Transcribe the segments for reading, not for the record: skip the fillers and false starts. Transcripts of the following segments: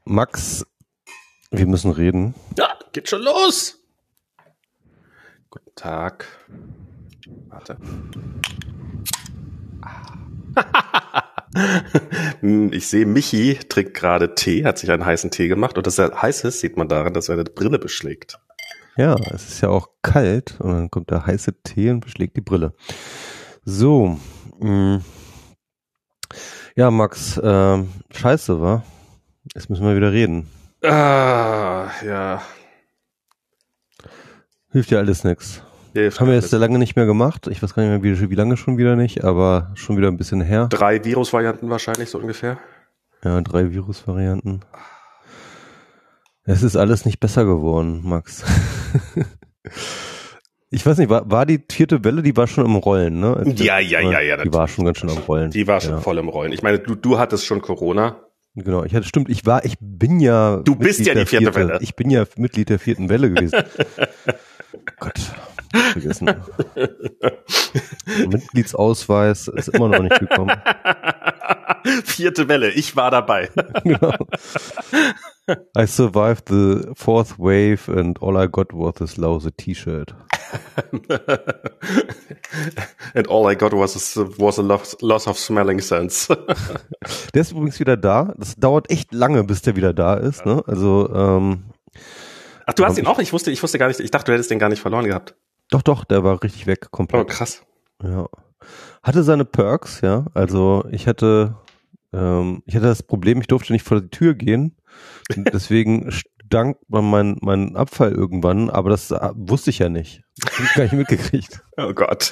Max, wir müssen reden. Ja, geht schon los. Guten Tag. Warte. Ich sehe, Michi trinkt gerade Tee, hat sich einen heißen Tee gemacht. Und dass er heiß ist, sieht man daran, dass er eine Brille beschlägt. Ja, es ist ja auch kalt. Und dann kommt der heiße Tee und beschlägt die Brille. So. Ja, Max, scheiße, wa? Jetzt müssen wir wieder reden. Ja. Hilft ja alles nix. Haben wir jetzt sehr lange nicht mehr gemacht. Ich weiß gar nicht mehr, wie lange schon wieder nicht, aber schon wieder ein bisschen her. 3 Virusvarianten wahrscheinlich, so ungefähr. Ja, 3 Virusvarianten. Es ist alles nicht besser geworden, Max. Ich weiß nicht, war die 4. Welle, die war schon im Rollen, ne? Ja. Die war schon ganz schön am Rollen. Die war schon voll im Rollen. Ich meine, du hattest schon Corona. Genau, stimmt, ich bin ja... Du bist ja die 4. Welle. Ich bin ja Mitglied der 4. Welle gewesen. Gott, vergessen. Mitgliedsausweis ist immer noch nicht gekommen. 4. Welle, ich war dabei. Genau. I survived the 4th wave and all I got was this lousy T-Shirt. And all I got was a loss of smelling sense. Der ist übrigens wieder da. Das dauert echt lange, bis der wieder da ist. Ne? Also ach, du hast ihn auch? Ich wusste gar nicht. Ich dachte, du hättest den gar nicht verloren gehabt. Doch, der war richtig weg, komplett. Oh, krass. Ja. Hatte seine Perks, ja. Also ich hatte das Problem, ich durfte nicht vor die Tür gehen. Deswegen stank mein Abfall irgendwann, aber das wusste ich ja nicht. Das habe ich gar nicht mitgekriegt. Oh Gott.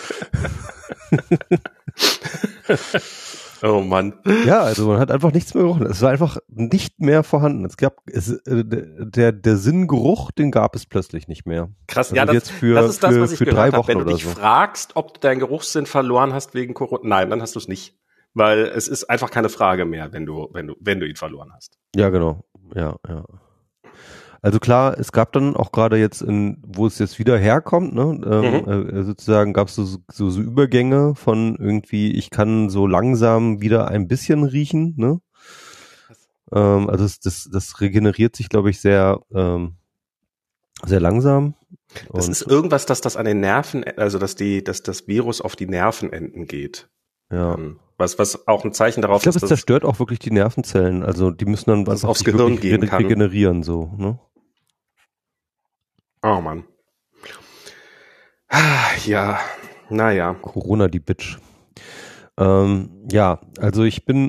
Oh Mann. Ja, also man hat einfach nichts mehr gerochen. Es war einfach nicht mehr vorhanden. Der Sinngeruch, den gab es plötzlich nicht mehr. Krass, also ja, das ist das, was ich für gehört 3 Wochen habe. Wenn du dich so fragst, ob du deinen Geruchssinn verloren hast wegen Corona, nein, dann hast du es nicht. Weil es ist einfach keine Frage mehr, wenn du ihn verloren hast. Ja, genau. Ja. Also klar, es gab dann auch gerade jetzt wo es jetzt wieder herkommt, ne, sozusagen gab es so Übergänge von irgendwie, ich kann so langsam wieder ein bisschen riechen, ne? Also das regeneriert sich, glaube ich, sehr sehr langsam. Das ist irgendwas, dass das an den Nerven, also dass das Virus auf die Nervenenden geht. Ja. Was auch ein Zeichen darauf ist. Ich glaube, es zerstört auch wirklich die Nervenzellen. Also die müssen dann was aufs Gehirn gehen kann. Regenerieren so, ne? Oh Mann. Ja, naja. Corona, die Bitch. Ja, also ich bin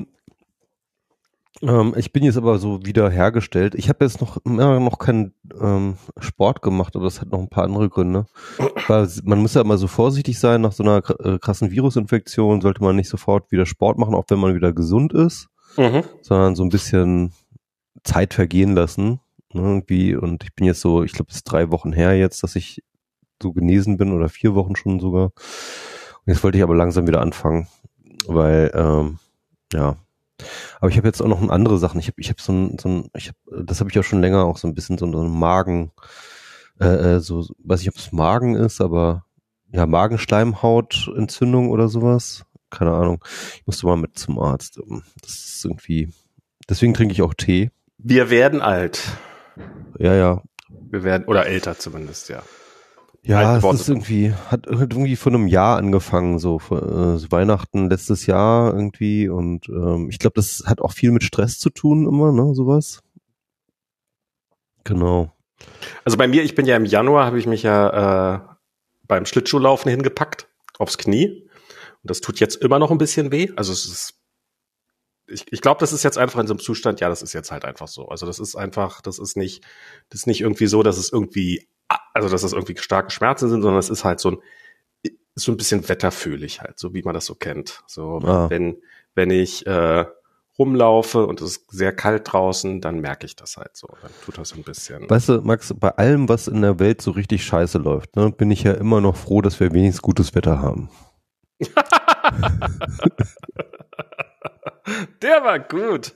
jetzt aber so wieder hergestellt. Ich habe jetzt noch keinen Sport gemacht, aber das hat noch ein paar andere Gründe. Weil man muss ja immer so vorsichtig sein, nach so einer krassen Virusinfektion sollte man nicht sofort wieder Sport machen, auch wenn man wieder gesund ist, sondern so ein bisschen Zeit vergehen lassen. Ne, irgendwie. Und ich bin jetzt so, ich glaube, es ist 3 Wochen her jetzt, dass ich so genesen bin oder 4 Wochen schon sogar. Und jetzt wollte ich aber langsam wieder anfangen, weil ja. Aber ich habe jetzt auch noch andere Sachen. Das habe ich ja schon länger auch so ein bisschen so einen Magen, weiß nicht, ob es Magen ist, aber ja, Magenschleimhautentzündung oder sowas. Keine Ahnung. Ich musste mal mit zum Arzt. Das ist irgendwie, deswegen trinke ich auch Tee. Wir werden alt. Ja. Wir werden, oder älter zumindest, ja. Ja, es ist hat irgendwie vor einem Jahr angefangen, so Weihnachten letztes Jahr irgendwie und ich glaube, das hat auch viel mit Stress zu tun immer, ne, sowas. Genau. Also bei mir, ich bin ja im Januar, habe ich mich ja beim Schlittschuhlaufen hingepackt, aufs Knie und das tut jetzt immer noch ein bisschen weh, also es ist ich glaube, das ist jetzt einfach in so einem Zustand, ja, das ist jetzt halt einfach so. Also das ist nicht irgendwie so, dass es irgendwie starke Schmerzen sind, sondern es ist halt so ein bisschen wetterfühlig halt, so wie man das so kennt. So, wenn ich rumlaufe und es ist sehr kalt draußen, dann merke ich das halt so. Dann tut das ein bisschen. Weißt du, Max, bei allem, was in der Welt so richtig scheiße läuft, ne, bin ich ja immer noch froh, dass wir wenigstens gutes Wetter haben. Der war gut.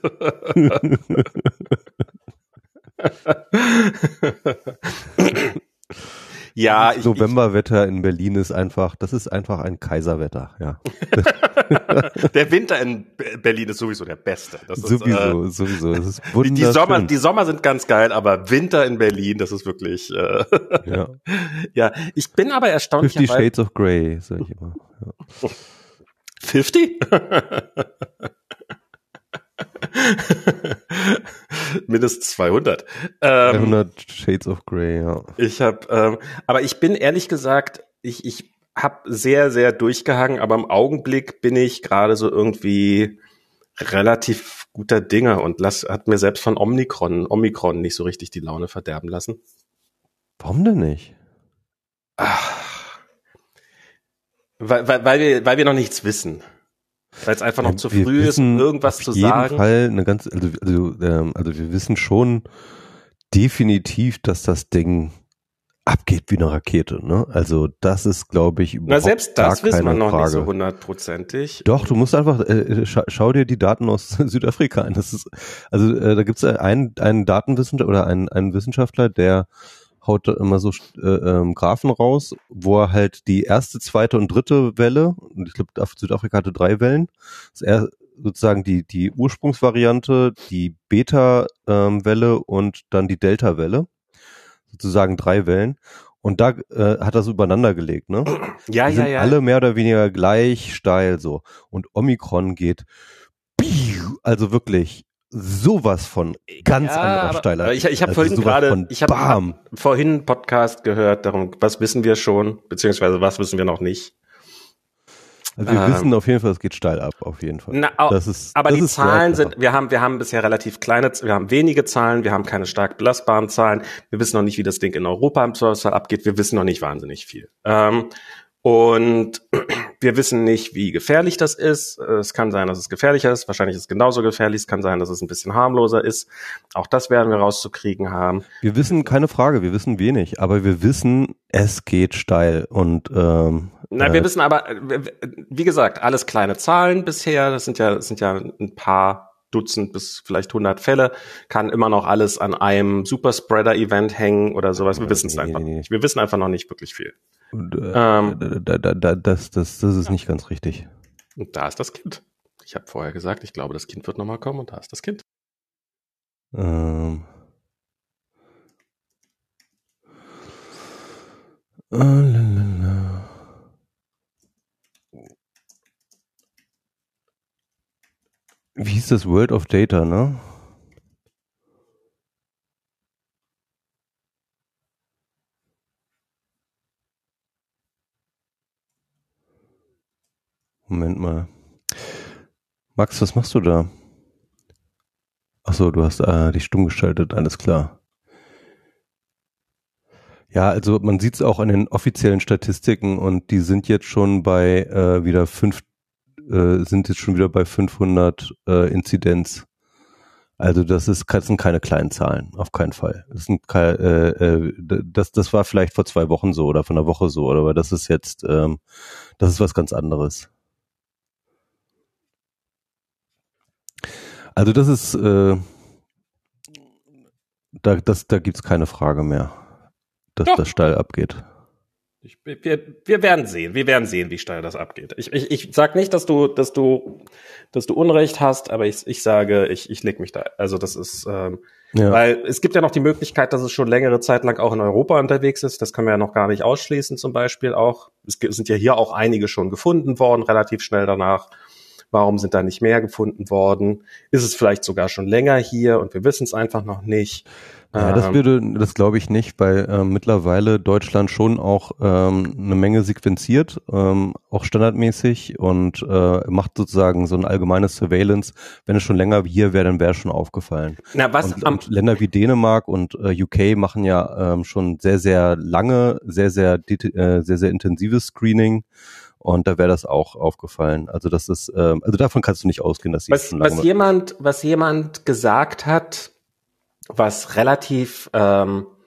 Ja, Novemberwetter in Berlin ist einfach ein Kaiserwetter, ja. Der Winter in Berlin ist sowieso der beste. Das sowieso. Das ist wunderschön. Die Sommer sind ganz geil, aber Winter in Berlin, das ist wirklich, ja. Ja, ich bin aber erstaunt. 50 Shades of Grey, sag ich immer. Ja. 50? Mindestens 200. 200 Shades of Grey, ja. Aber ich bin ehrlich gesagt, ich habe sehr, sehr durchgehangen, aber im Augenblick bin ich gerade so irgendwie relativ guter Dinge und hat mir selbst von Omikron nicht so richtig die Laune verderben lassen. Warum denn nicht? Weil wir noch nichts wissen. Weil es einfach noch zu früh ist, um irgendwas zu sagen. Auf jeden Fall also wir wissen schon definitiv, dass das Ding abgeht wie eine Rakete, ne? Also das ist, glaube ich, überhaupt selbst das gar wissen wir noch Frage. nicht so hundertprozentig. Doch, du musst einfach, schau dir die Daten aus Südafrika an. Das ist, da gibt es einen Datenwissenschaftler oder einen Wissenschaftler, der haut da immer so Graphen raus, wo er halt die erste, zweite und dritte Welle, und ich glaube, Südafrika hatte 3 Wellen, das ist sozusagen die Ursprungsvariante, die Beta-Welle und dann die Delta-Welle, sozusagen 3 Wellen. Und da hat er so übereinander gelegt, ne? Ja, die sind alle mehr oder weniger gleich steil so. Und Omikron geht, also wirklich sowas von ganz anderer Steiler. Ich habe vorhin einen Podcast gehört, darum, was wissen wir schon, beziehungsweise was wissen wir noch nicht. Also wir wissen auf jeden Fall, es geht steil ab, auf jeden Fall. Die Zahlen sind, wir haben bisher relativ wir haben wenige Zahlen, wir haben keine stark belastbaren Zahlen, wir wissen noch nicht, wie das Ding in Europa im Zweifelsfall abgeht, wir wissen noch nicht wahnsinnig viel. Und wir wissen nicht, wie gefährlich das ist. Es kann sein, dass es gefährlicher ist. Wahrscheinlich ist es genauso gefährlich. Es kann sein, dass es ein bisschen harmloser ist. Auch das werden wir rauszukriegen haben. Wir wissen, keine Frage, wir wissen wenig. Aber wir wissen, es geht steil. Und wir wissen aber, wie gesagt, alles kleine Zahlen bisher. Das sind ja ein paar Dutzend bis vielleicht 100 Fälle. Kann immer noch alles an einem Superspreader-Event hängen oder sowas. Wir wissen es einfach nicht. Wir wissen einfach noch nicht wirklich viel. Und, das ist nicht ganz richtig. Und da ist das Kind. Ich habe vorher gesagt, ich glaube, das Kind wird nochmal kommen und da ist das Kind. Wie hieß das? World of Data, ne? Moment mal. Max, was machst du da? Ach so, du hast dich stumm geschaltet, alles klar. Ja, also man sieht es auch an den offiziellen Statistiken und die sind jetzt schon bei sind jetzt schon wieder bei 500 Inzidenz. Also das sind keine kleinen Zahlen, auf keinen Fall. Das war vielleicht vor 2 Wochen so oder vor einer Woche so, aber das ist jetzt, das ist was ganz anderes. Also das ist, da gibt's keine Frage mehr, dass das steil abgeht. Wir werden sehen. Wir werden sehen, wie steil das abgeht. Ich sag nicht, dass du Unrecht hast, aber ich sage, ich leg mich da. Also das ist, weil es gibt ja noch die Möglichkeit, dass es schon längere Zeit lang auch in Europa unterwegs ist. Das können wir ja noch gar nicht ausschließen, zum Beispiel auch. Es sind ja hier auch einige schon gefunden worden, relativ schnell danach. Warum sind da nicht mehr gefunden worden? Ist es vielleicht sogar schon länger hier und wir wissen es einfach noch nicht? Ja, das glaube ich nicht, weil mittlerweile Deutschland schon auch eine Menge sequenziert, auch standardmäßig und macht sozusagen so ein allgemeines Surveillance. Wenn es schon länger hier wäre, dann wäre es schon aufgefallen. Und Länder wie Dänemark und UK machen ja schon sehr, sehr lange, sehr, sehr intensives Screening. Und da wäre das auch aufgefallen. Also das ist, also davon kannst du nicht ausgehen, dass sie schon lange was jemand gesagt hat, was relativ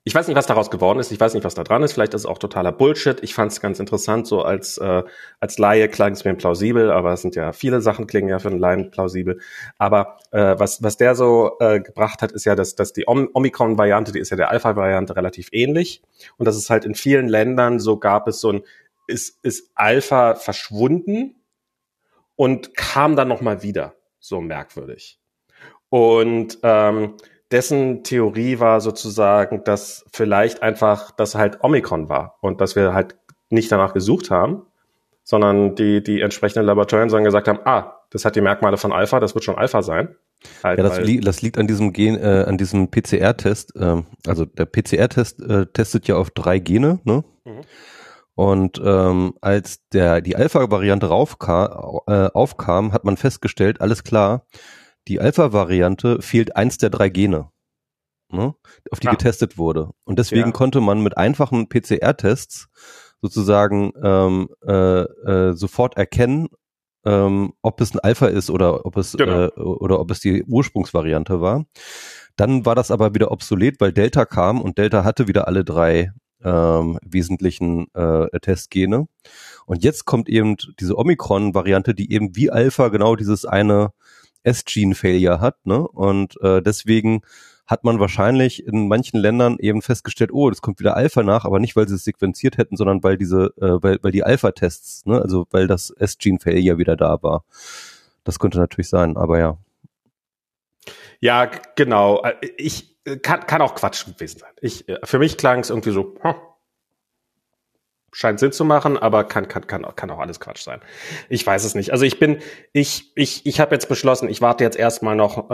Ich weiß nicht, was daraus geworden ist. Ich weiß nicht, was da dran ist. Vielleicht ist es auch totaler Bullshit. Ich fand es ganz interessant. So als Laie klang es mir plausibel, aber es sind ja viele Sachen klingen ja für einen Laien plausibel. Aber was der so gebracht hat, ist ja, dass die Omikron-Variante, die ist ja der Alpha-Variante relativ ähnlich. Und dass es halt in vielen Ländern so gab es so ein, ist Alpha verschwunden und kam dann nochmal wieder. So merkwürdig. Und dessen Theorie war sozusagen, dass vielleicht einfach das halt Omikron war und dass wir halt nicht danach gesucht haben, sondern die entsprechenden Laboratorien dann gesagt haben, das hat die Merkmale von Alpha, das wird schon Alpha sein. Halt, ja, das liegt an diesem an diesem PCR-Test. Also der PCR-Test testet ja auf 3 Gene, ne? Mhm. Und als die Alpha-Variante aufkam, hat man festgestellt, alles klar, die Alpha-Variante fehlt eins der 3 Gene, ne, auf die getestet wurde. Und deswegen konnte man mit einfachen PCR-Tests sozusagen sofort erkennen, ob es ein Alpha ist oder ob es die Ursprungsvariante war. Dann war das aber wieder obsolet, weil Delta kam und Delta hatte wieder alle 3 wesentlichen Testgene. Und jetzt kommt eben diese Omikron-Variante, die eben wie Alpha genau dieses eine S-Gene-Failure hat, ne? Und deswegen hat man wahrscheinlich in manchen Ländern eben festgestellt, das kommt wieder Alpha nach, aber nicht, weil sie es sequenziert hätten, sondern weil weil die Alpha-Tests, ne, also weil das S-Gene-Failure wieder da war. Das könnte natürlich sein, aber ja. Ja, genau. Ich kann auch Quatsch gewesen sein. Für mich klang es irgendwie so, scheint Sinn zu machen, aber kann auch alles Quatsch sein. Ich weiß es nicht. Also ich habe jetzt beschlossen, ich warte jetzt erstmal noch,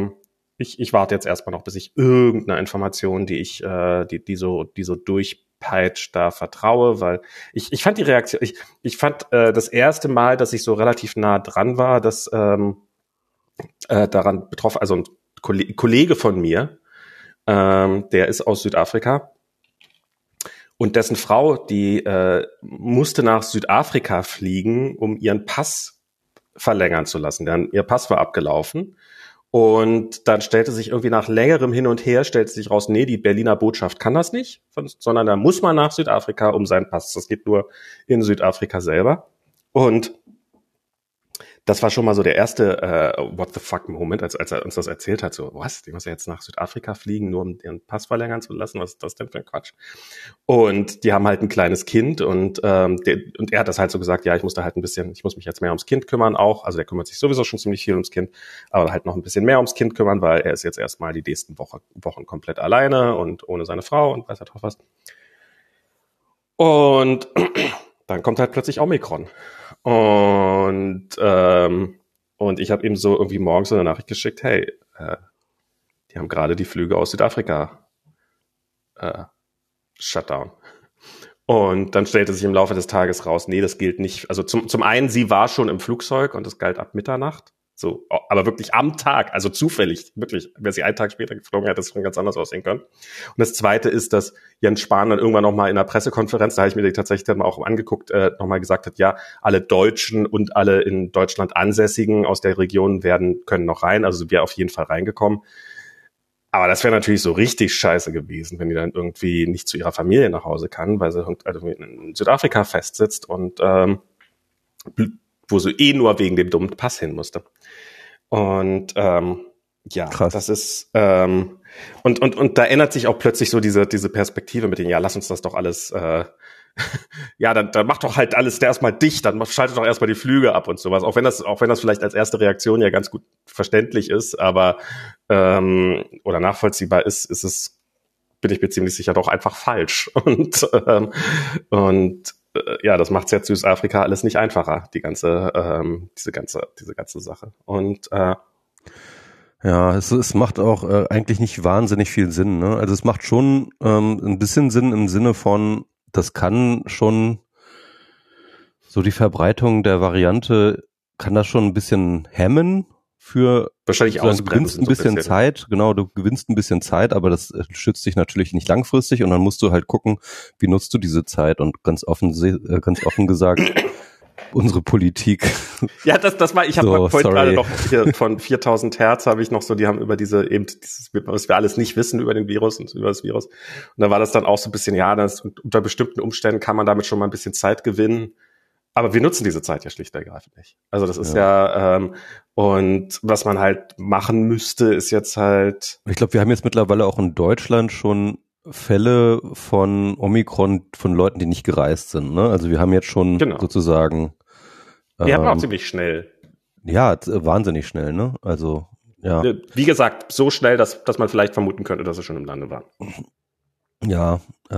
bis ich irgendeine Information, die so durchpeitscht, da vertraue, weil ich fand die Reaktion, ich fand das erste Mal, dass ich so relativ nah dran war, dass daran betroffen, also ein Kollege von mir, der ist aus Südafrika. Und dessen Frau, die musste nach Südafrika fliegen, um ihren Pass verlängern zu lassen. Ihr Pass war abgelaufen. Und dann stellte sich irgendwie nach längerem Hin und Her, raus, nee, die Berliner Botschaft kann das nicht, sondern da muss man nach Südafrika um seinen Pass. Das geht nur in Südafrika selber. Und das war schon mal so der erste What the fuck Moment, als er uns das erzählt hat. So, was? Die muss ja jetzt nach Südafrika fliegen, nur um ihren Pass verlängern zu lassen? Was ist das denn für ein Quatsch? Und die haben halt ein kleines Kind und er hat das halt so gesagt, ja, ich muss mich jetzt mehr ums Kind kümmern auch. Also der kümmert sich sowieso schon ziemlich viel ums Kind, aber halt noch ein bisschen mehr ums Kind kümmern, weil er ist jetzt erstmal die nächsten Wochen komplett alleine und ohne seine Frau und weiß er doch was. Und dann kommt halt plötzlich Omikron. Und ich habe ihm so irgendwie morgens so eine Nachricht geschickt, hey, die haben gerade die Flüge aus Südafrika Shutdown. Und dann stellte sich im Laufe des Tages raus, nee, das gilt nicht. Also zum einen, sie war schon im Flugzeug und das galt ab Mitternacht. So, aber wirklich am Tag, also zufällig, wirklich, wäre sie einen Tag später geflogen, hätte es schon ganz anders aussehen können. Und das Zweite ist, dass Jens Spahn dann irgendwann nochmal in einer Pressekonferenz, da habe ich mir die tatsächlich dann auch angeguckt, nochmal gesagt hat, ja, alle Deutschen und alle in Deutschland Ansässigen aus der Region können noch rein, also wäre auf jeden Fall reingekommen. Aber das wäre natürlich so richtig scheiße gewesen, wenn die dann irgendwie nicht zu ihrer Familie nach Hause kann, weil sie in Südafrika festsitzt und wo sie nur wegen dem dummen Pass hin musste. Und ja, krass. Das ist und da ändert sich auch plötzlich so diese Perspektive mit den, ja, lass uns das doch alles ja, dann mach doch halt alles erstmal dicht, dann schaltet doch erstmal die Flüge ab und sowas. Auch wenn das vielleicht als erste Reaktion ja ganz gut verständlich ist, aber oder nachvollziehbar ist es, bin ich mir ziemlich sicher, doch einfach falsch. Und ja, das macht's jetzt Südafrika alles nicht einfacher, diese ganze Sache. Und ja, es macht auch eigentlich nicht wahnsinnig viel Sinn, ne? Also es macht schon ein bisschen Sinn im Sinne von, das kann schon so die Verbreitung der Variante, kann das schon ein bisschen hemmen für wahrscheinlich du gewinnst ein bisschen Zeit, genau, du gewinnst ein bisschen Zeit, aber das schützt dich natürlich nicht langfristig und dann musst du halt gucken, wie nutzt du diese Zeit und ganz offen gesagt, unsere Politik. Ja, das war, ich habe So, vorhin sorry. gerade noch hier von 4000 Hertz habe ich noch so, die haben über dieses, was wir alles nicht wissen über den Virus und über das Virus. Und da war das dann auch so ein bisschen, ja, unter bestimmten Umständen kann man damit schon mal ein bisschen Zeit gewinnen. Aber wir nutzen diese Zeit ja schlicht und ergreifend nicht. Also das ist und was man halt machen müsste, ist jetzt halt. Ich glaube, wir haben jetzt mittlerweile auch in Deutschland schon Fälle von Omikron von Leuten, die nicht gereist sind. Ne? Also wir haben jetzt schon sozusagen. Wir haben auch ziemlich schnell. Ja, wahnsinnig schnell. Ne? Also ja. Wie gesagt, so schnell, dass man vielleicht vermuten könnte, dass sie schon im Lande waren. Ja.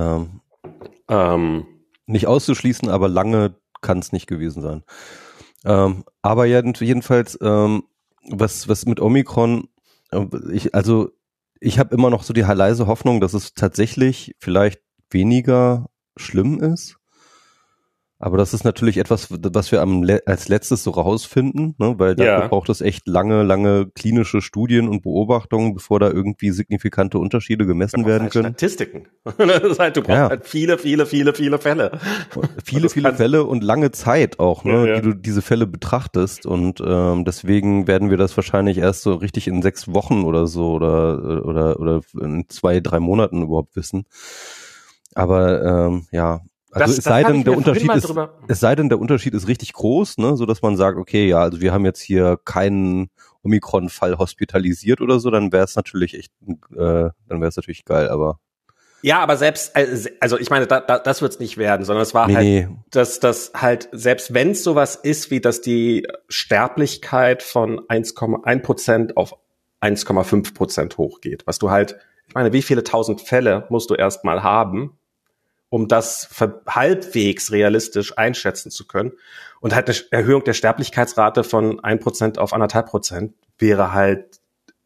Nicht auszuschließen, aber lange kann es nicht gewesen sein. Aber jedenfalls, was mit Omikron, ich habe immer noch so die leise Hoffnung, dass es tatsächlich vielleicht weniger schlimm ist. Aber das ist natürlich etwas, was wir als letztes so rausfinden, ne? Weil dafür braucht es echt lange klinische Studien und Beobachtungen, bevor da irgendwie signifikante Unterschiede gemessen werden können. Statistiken. Das ist halt, du brauchst halt viele Fälle. Viele Fälle und lange Zeit auch, ne? Wie du diese Fälle betrachtest. Und deswegen werden wir das wahrscheinlich erst so richtig in 6 Wochen oder so oder in 2-3 Monaten überhaupt wissen. Aber also es sei denn, der Unterschied ist richtig groß, ne, so dass man sagt, okay, ja, also wir haben jetzt hier keinen Omikron-Fall hospitalisiert oder so, dann wäre es natürlich echt, geil, aber. Ja, aber selbst, also ich meine, das wird's nicht werden, sondern es war dass halt, selbst wenn es sowas ist, wie dass die Sterblichkeit von 1,1% auf 1,5% hochgeht, was du halt, ich meine, wie viele 1000 Fälle musst du erstmal haben, um das halbwegs realistisch einschätzen zu können. Und halt eine Erhöhung der Sterblichkeitsrate von 1% auf 1,5% wäre halt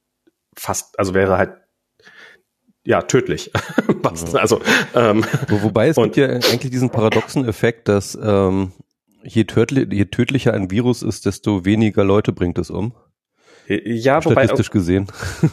tödlich. Also, wobei es gibt ja eigentlich diesen paradoxen Effekt, dass je tödlicher ein Virus ist, desto weniger Leute bringt es um. Ja, statistisch gesehen.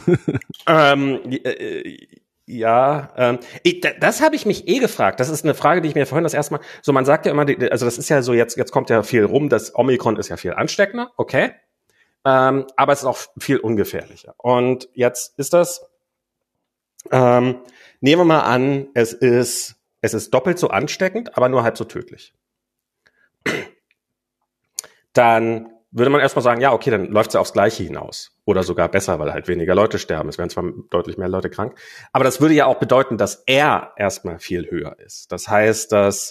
Das habe ich mich gefragt. Das ist eine Frage, die ich mir vorhin das erste Mal, so man sagt ja immer, also das ist ja so, jetzt kommt ja viel rum, das Omikron ist ja viel ansteckender, okay, aber es ist auch viel ungefährlicher. Und jetzt ist das, nehmen wir mal an, es ist doppelt so ansteckend, aber nur halb so tödlich. Dann würde man erstmal sagen, ja, okay, dann läuft es ja aufs Gleiche hinaus. Oder sogar besser, weil halt weniger Leute sterben. Es werden zwar deutlich mehr Leute krank. Aber das würde ja auch bedeuten, dass R erstmal viel höher ist. Das heißt, dass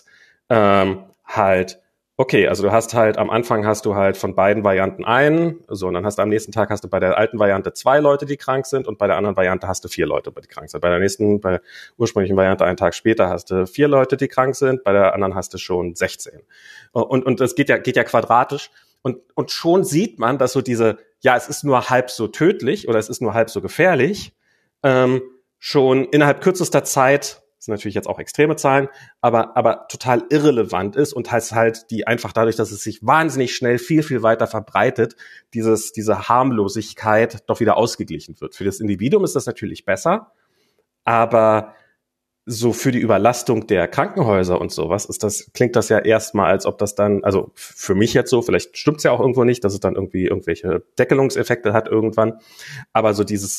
also du hast halt, am Anfang hast du halt von beiden Varianten einen, so, und dann hast du am nächsten Tag hast du bei der alten Variante 2 Leute, die krank sind, und bei der anderen Variante hast du 4 Leute, die krank sind. Bei der ursprünglichen Variante einen Tag später hast du 4 Leute, die krank sind, bei der anderen hast du schon 16. Und das geht ja quadratisch. Und schon sieht man, dass so es ist nur halb so tödlich oder es ist nur halb so gefährlich, schon innerhalb kürzester Zeit, das sind natürlich jetzt auch extreme Zahlen, aber total irrelevant ist und heißt halt, die einfach dadurch, dass es sich wahnsinnig schnell viel weiter verbreitet, diese Harmlosigkeit doch wieder ausgeglichen wird. Für das Individuum ist das natürlich besser, aber so für die Überlastung der Krankenhäuser und sowas klingt das ja erstmal, als ob das dann, also für mich jetzt so, vielleicht stimmt's ja auch irgendwo nicht, dass es dann irgendwie irgendwelche Deckelungseffekte hat irgendwann, aber so dieses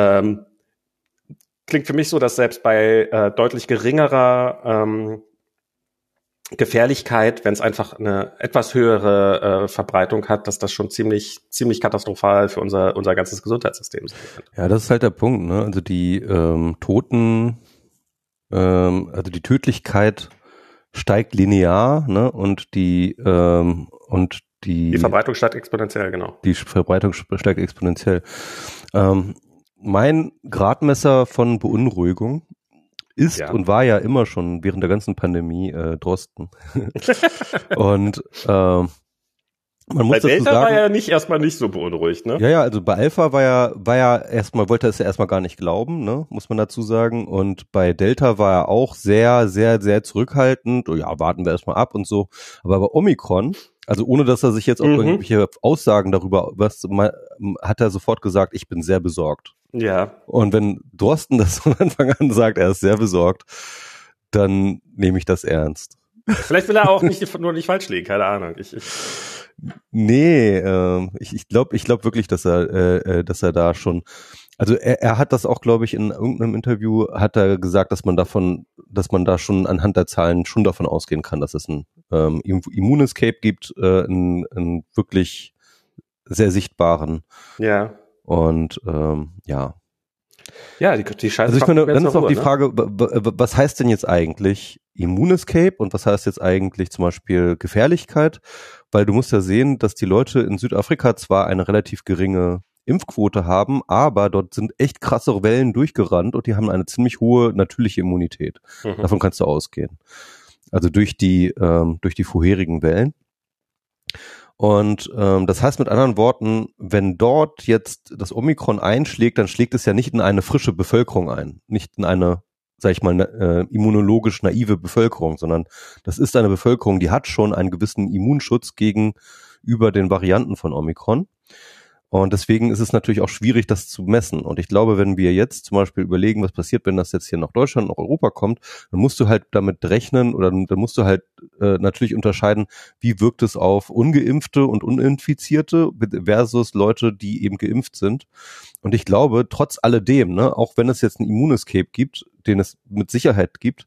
klingt für mich so, dass selbst bei deutlich geringerer Gefährlichkeit, wenn es einfach eine etwas höhere Verbreitung hat, dass das schon ziemlich katastrophal für unser ganzes Gesundheitssystem sein könnte. Ja, das ist halt der Punkt, ne? Also die die Tödlichkeit steigt linear, ne? Und die Verbreitung steigt exponentiell, genau. Die Verbreitung steigt exponentiell. Mein Gradmesser von Beunruhigung ist und war ja immer schon während der ganzen Pandemie Drosten. Und man muss bei Delta sagen, war er erstmal nicht so beunruhigt, ne? Ja, also bei Alpha war ja erstmal, wollte er es ja erstmal gar nicht glauben, ne, muss man dazu sagen. Und bei Delta war er auch sehr zurückhaltend. Oh ja, warten wir erstmal ab und so. Aber bei Omikron, also ohne dass er sich jetzt auf irgendwelche Aussagen darüber hat er sofort gesagt, ich bin sehr besorgt. Ja. Und wenn Drosten das von Anfang an sagt, er ist sehr besorgt, dann nehme ich das ernst. Vielleicht will er auch nur nicht falsch liegen, keine Ahnung. Nee, ich glaube wirklich, dass er da schon, also er hat das auch, glaube ich, in irgendeinem Interview hat er gesagt, dass man da schon anhand der Zahlen schon davon ausgehen kann, dass es ein Immun-Escape gibt, einen wirklich sehr sichtbaren. Ja. Und ja. Ja, die Scheiße. Also ich meine, dann ist auch die Frage, was heißt denn jetzt eigentlich Immun-Escape und was heißt jetzt eigentlich zum Beispiel Gefährlichkeit? Weil du musst ja sehen, dass die Leute in Südafrika zwar eine relativ geringe Impfquote haben, aber dort sind echt krasse Wellen durchgerannt und die haben eine ziemlich hohe natürliche Immunität. Davon kannst du ausgehen. Also durch die vorherigen Wellen. Und das heißt mit anderen Worten, wenn dort jetzt das Omikron einschlägt, dann schlägt es ja nicht in eine frische Bevölkerung ein, nicht in eine, sag ich mal, immunologisch naive Bevölkerung, sondern das ist eine Bevölkerung, die hat schon einen gewissen Immunschutz gegenüber den Varianten von Omikron. Und deswegen ist es natürlich auch schwierig, das zu messen. Und ich glaube, wenn wir jetzt zum Beispiel überlegen, was passiert, wenn das jetzt hier nach Deutschland, nach Europa kommt, dann musst du halt damit rechnen oder dann musst du halt natürlich unterscheiden, wie wirkt es auf Ungeimpfte und Uninfizierte versus Leute, die eben geimpft sind. Und ich glaube, trotz alledem, ne, auch wenn es jetzt einen Immun-Escape gibt, den es mit Sicherheit gibt,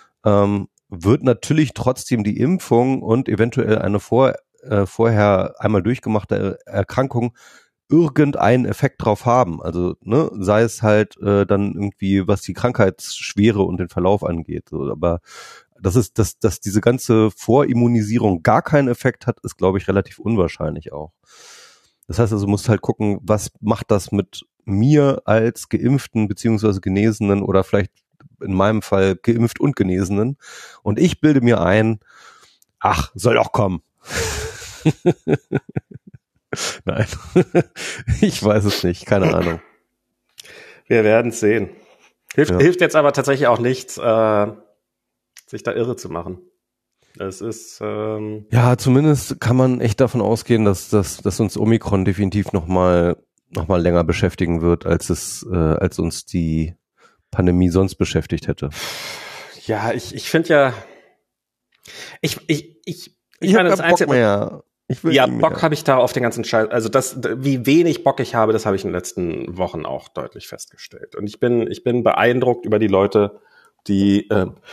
wird natürlich trotzdem die Impfung und eventuell eine vorher einmal durchgemachte Erkrankung irgendeinen Effekt drauf haben. Also ne, sei es halt dann irgendwie, was die Krankheitsschwere und den Verlauf angeht. So, aber dass diese ganze Vorimmunisierung gar keinen Effekt hat, ist, glaube ich, relativ unwahrscheinlich auch. Das heißt also, du musst halt gucken, was macht das mit mir als Geimpften beziehungsweise Genesenen oder vielleicht in meinem Fall geimpft und Genesenen. Und ich bilde mir ein, ach, soll doch kommen. Nein, ich weiß es nicht, keine Ahnung. Wir werden es sehen. Hilft jetzt aber tatsächlich auch nichts, sich da irre zu machen. Es ist ja, zumindest kann man echt davon ausgehen, dass uns Omikron definitiv noch mal länger beschäftigen wird, als uns die Pandemie sonst beschäftigt hätte. Ja, ich finde ja, ich meine, das Bock mehr. Bock habe ich da auf den ganzen Scheiß. Also wie wenig Bock ich habe, das habe ich in den letzten Wochen auch deutlich festgestellt. Und ich bin beeindruckt über die Leute, die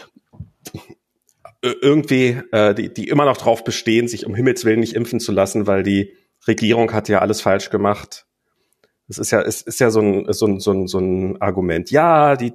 irgendwie, die immer noch drauf bestehen, sich um Himmels Willen nicht impfen zu lassen, weil die Regierung hat ja alles falsch gemacht. Es ist ja so ein Argument. Ja, die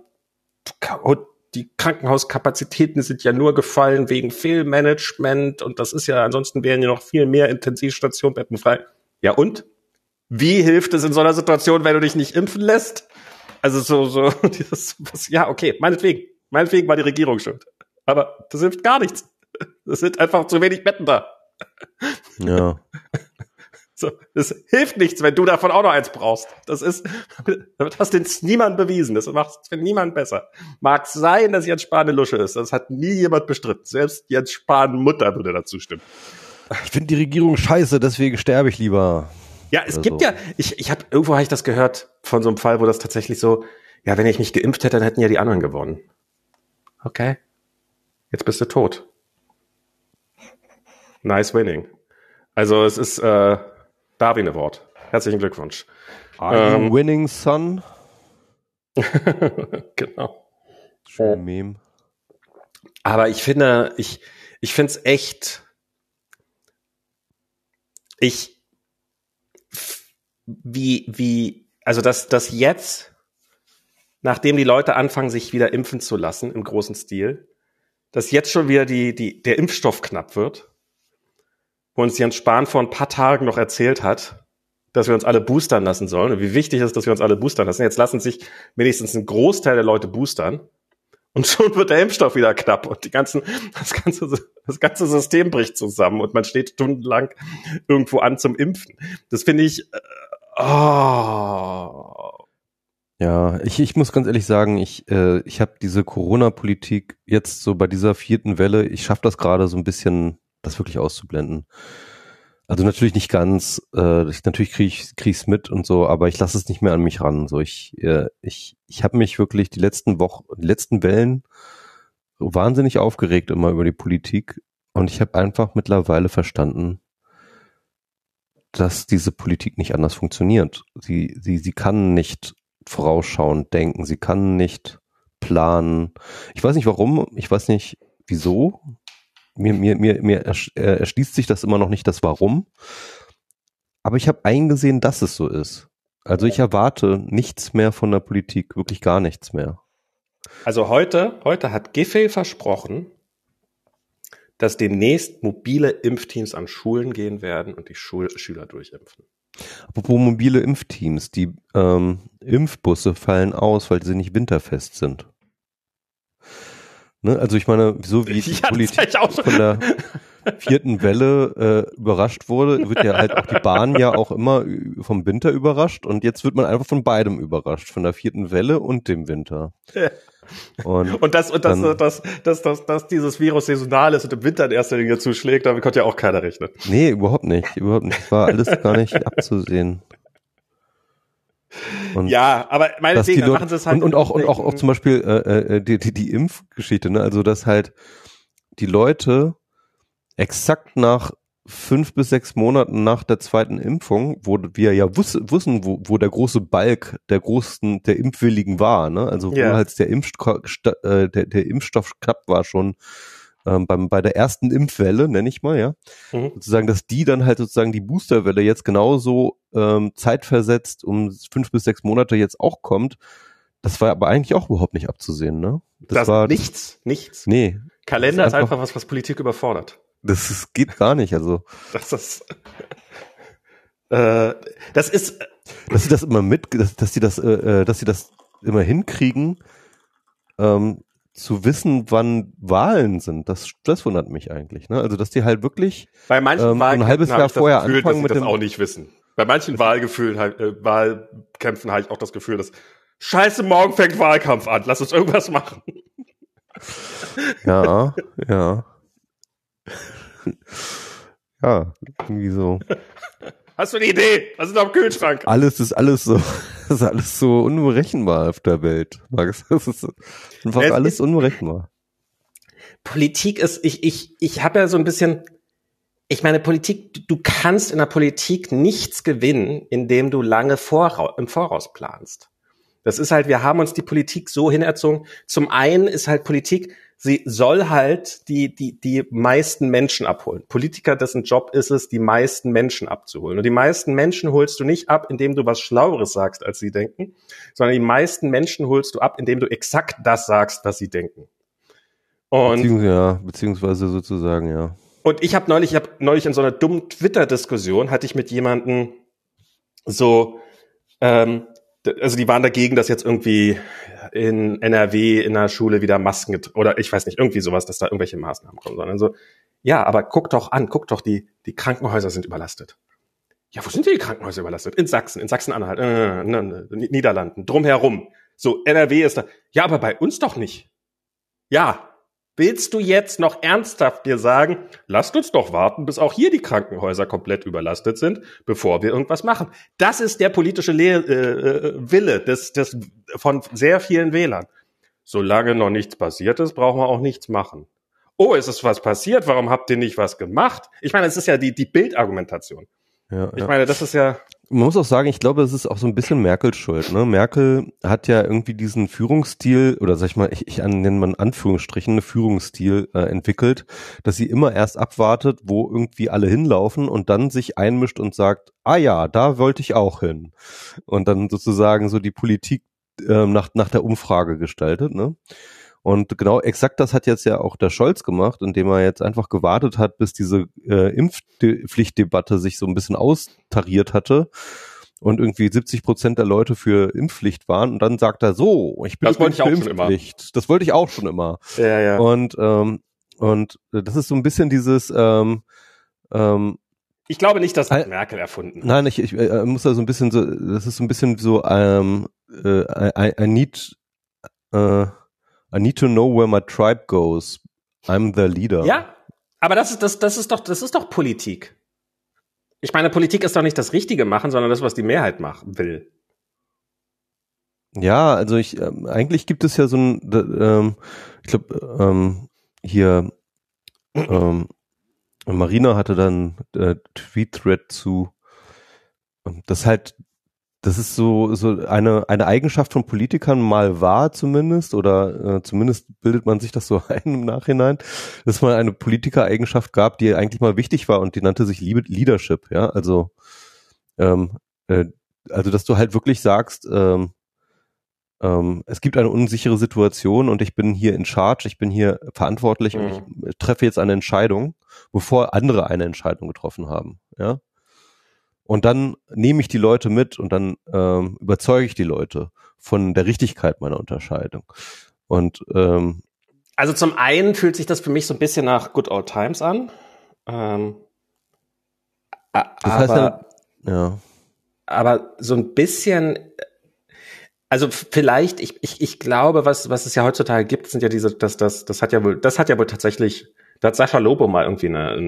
Krankenhauskapazitäten sind ja nur gefallen wegen Fehlmanagement und das ist ja, ansonsten wären ja noch viel mehr Intensivstationen bettenfrei. Ja und? Wie hilft es in so einer Situation, wenn du dich nicht impfen lässt? Also so dieses, ja okay, meinetwegen war die Regierung schuld. Aber das hilft gar nichts. Es sind einfach zu wenig Betten da. Ja. So, es hilft nichts, wenn du davon auch noch eins brauchst. Damit hast du jetzt niemand bewiesen. Das macht es für niemand besser. Mag sein, dass Jens Spahn eine Lusche ist. Das hat nie jemand bestritten. Selbst Jens Spahn Mutter würde dazu stimmen. Ich finde die Regierung scheiße, deswegen sterbe ich lieber. Ja, es gibt so. Ja, irgendwo habe ich das gehört von so einem Fall, wo das tatsächlich so, ja, wenn ich mich geimpft hätte, dann hätten ja die anderen gewonnen. Okay. Jetzt bist du tot. Nice winning. Also es ist Darwin Award. Herzlichen Glückwunsch. Are you winning, son? Genau. Schön Meme. Aber ich finde es echt, also dass jetzt, nachdem die Leute anfangen, sich wieder impfen zu lassen im großen Stil, dass jetzt schon wieder der Impfstoff knapp wird, wo uns Jens Spahn vor ein paar Tagen noch erzählt hat, dass wir uns alle boostern lassen sollen und wie wichtig es ist, dass wir uns alle boostern lassen. Jetzt lassen sich wenigstens ein Großteil der Leute boostern und schon wird der Impfstoff wieder knapp und das ganze System bricht zusammen und man steht stundenlang irgendwo an zum Impfen. Das finde ich, Ja, ich muss ganz ehrlich sagen, ich habe diese Corona-Politik jetzt so bei dieser 4. Welle, ich schaffe das gerade so ein bisschen, das wirklich auszublenden. Also natürlich nicht ganz, natürlich kriege ich's mit und so, aber ich lasse es nicht mehr an mich ran. So ich habe mich wirklich die letzten Wellen wahnsinnig aufgeregt immer über die Politik Und ich habe einfach mittlerweile verstanden, dass diese Politik nicht anders funktioniert. Sie kann nicht vorausschauend denken, sie kann nicht planen. Ich weiß nicht warum, ich weiß nicht wieso. Mir erschließt sich das immer noch nicht, das Warum. Aber ich habe eingesehen, dass es so ist. Also ich erwarte nichts mehr von der Politik, wirklich gar nichts mehr. Also heute hat Giffey versprochen, dass demnächst mobile Impfteams an Schulen gehen werden und die Schüler durchimpfen. Apropos mobile Impfteams, die Impfbusse fallen aus, weil sie nicht winterfest sind. Ne? Also ich meine, so wie die Politik von der vierten Welle überrascht wurde, wird ja halt auch die Bahn ja auch immer vom Winter überrascht und jetzt wird man einfach von beidem überrascht, von der vierten Welle und dem Winter. Ja. Und dass dieses Virus saisonal ist und im Winter in erster Linie zuschlägt, damit konnte ja auch keiner rechnen. Nee, überhaupt nicht. Das war alles gar nicht abzusehen. Und ja, aber meinetwegen, dann machen sie es halt. Und auch zum Beispiel die Impfgeschichte, ne? Also dass halt die Leute exakt nach 5 bis 6 Monaten nach der zweiten Impfung, wo wir ja wussten, wo der große Balk der Impfwilligen war, ne? Also wo halt der Impfstoff knapp war schon bei der ersten Impfwelle, nenne ich mal, ja. Sozusagen, dass die dann halt sozusagen die Boosterwelle jetzt genauso zeitversetzt um 5 bis 6 Monate jetzt auch kommt. Das war aber eigentlich auch überhaupt nicht abzusehen, ne? Das war nichts. Nee. Kalender ist einfach was Politik überfordert. Das geht gar nicht, also. Das ist, dass sie das immer dass sie das immer hinkriegen, zu wissen, wann Wahlen sind. Das wundert mich eigentlich, ne? Also, dass die halt wirklich bei manchen ein halbes Jahr vorher Gefühl, anfangen dass sie mit das auch nicht wissen. Bei manchen Wahlkämpfen habe ich auch das Gefühl, dass Scheiße, morgen fängt Wahlkampf an. Lass uns irgendwas machen. Ja. Ja, irgendwie so. Hast du eine Idee? Was ist noch im Kühlschrank? Das ist alles so unberechenbar auf der Welt, Max. Das ist einfach alles unberechenbar. Politik ist, ich habe ja so ein bisschen, ich meine, Politik, du kannst in der Politik nichts gewinnen, indem du lange im Voraus planst. Das ist halt, wir haben uns die Politik so hinerzogen. Zum einen ist halt Politik, sie soll halt die meisten Menschen abholen. Politiker, dessen Job ist es, die meisten Menschen abzuholen. Und die meisten Menschen holst du nicht ab, indem du was Schlaueres sagst, als sie denken, sondern die meisten Menschen holst du ab, indem du exakt das sagst, was sie denken. Beziehungsweise sozusagen, ja. Und ich habe neulich in so einer dummen Twitter-Diskussion, hatte ich mit jemandem so, also die waren dagegen, dass jetzt irgendwie in NRW in der Schule wieder Masken oder ich weiß nicht, irgendwie sowas, dass da irgendwelche Maßnahmen kommen, sondern so, ja, aber guck doch, die Krankenhäuser sind überlastet. Ja, wo sind die Krankenhäuser überlastet? In Sachsen-Anhalt, Niederlanden, drumherum. So, NRW ist da. Ja, aber bei uns doch nicht. Ja. Willst du jetzt noch ernsthaft dir sagen, lasst uns doch warten, bis auch hier die Krankenhäuser komplett überlastet sind, bevor wir irgendwas machen? Das ist der politische Wille von sehr vielen Wählern. Solange noch nichts passiert ist, brauchen wir auch nichts machen. Oh, ist es was passiert? Warum habt ihr nicht was gemacht? Ich meine, es ist ja die Bildargumentation. Ja, ich meine, das ist ja... Man muss auch sagen, ich glaube, es ist auch so ein bisschen Merkels Schuld. Ne? Merkel hat ja irgendwie diesen Führungsstil, oder sag ich mal, ich nenne mal in Anführungsstrichen, einen Führungsstil entwickelt, dass sie immer erst abwartet, wo irgendwie alle hinlaufen und dann sich einmischt und sagt, ah ja, da wollte ich auch hin. Und dann sozusagen so die Politik nach der Umfrage gestaltet, ne? Und genau exakt das hat jetzt ja auch der Scholz gemacht, indem er jetzt einfach gewartet hat, bis diese Impfpflichtdebatte sich so ein bisschen austariert hatte und irgendwie 70% der Leute für Impfpflicht waren. Und dann sagt er so, ich bin für Impfpflicht. Das wollte ich auch schon immer. Ja. Und das ist so ein bisschen dieses ich glaube nicht, dass das Merkel erfunden hat. Nein, ich muss da so ein bisschen so, das ist so ein bisschen so I need to know where my tribe goes. I'm the leader. Ja, aber das ist doch Politik. Ich meine, Politik ist doch nicht das Richtige machen, sondern das, was die Mehrheit machen will. Ja, also eigentlich gibt es ja so ein, ich glaube, hier Marina hatte dann Tweet-Thread zu, das halt, das ist so eine Eigenschaft von Politikern mal war zumindest, oder zumindest bildet man sich das so ein im Nachhinein, dass mal eine Politikereigenschaft gab, die eigentlich mal wichtig war und die nannte sich Leadership, ja, also dass du halt wirklich sagst, es gibt eine unsichere Situation und ich bin hier in charge, ich bin hier verantwortlich und ich treffe jetzt eine Entscheidung, bevor andere eine Entscheidung getroffen haben, ja. Und dann nehme ich die Leute mit und dann überzeuge ich die Leute von der Richtigkeit meiner Unterscheidung. Und also zum einen fühlt sich das für mich so ein bisschen nach Good Old Times an. das heißt ja. Aber so ein bisschen, also vielleicht, ich glaube, was es ja heutzutage gibt, sind ja diese, das hat ja wohl tatsächlich, da hat Sascha Lobo mal irgendwie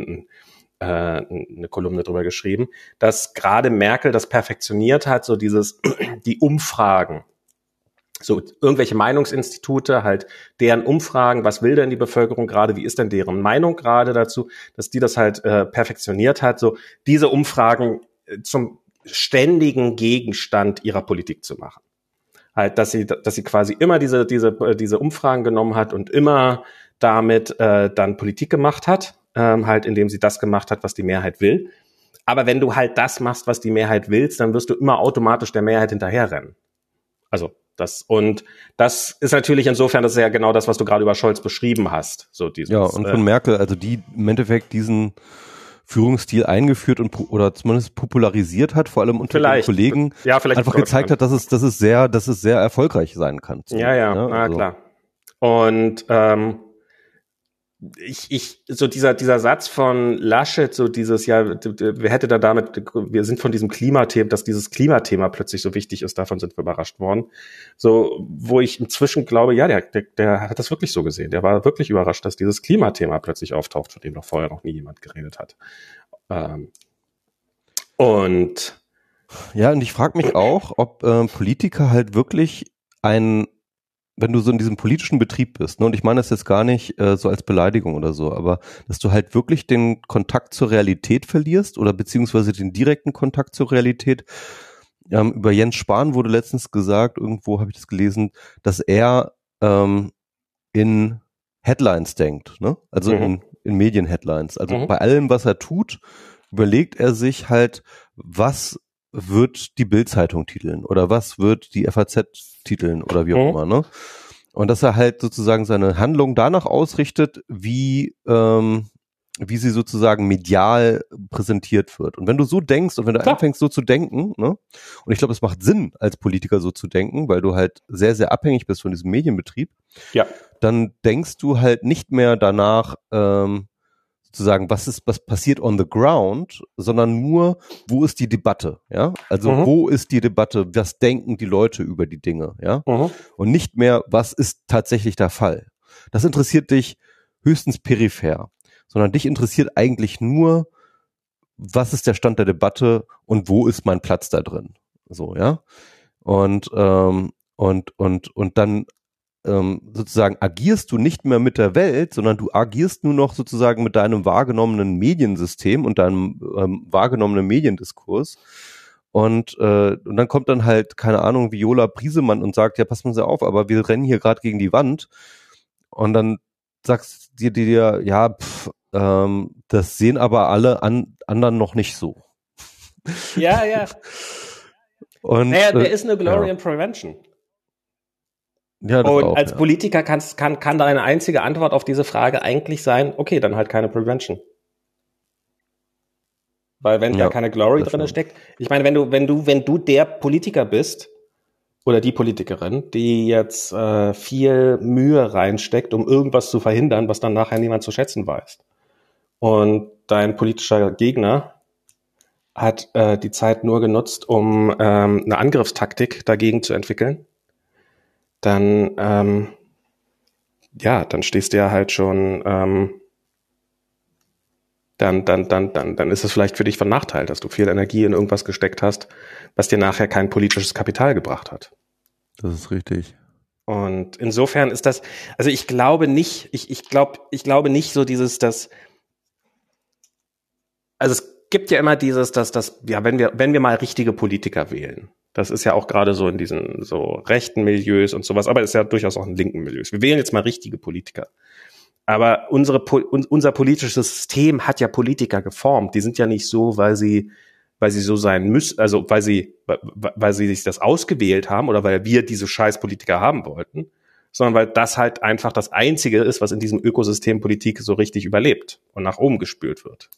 eine Kolumne drüber geschrieben, dass gerade Merkel das perfektioniert hat, so die Umfragen, so irgendwelche Meinungsinstitute, halt deren Umfragen, was will denn die Bevölkerung gerade, wie ist denn deren Meinung gerade dazu, dass die das halt perfektioniert hat, so diese Umfragen zum ständigen Gegenstand ihrer Politik zu machen. Halt, dass sie quasi immer diese Umfragen genommen hat und immer damit dann Politik gemacht hat, halt indem sie das gemacht hat, was die Mehrheit will. Aber wenn du halt das machst, was die Mehrheit willst, dann wirst du immer automatisch der Mehrheit hinterherrennen. Also das ist natürlich insofern, das ist ja genau das, was du gerade über Scholz beschrieben hast. So dieses, ja, und von Merkel, also die im Endeffekt diesen Führungsstil eingeführt oder zumindest popularisiert hat, vor allem unter den Kollegen, vielleicht einfach gezeigt hat, dass es sehr erfolgreich sein kann. Ja, klar. Und so dieser Satz von Laschet, so dieses, ja, wer hätte da damit, wir sind von diesem Klimathema, dass dieses Klimathema plötzlich so wichtig ist, davon sind wir überrascht worden. So, wo ich inzwischen glaube, ja, der hat das wirklich so gesehen. Der war wirklich überrascht, dass dieses Klimathema plötzlich auftaucht, von dem noch vorher noch nie jemand geredet hat. Und ich frage mich auch, ob Politiker halt wirklich wenn du so in diesem politischen Betrieb bist, ne, und ich meine das jetzt gar nicht so als Beleidigung oder so, aber dass du halt wirklich den Kontakt zur Realität verlierst oder beziehungsweise den direkten Kontakt zur Realität. Über Jens Spahn wurde letztens gesagt, irgendwo habe ich das gelesen, dass er in Headlines denkt, ne? Also in Medien-Headlines. Also bei allem, was er tut, überlegt er sich halt, was wird die Bild-Zeitung titeln oder was wird die FAZ titeln oder wie auch immer, ne? Und dass er halt sozusagen seine Handlung danach ausrichtet, wie sie sozusagen medial präsentiert wird. Und wenn du so denkst und wenn du anfängst so zu denken, ne? Und ich glaube, es macht Sinn, als Politiker so zu denken, weil du halt sehr, sehr abhängig bist von diesem Medienbetrieb, dann denkst du halt nicht mehr danach, sozusagen, was passiert on the ground, sondern nur, wo ist die Debatte, ja? Also, wo ist die Debatte, was denken die Leute über die Dinge, ja? Und nicht mehr, was ist tatsächlich der Fall. Das interessiert dich höchstens peripher, sondern dich interessiert eigentlich nur, was ist der Stand der Debatte und wo ist mein Platz da drin, so, ja? Und dann sozusagen agierst du nicht mehr mit der Welt, sondern du agierst nur noch sozusagen mit deinem wahrgenommenen Mediensystem und deinem wahrgenommenen Mediendiskurs. Und dann kommt dann halt, keine Ahnung, Viola Briesemann und sagt, ja, pass mal auf, aber wir rennen hier gerade gegen die Wand. Und dann sagst du dir, ja, das sehen aber alle anderen noch nicht so. Ja. Und, there is no glory in prevention. Ja, das und auch, als Politiker kann deine einzige Antwort auf diese Frage eigentlich sein, okay, dann halt keine Prevention. Weil wenn da keine Glory drin steckt, ich meine, wenn du der Politiker bist oder die Politikerin, die jetzt viel Mühe reinsteckt, um irgendwas zu verhindern, was dann nachher niemand zu schätzen weiß. Und dein politischer Gegner hat die Zeit nur genutzt, um eine Angriffstaktik dagegen zu entwickeln, dann dann stehst du ja halt schon, dann ist es vielleicht für dich von Nachteil, dass du viel Energie in irgendwas gesteckt hast, was dir nachher kein politisches Kapital gebracht hat. Das ist richtig. Und insofern ist das, also ich glaube nicht, ich glaube nicht so dass also es gibt ja immer dieses, ja, wenn wir mal richtige Politiker wählen, das ist ja auch gerade so in diesen so rechten Milieus und sowas, aber ist ja durchaus auch in linken Milieus. Wir wählen jetzt mal richtige Politiker. Aber unser politisches System hat ja Politiker geformt. Die sind ja nicht so, weil sie so sein müssen, also weil sie sich das ausgewählt haben oder weil wir diese scheiß Politiker haben wollten, sondern weil das halt einfach das Einzige ist, was in diesem Ökosystem Politik so richtig überlebt und nach oben gespült wird.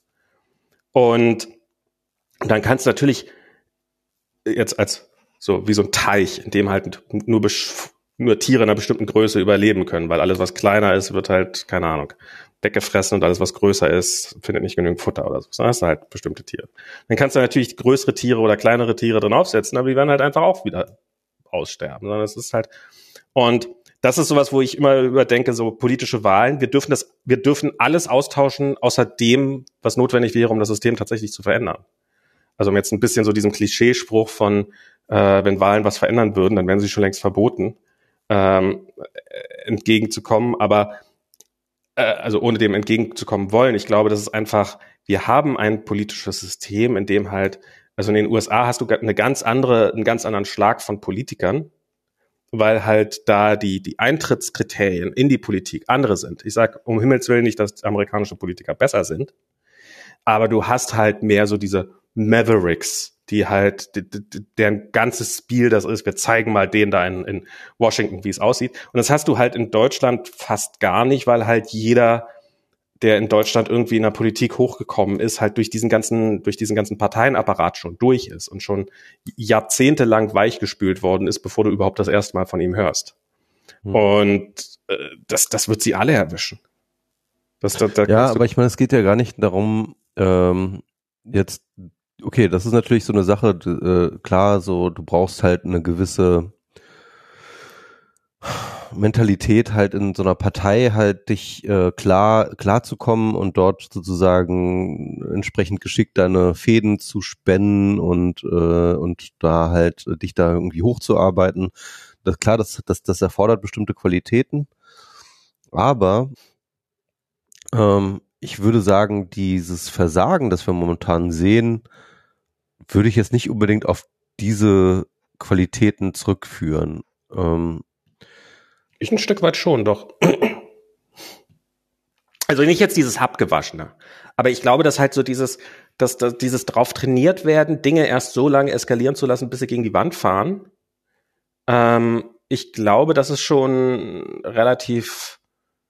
Und dann kannst du natürlich jetzt als so wie so ein Teich, in dem halt nur Tiere einer bestimmten Größe überleben können, weil alles, was kleiner ist, wird halt, keine Ahnung, weggefressen und alles, was größer ist, findet nicht genügend Futter oder so. Dann hast du halt bestimmte Tiere. Dann kannst du natürlich größere Tiere oder kleinere Tiere drin aufsetzen, aber die werden halt einfach auch wieder aussterben. Sondern es ist halt, und das ist sowas, wo ich immer überdenke, so politische Wahlen. Wir dürfen alles austauschen, außer dem, was notwendig wäre, um das System tatsächlich zu verändern. Also um jetzt ein bisschen so diesem Klischeespruch von, wenn Wahlen was verändern würden, dann wären sie schon längst verboten, entgegenzukommen, aber also ohne dem entgegenzukommen wollen. Ich glaube, das ist einfach, wir haben ein politisches System, in dem halt, also in den USA hast du einen ganz anderen Schlag von Politikern, weil halt da die Eintrittskriterien in die Politik andere sind. Ich sage um Himmels Willen nicht, dass amerikanische Politiker besser sind, aber du hast halt mehr so diese Mavericks, die halt, deren ganzes Spiel das ist, wir zeigen mal denen da in Washington, wie es aussieht. Und das hast du halt in Deutschland fast gar nicht, weil halt jeder, der in Deutschland irgendwie in der Politik hochgekommen ist, halt durch diesen ganzen Parteienapparat schon durch ist und schon jahrzehntelang weichgespült worden ist, bevor du überhaupt das erste Mal von ihm hörst. Und das wird sie alle erwischen. Aber ich meine, es geht ja gar nicht darum, jetzt, okay, das ist natürlich so eine Sache, klar, so, du brauchst halt eine gewisse Mentalität halt in so einer Partei halt dich klar zu kommen und dort sozusagen entsprechend geschickt deine Fäden zu spannen und da halt dich da irgendwie hochzuarbeiten. Das erfordert bestimmte Qualitäten, aber ich würde sagen, dieses Versagen, das wir momentan sehen, würde ich jetzt nicht unbedingt auf diese Qualitäten zurückführen. Ich ein Stück weit schon, doch. Also nicht jetzt dieses Abgewaschene, aber ich glaube, dass halt so dieses drauf trainiert werden, Dinge erst so lange eskalieren zu lassen, bis sie gegen die Wand fahren. Ich glaube, das ist schon relativ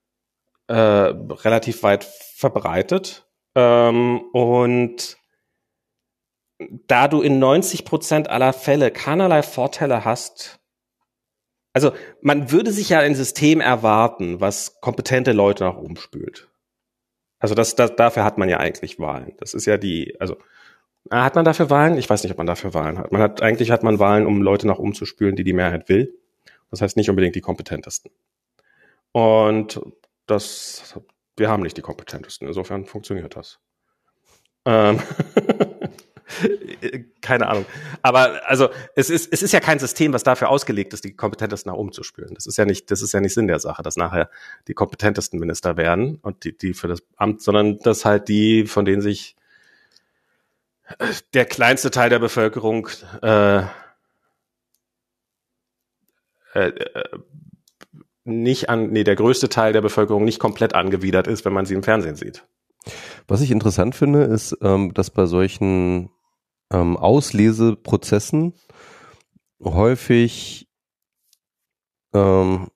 weit verbreitet. Und da du in 90% aller Fälle keinerlei Vorteile hast, also man würde sich ja ein System erwarten, was kompetente Leute nach oben spült. Also dafür hat man ja eigentlich Wahlen. Das ist ja hat man dafür Wahlen? Ich weiß nicht, ob man dafür Wahlen hat. Eigentlich hat man Wahlen, um Leute nach oben zu spülen, die Mehrheit will. Das heißt nicht unbedingt die kompetentesten. Und wir haben nicht die kompetentesten. Insofern funktioniert das. Keine Ahnung. Aber also es ist ja kein System, was dafür ausgelegt ist, die kompetentesten nach oben zu spülen. Das ist ja nicht Sinn der Sache, dass nachher die kompetentesten Minister werden und die für das Amt, sondern dass halt die, von denen sich der kleinste Teil der Bevölkerung der größte Teil der Bevölkerung nicht komplett angewidert ist, wenn man sie im Fernsehen sieht. Was ich interessant finde, ist, dass bei solchen Ausleseprozessen häufig am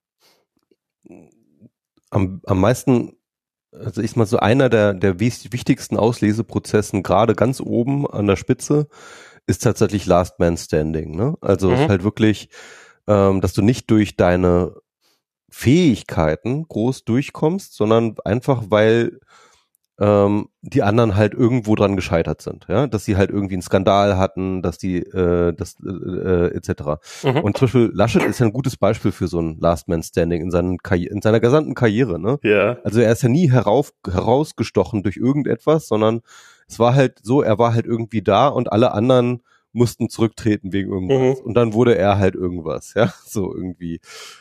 meisten, also ich mal so einer der wichtigsten Ausleseprozessen, gerade ganz oben an der Spitze, ist tatsächlich Last Man Standing. Ne? Also es ist halt wirklich, dass du nicht durch deine Fähigkeiten groß durchkommst, sondern einfach, weil die anderen halt irgendwo dran gescheitert sind, ja, dass sie halt irgendwie einen Skandal hatten, dass die etc. Und zum Beispiel Laschet ist ja ein gutes Beispiel für so ein Last Man Standing in seiner gesamten Karriere, ne? Ja. Also er ist ja nie herausgestochen durch irgendetwas, sondern es war halt so, er war halt irgendwie da und alle anderen mussten zurücktreten wegen irgendwas. Und dann wurde er halt irgendwas, ja, so irgendwie.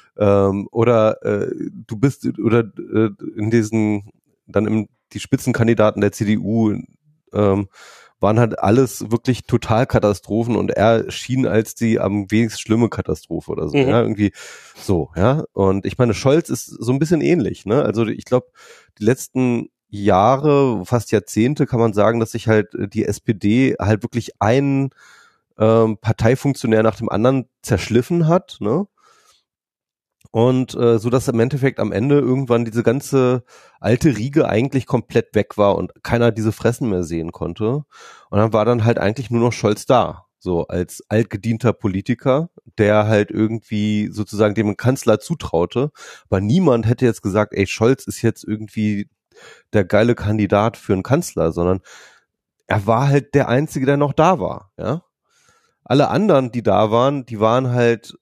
Du bist in diesen, dann die Spitzenkandidaten der CDU waren halt alles wirklich Totalkatastrophen und er schien als die am wenigst schlimme Katastrophe oder so, ja, irgendwie so, ja. Und ich meine, Scholz ist so ein bisschen ähnlich, ne? Also ich glaube, die letzten Jahre, fast Jahrzehnte kann man sagen, dass sich halt die SPD halt wirklich einen Parteifunktionär nach dem anderen zerschliffen hat, ne? Und so dass im Endeffekt am Ende irgendwann diese ganze alte Riege eigentlich komplett weg war und keiner diese Fressen mehr sehen konnte. Und dann war dann halt eigentlich nur noch Scholz da, so als altgedienter Politiker, der halt irgendwie sozusagen dem Kanzler zutraute. Aber niemand hätte jetzt gesagt, ey, Scholz ist jetzt irgendwie der geile Kandidat für einen Kanzler, sondern er war halt der Einzige, der noch da war, ja. Alle anderen, die da waren, die waren halt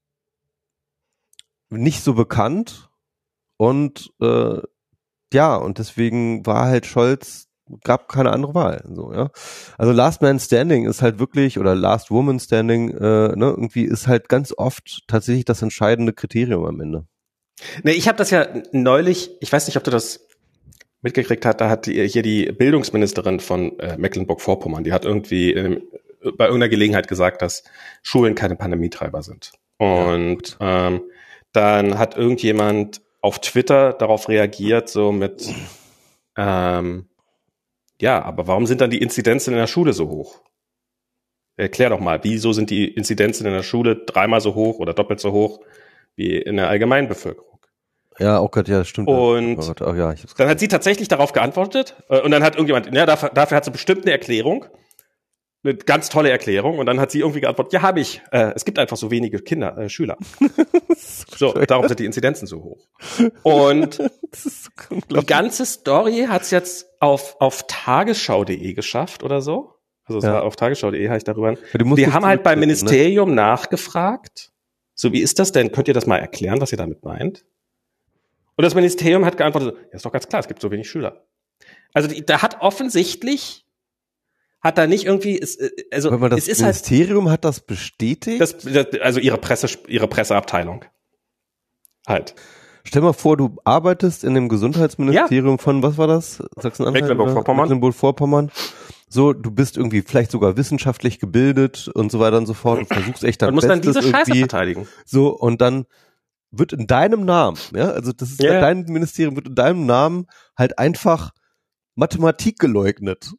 nicht so bekannt und ja, und deswegen war halt Scholz, gab keine andere Wahl, so, ja. Also Last Man Standing ist halt wirklich, oder Last Woman Standing, ne, irgendwie ist halt ganz oft tatsächlich das entscheidende Kriterium am Ende. Nee, ich habe das ja neulich, ich weiß nicht, ob du das mitgekriegt hast, da hat hier die Bildungsministerin von Mecklenburg-Vorpommern, die hat irgendwie bei irgendeiner Gelegenheit gesagt, dass Schulen keine Pandemietreiber sind. Und dann hat irgendjemand auf Twitter darauf reagiert, so mit, ja, aber warum sind dann die Inzidenzen in der Schule so hoch? Erklär doch mal, wieso sind die Inzidenzen in der Schule dreimal so hoch oder doppelt so hoch wie in der Allgemeinbevölkerung? Ja, oh Gott, ja, stimmt. Und oh Gott, oh, ja, dann hat sie tatsächlich darauf geantwortet und dann hat irgendjemand, ja, dafür hat sie bestimmt eine Erklärung. Eine ganz tolle Erklärung. Und dann hat sie irgendwie geantwortet, ja, habe ich. Es gibt einfach so wenige Kinder, Schüler. So, darum sind die Inzidenzen so hoch. Und die ganze Story hat's jetzt auf tagesschau.de geschafft oder so. Also es war auf tagesschau.de, habe ich darüber. Die haben halt beim Ministerium nachgefragt. So, wie ist das denn? Könnt ihr das mal erklären, was ihr damit meint? Und das Ministerium hat geantwortet, ja, ist doch ganz klar, es gibt so wenig Schüler. Also da hat offensichtlich hat da nicht irgendwie, also aber das es ist Ministerium hat das bestätigt? Also ihre Presseabteilung. Halt. Stell mal vor, du arbeitest in dem Gesundheitsministerium von, was war das? Sachsen-Anhalt? Mecklenburg-Vorpommern. So, du bist irgendwie vielleicht sogar wissenschaftlich gebildet und so weiter und so fort. Du versuchst echt dein Bestes. Und musst dann diese Scheiße verteidigen. So, und dann wird in deinem Namen, ja, also das ist dein Ministerium, wird in deinem Namen halt einfach Mathematik geleugnet.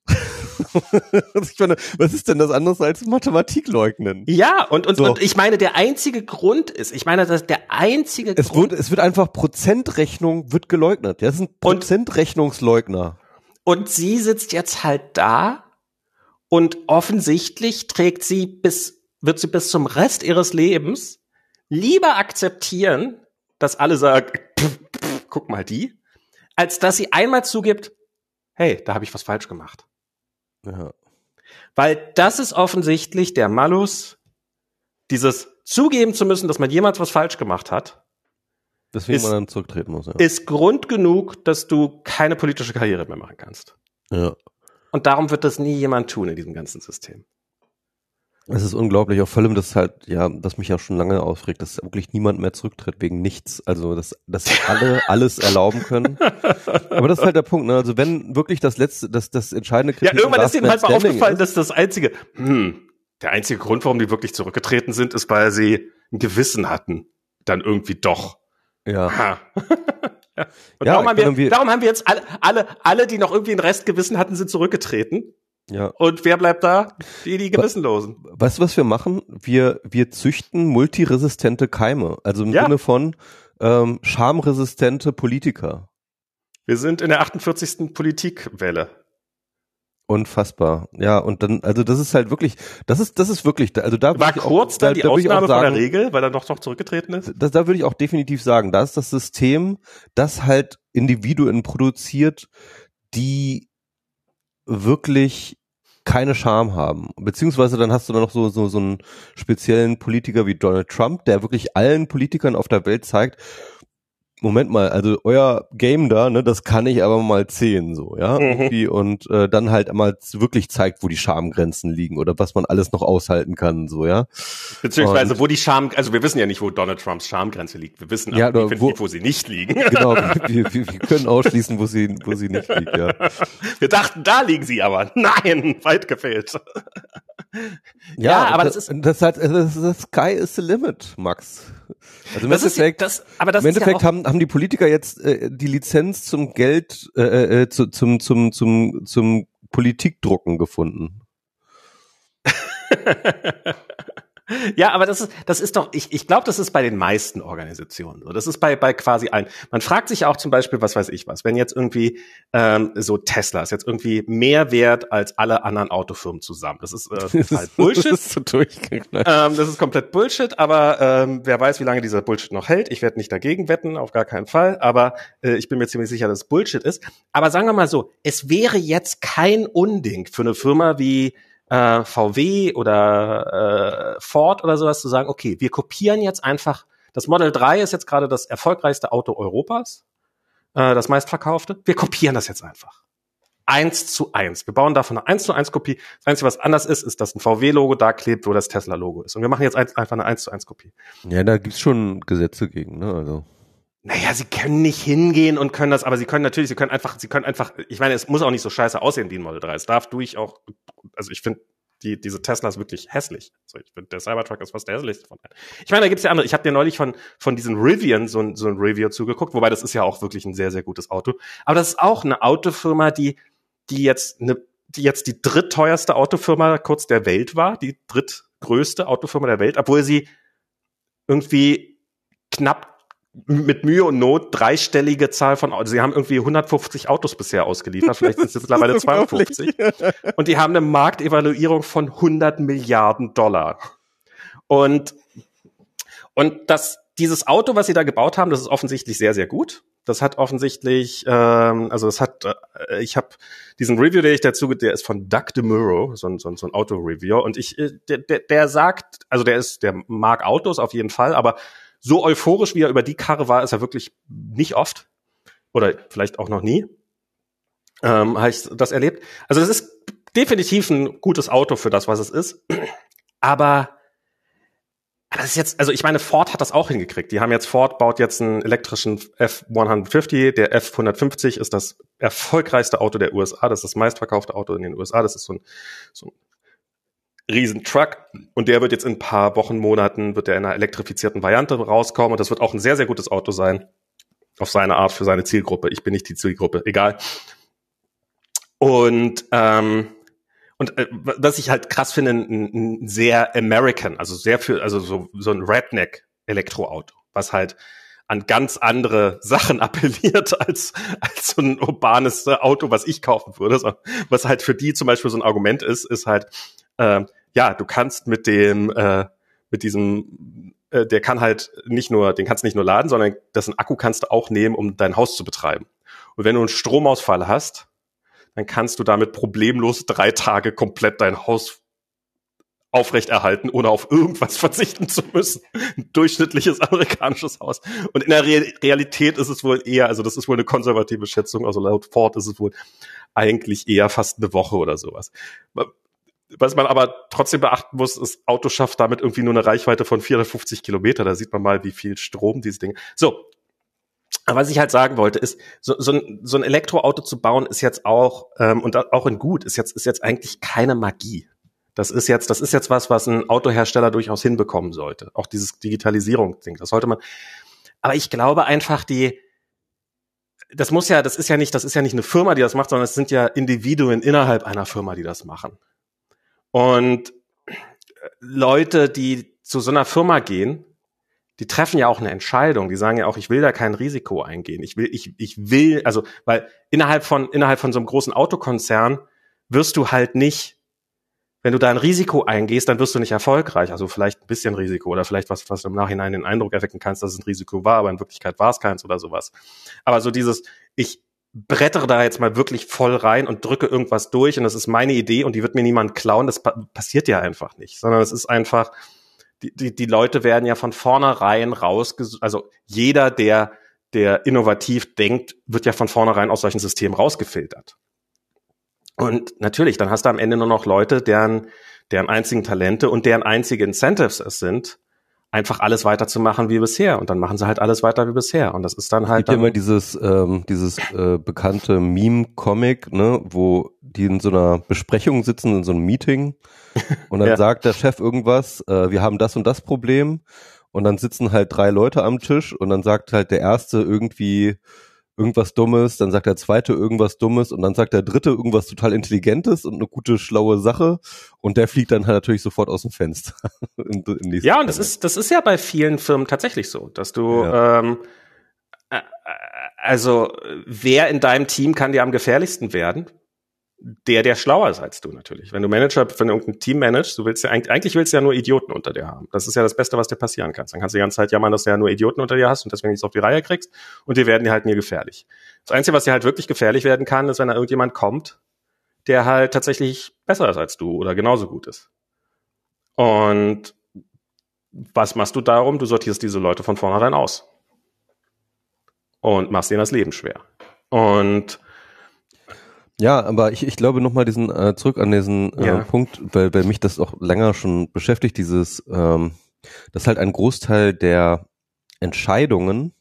Ich meine, was ist denn das anderes als Mathematik leugnen? Ja, und ich meine, der einzige Grund ist, es wird einfach Prozentrechnung wird geleugnet. Ja, das ist ein Prozentrechnungsleugner. Und sie sitzt jetzt halt da und offensichtlich wird sie bis zum Rest ihres Lebens lieber akzeptieren, dass alle sagen, guck mal die, als dass sie einmal zugibt, hey, da habe ich was falsch gemacht. Ja. Weil das ist offensichtlich der Malus, dieses zugeben zu müssen, dass man jemals was falsch gemacht hat. Deswegen man dann zurücktreten muss. Ja. Ist Grund genug, dass du keine politische Karriere mehr machen kannst. Ja. Und darum wird das nie jemand tun in diesem ganzen System. Es ist unglaublich, auch vor allem, dass halt, ja, das mich ja schon lange aufregt, dass wirklich niemand mehr zurücktritt wegen nichts. Also, dass alle alles erlauben können. Aber das ist halt der Punkt, ne? Also, wenn wirklich das entscheidende Kriterium. Ja, irgendwann ist ihnen halt mal aufgefallen, dass der einzige Grund, warum die wirklich zurückgetreten sind, ist, weil sie ein Gewissen hatten. Dann irgendwie doch. Ja. Ja. Und darum haben wir jetzt alle, die noch irgendwie ein Restgewissen hatten, sind zurückgetreten. Ja. Und wer bleibt da? Die Gewissenlosen. Weißt du, was wir machen? Wir züchten multiresistente Keime. Also im Sinne von schamresistente Politiker. Wir sind in der 48. Politikwelle. Unfassbar. Ja, und dann, also das ist halt wirklich, das ist wirklich, also da war kurz dann die Ausnahme von der Regel, weil er doch zurückgetreten ist? Da würde ich auch definitiv sagen, da ist das System, das halt Individuen produziert, die wirklich keine Scham haben. Beziehungsweise dann hast du dann noch so einen speziellen Politiker wie Donald Trump, der wirklich allen Politikern auf der Welt zeigt, Moment mal, also euer Game da, ne, das kann ich aber mal 10 so, ja, irgendwie und dann halt mal wirklich zeigt, wo die Schamgrenzen liegen oder was man alles noch aushalten kann, so, ja. Beziehungsweise wo die also wir wissen ja nicht, wo Donald Trumps Schamgrenze liegt. Wir wissen ja, aber wo sie nicht liegen. Genau, wir können ausschließen, wo sie nicht liegt, ja. Wir dachten, da liegen sie aber. Nein, weit gefehlt. Ja, aber das Sky is the limit, Max. Also im Endeffekt haben die Politiker jetzt die Lizenz zum Geld zum Politikdrucken gefunden. Ja, aber das ist doch, ich glaube, das ist bei den meisten Organisationen so. Das ist bei quasi allen. Man fragt sich auch zum Beispiel, was weiß ich was, wenn jetzt irgendwie so Tesla ist jetzt irgendwie mehr wert als alle anderen Autofirmen zusammen. Das ist halt Bullshit. Das ist so durchgeknallt. Das ist komplett Bullshit, aber wer weiß, wie lange dieser Bullshit noch hält. Ich werde nicht dagegen wetten, auf gar keinen Fall, aber ich bin mir ziemlich sicher, dass es Bullshit ist. Aber sagen wir mal so, es wäre jetzt kein Unding für eine Firma wie VW oder Ford oder sowas zu sagen, okay, wir kopieren jetzt einfach, das Model 3 ist jetzt gerade das erfolgreichste Auto Europas, das meistverkaufte, wir kopieren das jetzt einfach. 1:1. Wir bauen davon eine 1:1 Kopie. Das Einzige, was anders ist, ist, dass ein VW-Logo da klebt, wo das Tesla-Logo ist. Und wir machen jetzt einfach eine 1:1 Kopie. Ja, da gibt's schon Gesetze gegen, ne, also. Naja, sie können nicht hingehen und können das, aber sie können einfach, ich meine, es muss auch nicht so scheiße aussehen wie ein Model 3. Es darf also ich finde, diese Tesla ist wirklich hässlich. Also ich finde, der Cybertruck ist fast der hässlichste von allen. Ich meine, da gibt's ja andere. Ich habe dir neulich von diesen Rivian so ein Review zugeguckt, wobei das ist ja auch wirklich ein sehr, sehr gutes Auto. Aber das ist auch eine Autofirma, die jetzt die drittteuerste Autofirma kurz der Welt war, die drittgrößte Autofirma der Welt, obwohl sie irgendwie knapp mit Mühe und Not dreistellige Zahl von Autos. Sie haben irgendwie 150 Autos bisher ausgeliefert, vielleicht sind es mittlerweile 52. Und die haben eine Marktevaluierung von 100 Milliarden $. Und dieses Auto, was sie da gebaut haben, das ist offensichtlich sehr, sehr gut. Das hat offensichtlich, ich habe diesen Review, der ist von Doug DeMuro, so ein Auto-Reviewer. Und der sagt, also der mag Autos auf jeden Fall, aber so euphorisch, wie er über die Karre war, ist er wirklich nicht oft. Oder vielleicht auch noch nie. Habe ich das erlebt. Also das ist definitiv ein gutes Auto für das, was es ist. Aber das ist jetzt, also ich meine, Ford hat das auch hingekriegt. Ford baut jetzt einen elektrischen F-150. Der F-150 ist das erfolgreichste Auto der USA. Das ist das meistverkaufte Auto in den USA. Das ist so ein Riesentruck, und der wird jetzt in ein paar Wochen, Monaten, wird der in einer elektrifizierten Variante rauskommen, und das wird auch ein sehr, sehr gutes Auto sein, auf seine Art, für seine Zielgruppe. Ich bin nicht die Zielgruppe, egal. Und was ich halt krass finde, ein sehr American, also so ein Redneck-Elektroauto, was halt an ganz andere Sachen appelliert als so ein urbanes Auto, was ich kaufen würde. Was halt für die zum Beispiel so ein Argument ist halt, du kannst mit diesem, der kann halt den kannst nicht nur laden, sondern dessen Akku kannst du auch nehmen, um dein Haus zu betreiben. Und wenn du einen Stromausfall hast, dann kannst du damit problemlos 3 Tage komplett dein Haus aufrechterhalten, ohne auf irgendwas verzichten zu müssen. Ein durchschnittliches amerikanisches Haus. Und in der Realität ist es wohl eher, also das ist wohl eine konservative Schätzung, also laut Ford ist es wohl eigentlich eher fast eine Woche oder sowas. Was man aber trotzdem beachten muss, ist, Auto schafft damit irgendwie nur eine Reichweite von 450 Kilometer. Da sieht man mal, wie viel Strom diese Dinge. So, aber was ich halt sagen wollte, ist, so ein Elektroauto zu bauen, ist jetzt auch, und auch in gut, ist jetzt eigentlich keine Magie. Das ist jetzt was ein Autohersteller durchaus hinbekommen sollte. Auch dieses Digitalisierungsding, das sollte man. Aber ich glaube einfach, das ist ja nicht eine Firma, die das macht, sondern es sind ja Individuen innerhalb einer Firma, die das machen. Und Leute, die zu so einer Firma gehen, die treffen ja auch eine Entscheidung. Die sagen ja auch, ich will da kein Risiko eingehen. Ich will, also, weil innerhalb von so einem großen Autokonzern wirst du halt nicht, wenn du da ein Risiko eingehst, dann wirst du nicht erfolgreich. Also vielleicht ein bisschen Risiko oder vielleicht was du im Nachhinein den Eindruck erwecken kannst, dass es ein Risiko war, aber in Wirklichkeit war es keins oder sowas. Aber so dieses, ich brettere da jetzt mal wirklich voll rein und drücke irgendwas durch und das ist meine Idee und die wird mir niemand klauen, das passiert ja einfach nicht. Sondern es ist einfach, die Leute werden ja von vornherein also jeder, der der innovativ denkt, wird ja von vornherein aus solchen Systemen rausgefiltert. Und natürlich, dann hast du am Ende nur noch Leute, deren einzigen Talente und deren einzige Incentives es sind, einfach alles weiterzumachen wie bisher. Und dann machen sie halt alles weiter wie bisher. Und das ist dann halt. Es gibt ja immer dieses bekannte Meme-Comic, ne, wo die in so einer Besprechung sitzen, in so einem Meeting. Und dann sagt der Chef irgendwas, wir haben das und das Problem. Und dann sitzen halt 3 Leute am Tisch und dann sagt halt der Erste irgendwie irgendwas Dummes, dann sagt der Zweite irgendwas Dummes und dann sagt der Dritte irgendwas total Intelligentes und eine gute, schlaue Sache und der fliegt dann halt natürlich sofort aus dem Fenster. Und das ist ja bei vielen Firmen tatsächlich so, dass du, also wer in deinem Team kann dir am gefährlichsten werden? Der schlauer ist als du natürlich. Wenn du irgendein Team managst, du willst ja eigentlich willst du ja nur Idioten unter dir haben. Das ist ja das Beste, was dir passieren kann. Dann kannst du die ganze Zeit jammern, dass du ja nur Idioten unter dir hast und deswegen nichts auf die Reihe kriegst und die werden dir halt nie gefährlich. Das Einzige, was dir halt wirklich gefährlich werden kann, ist, wenn da irgendjemand kommt, der halt tatsächlich besser ist als du oder genauso gut ist. Und was machst du darum? Du sortierst diese Leute von vornherein aus und machst denen das Leben schwer. Und ja, aber ich glaube nochmal zurück an diesen Punkt, weil mich das auch länger schon beschäftigt, dass halt ein Großteil der Entscheidungen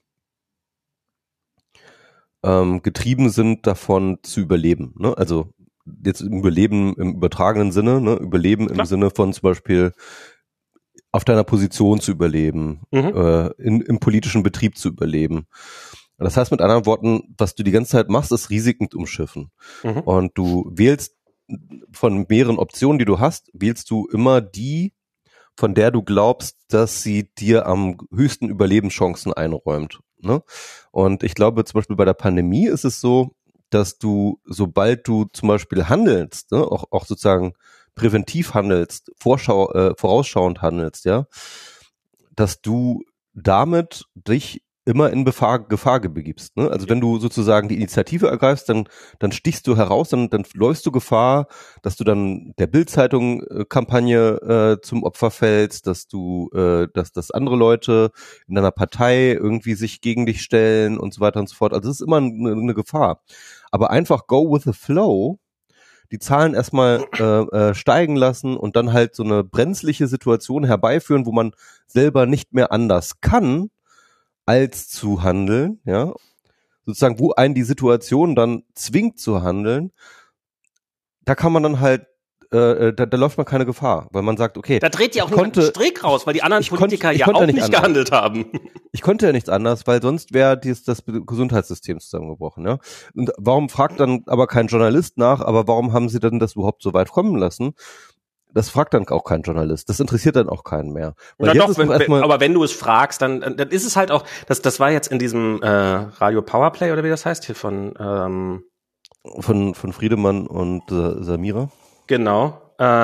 getrieben sind davon zu überleben, ne? Also jetzt Überleben im übertragenen Sinne, ne? Überleben im Sinne von zum Beispiel auf deiner Position zu überleben, im politischen Betrieb zu überleben. Das heißt mit anderen Worten, was du die ganze Zeit machst, ist Risiken umschiffen. Und du wählst von mehreren Optionen, die du hast, wählst du immer die, von der du glaubst, dass sie dir am höchsten Überlebenschancen einräumt. Ne? Und ich glaube zum Beispiel bei der Pandemie ist es so, dass du, sobald du zum Beispiel handelst, ne, auch sozusagen präventiv handelst, vorausschauend handelst, ja, dass du damit dich immer in Gefahr begibst. Ne? Also wenn du sozusagen die Initiative ergreifst, dann stichst du heraus, dann läufst du Gefahr, dass du dann der Bild-Zeitung-Kampagne zum Opfer fällst, dass dass andere Leute in deiner Partei irgendwie sich gegen dich stellen und so weiter und so fort. Also es ist immer eine Gefahr. Aber einfach go with the flow, die Zahlen erstmal steigen lassen und dann halt so eine brenzliche Situation herbeiführen, wo man selber nicht mehr anders kann, als zu handeln, ja, sozusagen, wo einen die Situation dann zwingt zu handeln, da kann man dann halt, da läuft man keine Gefahr, weil man sagt, okay. Da dreht ja auch niemand einen Strick raus, weil die anderen Politiker ja auch nicht gehandelt haben. Ich konnte ja nichts anders, weil sonst wäre das Gesundheitssystem zusammengebrochen, ja. Und warum fragt dann aber kein Journalist nach, aber warum haben sie denn das überhaupt so weit kommen lassen? Das fragt dann auch kein Journalist. Das interessiert dann auch keinen mehr. Weil ja doch, aber wenn du es fragst, dann ist es halt auch, das war jetzt in diesem Radio Powerplay oder wie das heißt hier von Friedemann und Samira. Genau.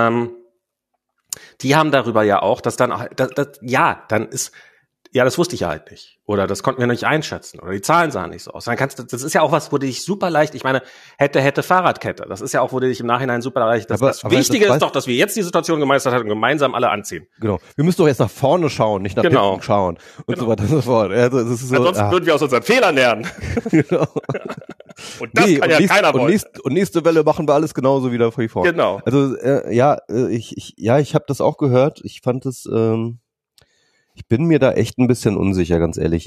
Die haben darüber ja auch, dass dann das wusste ich ja halt nicht. Oder das konnten wir nicht einschätzen. Oder die Zahlen sahen nicht so aus. Das ist ja auch was, wo du dich super leicht, ich meine, hätte Fahrradkette. Das ist ja auch, wo du dich im Nachhinein super leicht, das Wichtige ist doch, dass wir jetzt die Situation gemeistert haben und gemeinsam alle anziehen. Genau. Wir müssen doch jetzt nach vorne schauen, nicht nach hinten schauen. Und so weiter und so fort. Also, das ist so, ansonsten würden wir aus unseren Fehlern lernen. Genau. Und das kann ja keiner wollen. Und nächste Welle machen wir alles genauso wieder wie vor. Genau. Also, ich habe das auch gehört. Ich fand es, ich bin mir da echt ein bisschen unsicher, ganz ehrlich.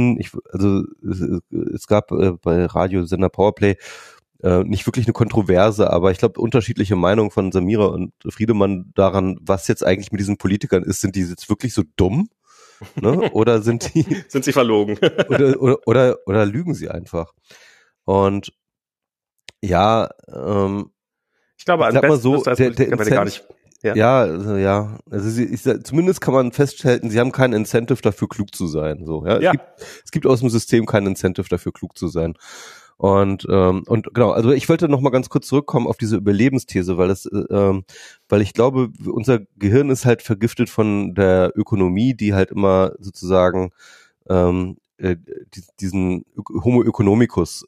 Es gab bei Radiosender Powerplay nicht wirklich eine Kontroverse, aber ich glaube, unterschiedliche Meinungen von Samira und Friedemann daran, was jetzt eigentlich mit diesen Politikern ist. Sind die jetzt wirklich so dumm? Ne? Oder sind sie verlogen? oder lügen sie einfach? Und ja, ich glaube, an besten so, der gar nicht. Ja. Also zumindest kann man feststellen, sie haben kein Incentive dafür, klug zu sein. So, ja. Es gibt aus dem System kein Incentive dafür, klug zu sein. Und genau, also ich wollte noch mal ganz kurz zurückkommen auf diese Überlebensthese, weil ich glaube, unser Gehirn ist halt vergiftet von der Ökonomie, die halt immer sozusagen diesen Homo economicus immer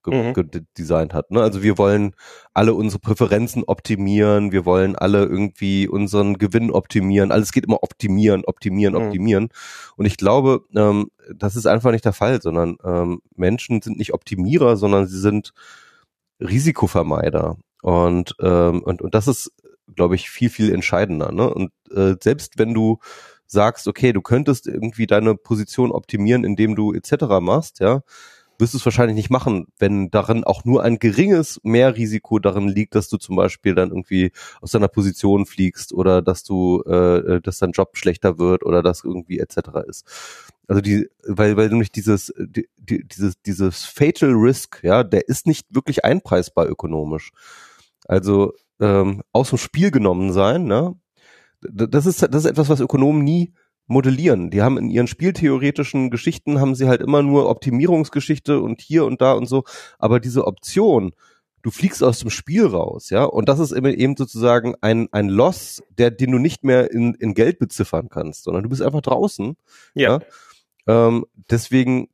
designt hat. Ne? Also wir wollen alle unsere Präferenzen optimieren, wir wollen alle irgendwie unseren Gewinn optimieren. Alles geht immer optimieren. Und ich glaube, das ist einfach nicht der Fall, sondern Menschen sind nicht Optimierer, sondern sie sind Risikovermeider. Und das ist, glaube ich, viel, viel entscheidender. Ne? Und selbst wenn du sagst, okay, du könntest irgendwie deine Position optimieren, indem du etc. machst, ja, wirst du es wahrscheinlich nicht machen, wenn darin auch nur ein geringes Mehrrisiko darin liegt, dass du zum Beispiel dann irgendwie aus deiner Position fliegst oder dass dass dein Job schlechter wird oder dass irgendwie etc. ist. Also weil nämlich dieses Fatal Risk, ja, der ist nicht wirklich einpreisbar ökonomisch. Also aus dem Spiel genommen sein, ne? Das ist etwas, was Ökonomen nie modellieren. Die haben in ihren spieltheoretischen Geschichten haben sie halt immer nur Optimierungsgeschichte und hier und da und so. Aber diese Option, du fliegst aus dem Spiel raus, ja, und das ist eben sozusagen ein Loss, den du nicht mehr in Geld beziffern kannst, sondern du bist einfach draußen. Ja. Deswegen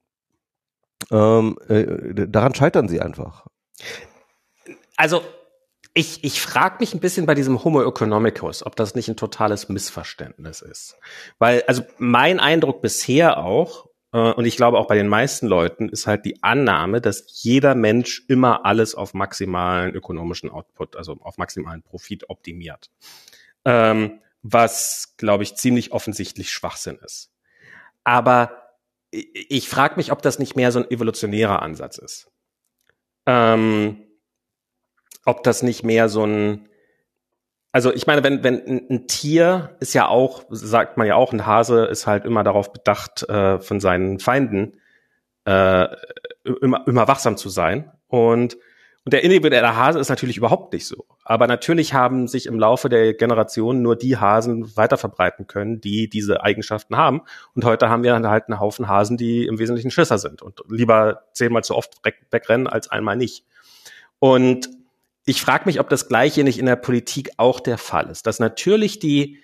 daran scheitern sie einfach. Also ich frage mich ein bisschen bei diesem Homo economicus, ob das nicht ein totales Missverständnis ist. Weil, also mein Eindruck bisher auch, und ich glaube auch bei den meisten Leuten, ist halt die Annahme, dass jeder Mensch immer alles auf maximalen ökonomischen Output, also auf maximalen Profit optimiert. Was, glaube ich, ziemlich offensichtlich Schwachsinn ist. Aber ich frage mich, ob das nicht mehr so ein evolutionärer Ansatz ist. Ob das nicht mehr so also ich meine, wenn ein Tier ist ja auch, sagt man ja auch, ein Hase ist halt immer darauf bedacht, von seinen Feinden immer wachsam zu sein. Und der individuelle Hase ist natürlich überhaupt nicht so. Aber natürlich haben sich im Laufe der Generationen nur die Hasen weiter verbreiten können, die diese Eigenschaften haben. Und heute haben wir halt einen Haufen Hasen, die im Wesentlichen Schisser sind und lieber 10-mal zu oft wegrennen als einmal nicht. Und ich frage mich, ob das Gleiche nicht in der Politik auch der Fall ist, dass natürlich die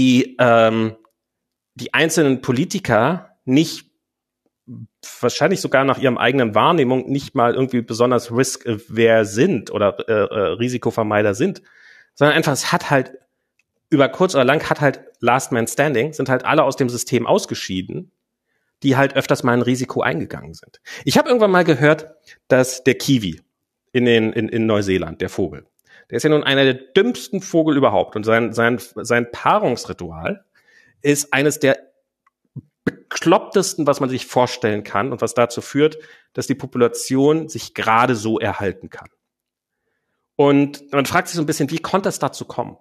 einzelnen Politiker nicht, wahrscheinlich sogar nach ihrem eigenen Wahrnehmung, nicht mal irgendwie besonders risk-aware sind oder Risikovermeider sind, sondern einfach, es hat halt über kurz oder lang hat halt Last Man Standing, sind halt alle aus dem System ausgeschieden, die halt öfters mal ein Risiko eingegangen sind. Ich habe irgendwann mal gehört, dass der Kiwi in Neuseeland, der Vogel, der ist ja nun einer der dümmsten Vogel überhaupt und sein Paarungsritual ist eines der beklopptesten, was man sich vorstellen kann und was dazu führt, dass die Population sich gerade so erhalten kann. Und man fragt sich so ein bisschen, wie konnte es dazu kommen?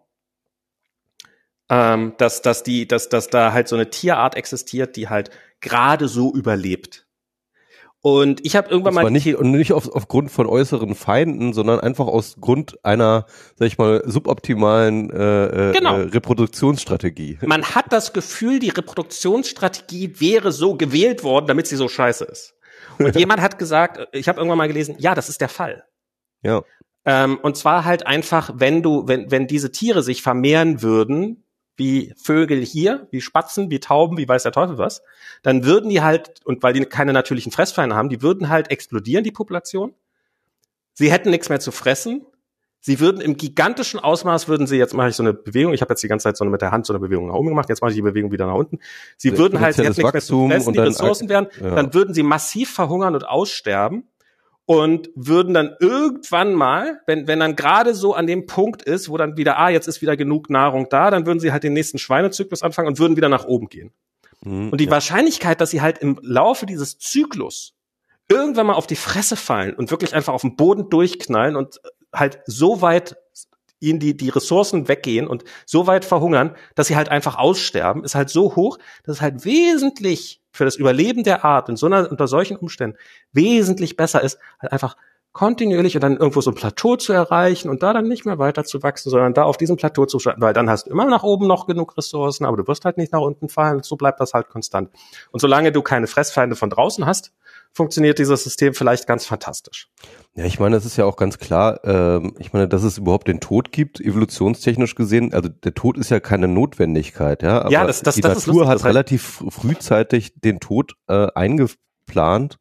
Dass da halt so eine Tierart existiert, die halt gerade so überlebt. Und ich habe irgendwann mal nicht aufgrund von äußeren Feinden, sondern einfach aus Grund einer, sag ich mal, suboptimalen Reproduktionsstrategie. Man hat das Gefühl, die Reproduktionsstrategie wäre so gewählt worden, damit sie so scheiße ist. Und jemand hat gesagt, ich habe irgendwann mal gelesen, ja, das ist der Fall. Ja. Und zwar halt einfach, wenn diese Tiere sich vermehren würden, wie Vögel hier, wie Spatzen, wie Tauben, wie weiß der Teufel was, dann würden die halt, und weil die keine natürlichen Fressfeinde haben, die würden halt explodieren, die Population. Sie hätten nichts mehr zu fressen. Sie würden im gigantischen Ausmaß, jetzt mache ich so eine Bewegung, ich habe jetzt die ganze Zeit so mit der Hand so eine Bewegung nach oben gemacht, jetzt mache ich die Bewegung wieder nach unten. Sie hätten nichts mehr zu fressen, die Ressourcen wären, dann würden sie massiv verhungern und aussterben. Und würden dann irgendwann mal, wenn dann gerade so an dem Punkt ist, wo dann wieder, jetzt ist wieder genug Nahrung da, dann würden sie halt den nächsten Schweinezyklus anfangen und würden wieder nach oben gehen. Und die Wahrscheinlichkeit, dass sie halt im Laufe dieses Zyklus irgendwann mal auf die Fresse fallen und wirklich einfach auf den Boden durchknallen und halt so weit ihnen die Ressourcen weggehen und so weit verhungern, dass sie halt einfach aussterben, ist halt so hoch, dass es halt wesentlich für das Überleben der Art unter solchen Umständen wesentlich besser ist, halt einfach kontinuierlich und dann irgendwo so ein Plateau zu erreichen und da dann nicht mehr weiter zu wachsen, sondern da auf diesem Plateau zu starten, weil dann hast du immer nach oben noch genug Ressourcen, aber du wirst halt nicht nach unten fallen, so bleibt das halt konstant. Und solange du keine Fressfeinde von draußen hast, funktioniert dieses System vielleicht ganz fantastisch. Ja, ich meine, das ist ja auch ganz klar, dass es überhaupt den Tod gibt, evolutionstechnisch gesehen, also der Tod ist ja keine Notwendigkeit, ja, aber die Natur hat relativ frühzeitig den Tod eingeplant,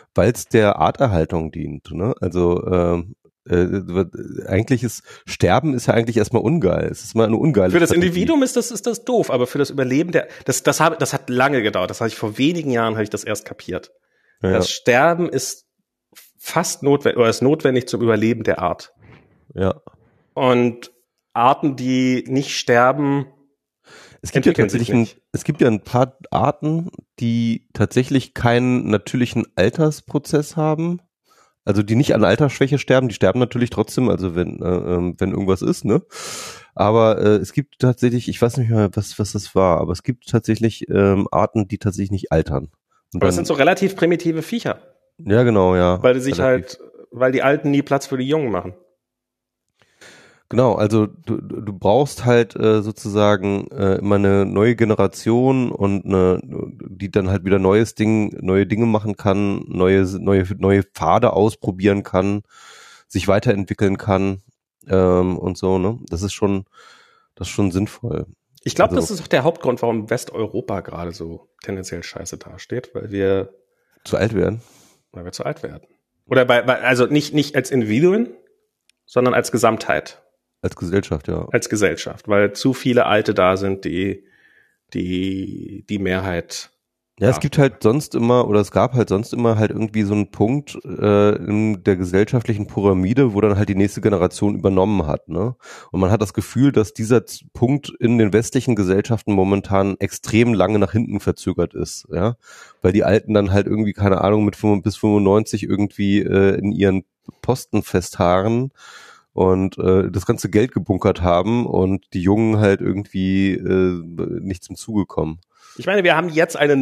weil es der Arterhaltung dient. Ne? Also eigentlich ist Sterben ist ja eigentlich erstmal ungeil. Es ist mal eine ungeile Für das Strategie. Individuum ist das doof, aber für das Überleben das hat lange gedauert. Das habe ich vor wenigen Jahren habe ich das erst kapiert. Ja. Das Sterben ist fast notwendig oder ist notwendig zum Überleben der Art. Ja. Und Arten, die nicht sterben, es gibt ja ein paar Arten, die tatsächlich keinen natürlichen Altersprozess haben. Also die nicht an Altersschwäche sterben, die sterben natürlich trotzdem, also wenn irgendwas ist, ne? Aber es gibt tatsächlich, ich weiß nicht mehr, was das war, aber es gibt tatsächlich Arten, die tatsächlich nicht altern. Aber das sind so relativ primitive Viecher. Ja, genau, ja. Weil weil die Alten nie Platz für die Jungen machen. Genau, also du brauchst halt sozusagen immer eine neue Generation und die dann halt wieder neue Dinge machen kann, neue Pfade ausprobieren kann, sich weiterentwickeln kann und so, ne? Das ist schon sinnvoll. Ich glaube, das ist auch der Hauptgrund, warum Westeuropa gerade so tendenziell scheiße dasteht, weil wir zu alt werden. Weil wir zu alt werden. Oder also nicht als Individuen, sondern als Gesamtheit. Als Gesellschaft, ja. Als Gesellschaft, weil zu viele Alte da sind, die Mehrheit. Ja, es gab halt sonst immer halt irgendwie so einen Punkt in der gesellschaftlichen Pyramide, wo dann halt die nächste Generation übernommen hat, ne? Und man hat das Gefühl, dass dieser Punkt in den westlichen Gesellschaften momentan extrem lange nach hinten verzögert ist, ja? Weil die Alten dann halt irgendwie, keine Ahnung, mit bis 95 irgendwie in ihren Posten festharren und das ganze Geld gebunkert haben und die Jungen halt irgendwie nicht zum Zuge kommen. Ich meine, wir haben jetzt einen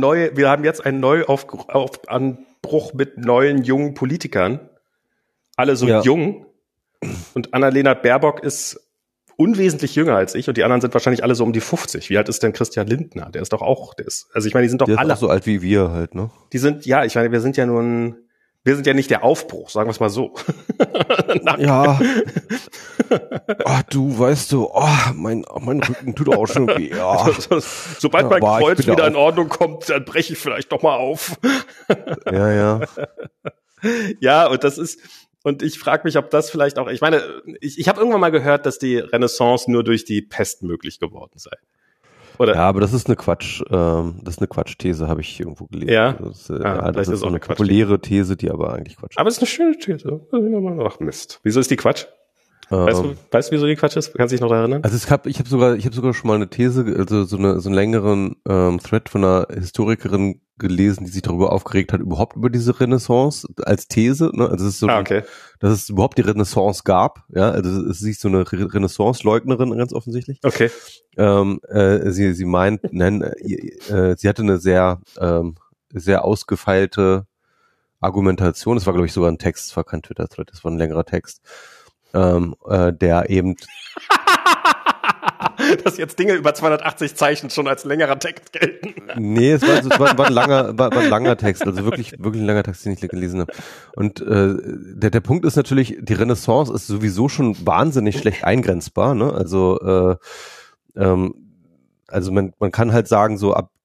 Neuanbruch mit neuen jungen Politikern. Alle so jung. Und Annalena Baerbock ist unwesentlich jünger als ich und die anderen sind wahrscheinlich alle so um die 50. Wie alt ist denn Christian Lindner? Die sind doch alle auch so alt wie wir halt, ne? Die sind, ja, ich meine, wir sind ja nicht der Aufbruch, sagen wir es mal so. Ja. Oh, du, weißt du, mein Rücken tut auch schon weh. Ja. Sobald mein Kreuz wieder in Ordnung kommt, dann breche ich vielleicht doch mal auf. Ja. Ja, und ich frage mich, ob das vielleicht auch, ich meine, ich habe irgendwann mal gehört, dass die Renaissance nur durch die Pest möglich geworden sei. Oder? Ja, aber das ist eine Quatschthese, habe ich irgendwo gelesen. Ja, das ist so eine populäre These, die aber eigentlich Quatsch ist. Aber es ist eine schöne These. Ach Mist. Wieso ist die Quatsch? Weißt du, wieso die Quatsch ist? Kannst du dich noch erinnern? Also ich habe sogar schon mal eine These, also so einen längeren Thread von einer Historikerin gelesen, die sich darüber aufgeregt hat, überhaupt über diese Renaissance als These, ne? Also es ist so, dass es überhaupt die Renaissance gab, ja, also es ist so eine Renaissance-Leugnerin ganz offensichtlich. Okay. Sie meint, sie hatte eine sehr ausgefeilte Argumentation, das war glaube ich sogar ein Text, das war kein Twitter-Thread, das war ein längerer Text. Der eben dass jetzt Dinge über 280 Zeichen schon als längerer Text gelten. Nee, es war ein langer Text, also wirklich ein langer Text, den ich gelesen habe. Und der Punkt ist natürlich, die Renaissance ist sowieso schon wahnsinnig schlecht eingrenzbar, ne? Also man kann halt sagen, so ab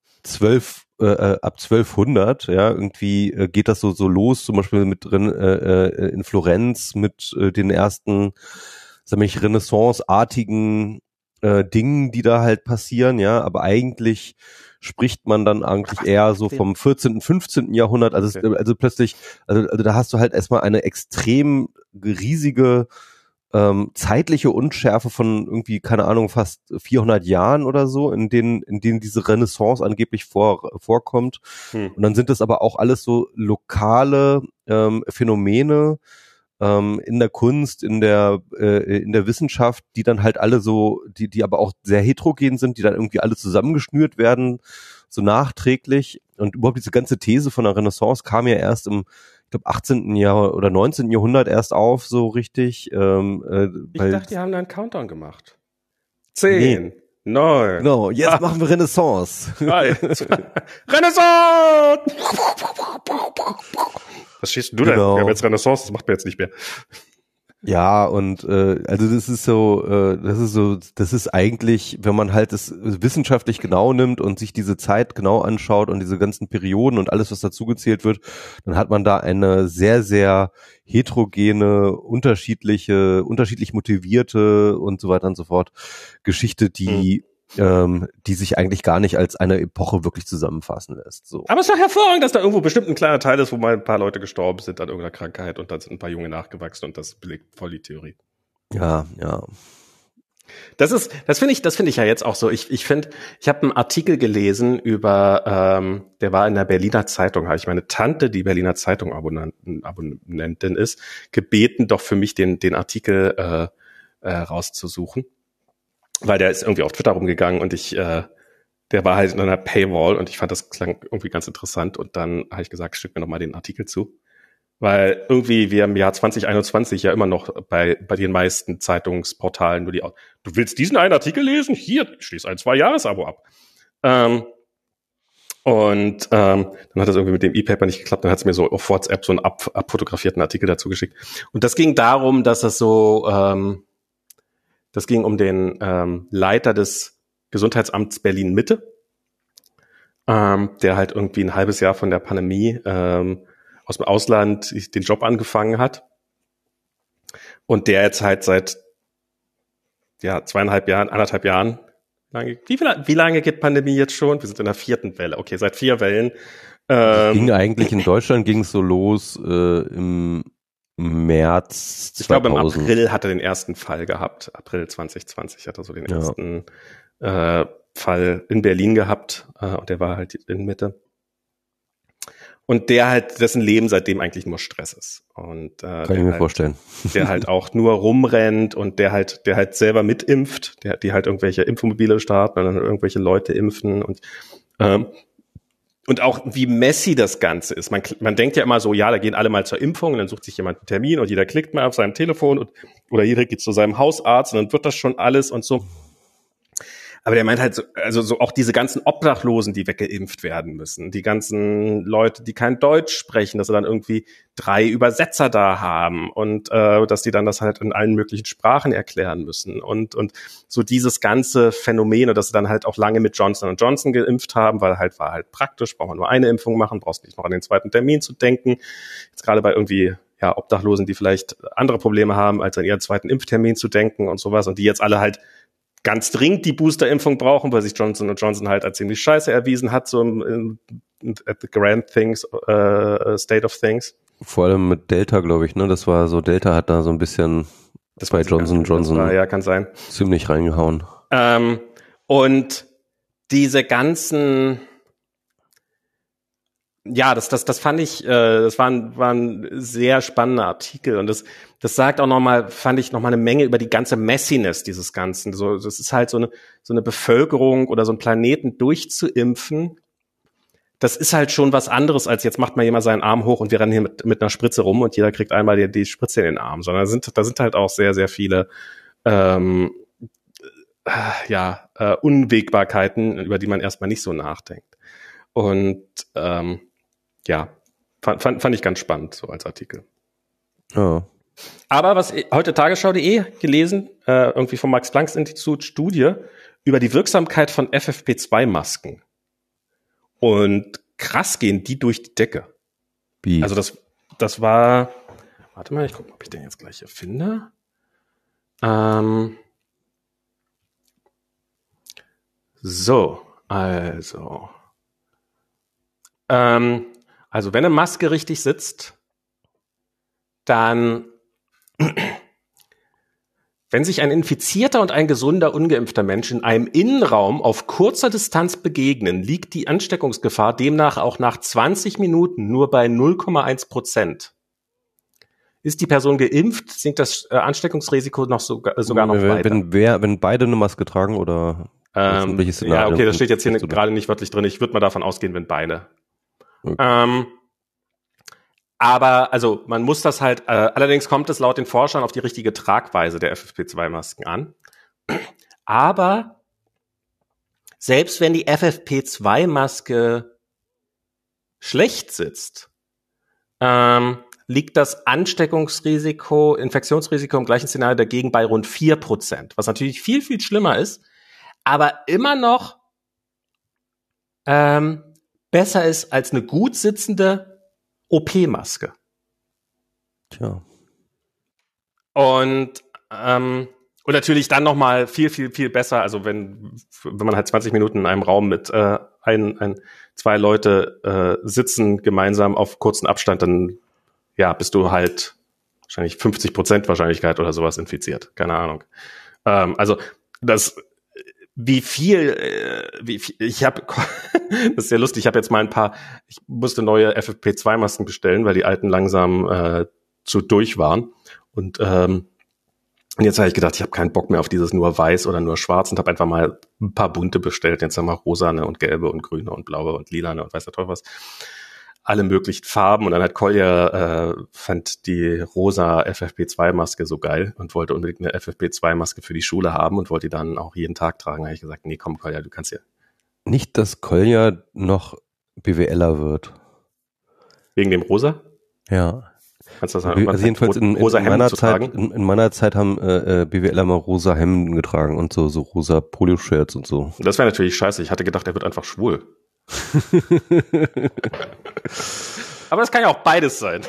1200, ja, irgendwie geht das so los, zum Beispiel mit in Florenz mit den ersten, Renaissance-artigen Dingen, die da halt passieren, ja, aber eigentlich spricht man dann eigentlich eher so vom 14., 15. Jahrhundert, also plötzlich, also da hast du halt erstmal eine extrem riesige zeitliche Unschärfe von irgendwie, keine Ahnung, fast 400 Jahren oder so, in denen diese Renaissance angeblich vorkommt. Und dann sind das aber auch alles so lokale Phänomene in der Kunst, in der Wissenschaft, die dann halt alle so, die aber auch sehr heterogen sind, die dann irgendwie alle zusammengeschnürt werden, so nachträglich. Und überhaupt diese ganze These von der Renaissance kam ja erst im, ich glaube, 18. Jahrhundert oder 19. Jahrhundert erst auf, so richtig. Ich dachte, die haben da einen Countdown gemacht. 10, 9. Genau, jetzt machen wir Renaissance. Renaissance! Was schießt du denn? Wir haben jetzt Renaissance, das macht man jetzt nicht mehr. Ja, und also das ist eigentlich, wenn man halt es wissenschaftlich genau nimmt und sich diese Zeit genau anschaut und diese ganzen Perioden und alles, was dazugezählt wird, dann hat man da eine sehr, sehr heterogene, unterschiedlich motivierte und so weiter und so fort Geschichte, die sich eigentlich gar nicht als eine Epoche wirklich zusammenfassen lässt. So. Aber es ist doch hervorragend, dass da irgendwo bestimmt ein kleiner Teil ist, wo mal ein paar Leute gestorben sind an irgendeiner Krankheit und dann sind ein paar Junge nachgewachsen und das belegt voll die Theorie. Ja, ja. Das finde ich ja jetzt auch so. Ich finde, ich habe einen Artikel gelesen über, der war in der Berliner Zeitung, habe ich meine Tante, die Berliner Zeitung Abonnentin ist, gebeten, doch für mich den Artikel rauszusuchen. Weil der ist irgendwie auf Twitter rumgegangen und der war halt in einer Paywall und ich fand, das klang irgendwie ganz interessant und dann habe ich gesagt, schick mir noch mal den Artikel zu. Weil irgendwie wir im Jahr 2021 ja immer noch bei den meisten Zeitungsportalen nur du willst diesen einen Artikel lesen? Hier, schließ ein 2-Jahres-Abo ab. Dann hat das irgendwie mit dem E-Paper nicht geklappt, dann hat es mir so auf WhatsApp so einen abfotografierten Artikel dazu geschickt. Und das ging darum, dass es so, das ging um den Leiter des Gesundheitsamts Berlin-Mitte, der halt irgendwie ein halbes Jahr von der Pandemie aus dem Ausland den Job angefangen hat und der jetzt halt seit 1,5 Jahren, wie lange geht Pandemie jetzt schon? Wir sind in der 4. Welle. Okay, seit 4 Wellen. Ging eigentlich in Deutschland ging es so los im März 2000. Ich glaube, im April hat er den ersten Fall gehabt. April 2020 hat er so den ersten Fall in Berlin gehabt. Und der war halt in Mitte. Und dessen Leben seitdem eigentlich nur Stress ist. Und kann ich mir vorstellen. Der halt auch nur rumrennt und der halt selber mitimpft, die halt irgendwelche Impfmobile starten und dann irgendwelche Leute impfen und auch wie messy das Ganze ist. Man denkt ja immer so, ja, da gehen alle mal zur Impfung und dann sucht sich jemand einen Termin und jeder klickt mal auf seinem Telefon oder jeder geht zu seinem Hausarzt und dann wird das schon alles und so. Aber der meint halt so, also so auch diese ganzen Obdachlosen, die weggeimpft werden müssen, die ganzen Leute, die kein Deutsch sprechen, dass sie dann irgendwie 3 Übersetzer da haben und dass die dann das halt in allen möglichen Sprachen erklären müssen und so dieses ganze Phänomen und dass sie dann halt auch lange mit Johnson & Johnson geimpft haben, weil halt war halt praktisch, braucht man nur eine Impfung machen, brauchst nicht noch an den zweiten Termin zu denken. Jetzt gerade bei irgendwie Obdachlosen, die vielleicht andere Probleme haben, als an ihren zweiten Impftermin zu denken und sowas und die jetzt alle halt ganz dringend die Boosterimpfung brauchen, weil sich Johnson & Johnson halt als ziemlich scheiße erwiesen hat, so at the grand things, state of things. Vor allem mit Delta, glaube ich, ne? Das war so, Delta hat da so ein bisschen bei Johnson & Johnson kann sein. Ziemlich reingehauen. Und diese ganzen das fand ich, das war ein sehr spannender Artikel und das sagt auch fand ich nochmal eine Menge über die ganze Messiness dieses Ganzen. So, das ist halt so eine Bevölkerung oder so einen Planeten durchzuimpfen. Das ist halt schon was anderes, als jetzt macht mal jemand seinen Arm hoch und wir rennen hier mit einer Spritze rum und jeder kriegt einmal die Spritze in den Arm, sondern da sind halt auch sehr, sehr viele, Unwägbarkeiten, über die man erstmal nicht so nachdenkt. Und fand ich ganz spannend, so als Artikel. Oh. Aber was heute Tagesschau.de gelesen, irgendwie vom Max-Planck-Institut Studie über die Wirksamkeit von FFP2-Masken. Und krass gehen die durch die Decke. Wie? Also das war, warte mal, ich gucke, ob ich den jetzt gleich hier finde. Also wenn eine Maske richtig sitzt, dann, wenn sich ein infizierter und ein gesunder, ungeimpfter Mensch in einem Innenraum auf kurzer Distanz begegnen, liegt die Ansteckungsgefahr demnach auch nach 20 Minuten nur bei 0,1%. Ist die Person geimpft, sinkt das Ansteckungsrisiko noch sogar noch weiter. Wenn beide eine Maske tragen oder welches Szenario? Ja, okay, das steht jetzt hier gerade nicht wörtlich drin. Ich würde mal davon ausgehen, wenn beide. Okay. Aber also man muss das halt, allerdings kommt es laut den Forschern auf die richtige Tragweise der FFP2-Masken an. Aber selbst wenn die FFP2-Maske schlecht sitzt, liegt das Ansteckungsrisiko, Infektionsrisiko im gleichen Szenario dagegen bei rund 4%, was natürlich viel, viel schlimmer ist, aber immer noch besser ist als eine gut sitzende OP-Maske. Tja. Und natürlich dann noch mal viel, viel, viel besser, also wenn man halt 20 Minuten in einem Raum mit zwei Leute sitzen gemeinsam auf kurzen Abstand, dann bist du halt wahrscheinlich 50% Wahrscheinlichkeit oder sowas infiziert. Keine Ahnung. Also das ich habe das ist sehr lustig, ich habe jetzt mal ich musste neue FFP2-Masken bestellen, weil die alten langsam zu durch waren. Und jetzt habe ich gedacht, ich habe keinen Bock mehr auf dieses nur weiß oder nur schwarz und habe einfach mal ein paar bunte bestellt. Jetzt haben wir rosane und gelbe und grüne und blaue und lilane und weiß der Teufel was. Alle möglichen Farben. Und dann hat Kolja fand die rosa FFP2-Maske so geil und wollte unbedingt eine FFP2-Maske für die Schule haben und wollte die dann auch jeden Tag tragen. Da habe ich gesagt, nee, komm Kolja, du kannst ja. Nicht, dass Kolja noch BWLer wird. Wegen dem Rosa? Ja. Kannst du das also jedenfalls in meiner Zeit haben BWLer mal rosa Hemden getragen und so rosa Poloshirts und so. Das wäre natürlich scheiße. Ich hatte gedacht, er wird einfach schwul. Aber das kann ja auch beides sein.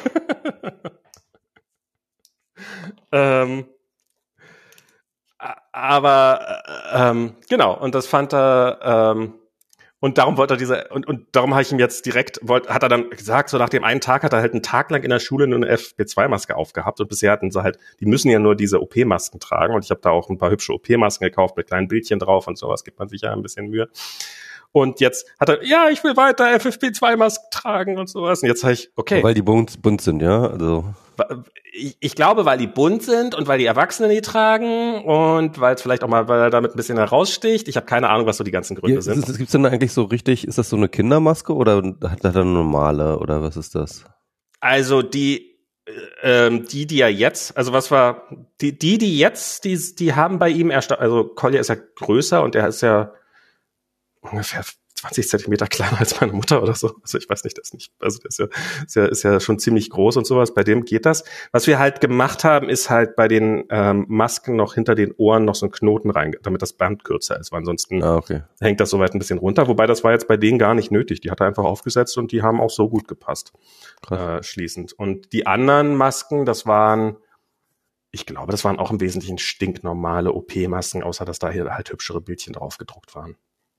Genau, und das fand er und darum wollte er und darum habe ich ihm jetzt hat er dann gesagt, so nach dem einen Tag hat er halt einen Tag lang in der Schule nur eine FFP2-Maske aufgehabt und bisher hatten sie halt, die müssen ja nur diese OP-Masken tragen und ich habe da auch ein paar hübsche OP-Masken gekauft mit kleinen Bildchen drauf und sowas, gibt man sich ja ein bisschen Mühe. Und jetzt hat er, ich will weiter FFP2-Masken tragen und sowas. Und jetzt sage ich, okay. Weil die bunt sind, ja? Also. Ich glaube, weil die bunt sind und weil die Erwachsenen die tragen und weil es vielleicht auch mal, weil er damit ein bisschen heraussticht. Ich habe keine Ahnung, was so die ganzen Gründe sind. Gibt's denn eigentlich so richtig, ist das so eine Kindermaske oder hat er eine normale oder was ist das? Also die ja jetzt, also was war, die jetzt, die haben bei ihm also Kolja ist ja größer und er ist ja ungefähr 20 Zentimeter kleiner als meine Mutter oder so. Also ich weiß nicht, das nicht. Also das ist ja schon ziemlich groß und sowas. Bei dem geht das. Was wir halt gemacht haben, ist halt bei den Masken noch hinter den Ohren noch so einen Knoten rein, damit das Band kürzer ist. Weil ansonsten hängt das soweit ein bisschen runter. Wobei das war jetzt bei denen gar nicht nötig. Die hat er einfach aufgesetzt und die haben auch so gut gepasst. Schließend. Und die anderen Masken, ich glaube, das waren auch im Wesentlichen stinknormale OP-Masken, außer dass da hier halt hübschere Bildchen drauf gedruckt waren.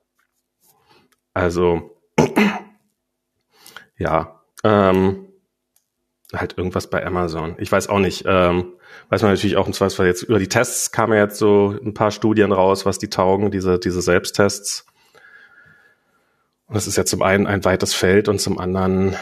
Also, halt irgendwas bei Amazon. Ich weiß auch nicht, weiß man natürlich auch, und zwar jetzt über die Tests kamen jetzt so ein paar Studien raus, was die taugen, diese Selbsttests. Und das ist ja zum einen ein weites Feld und zum anderen,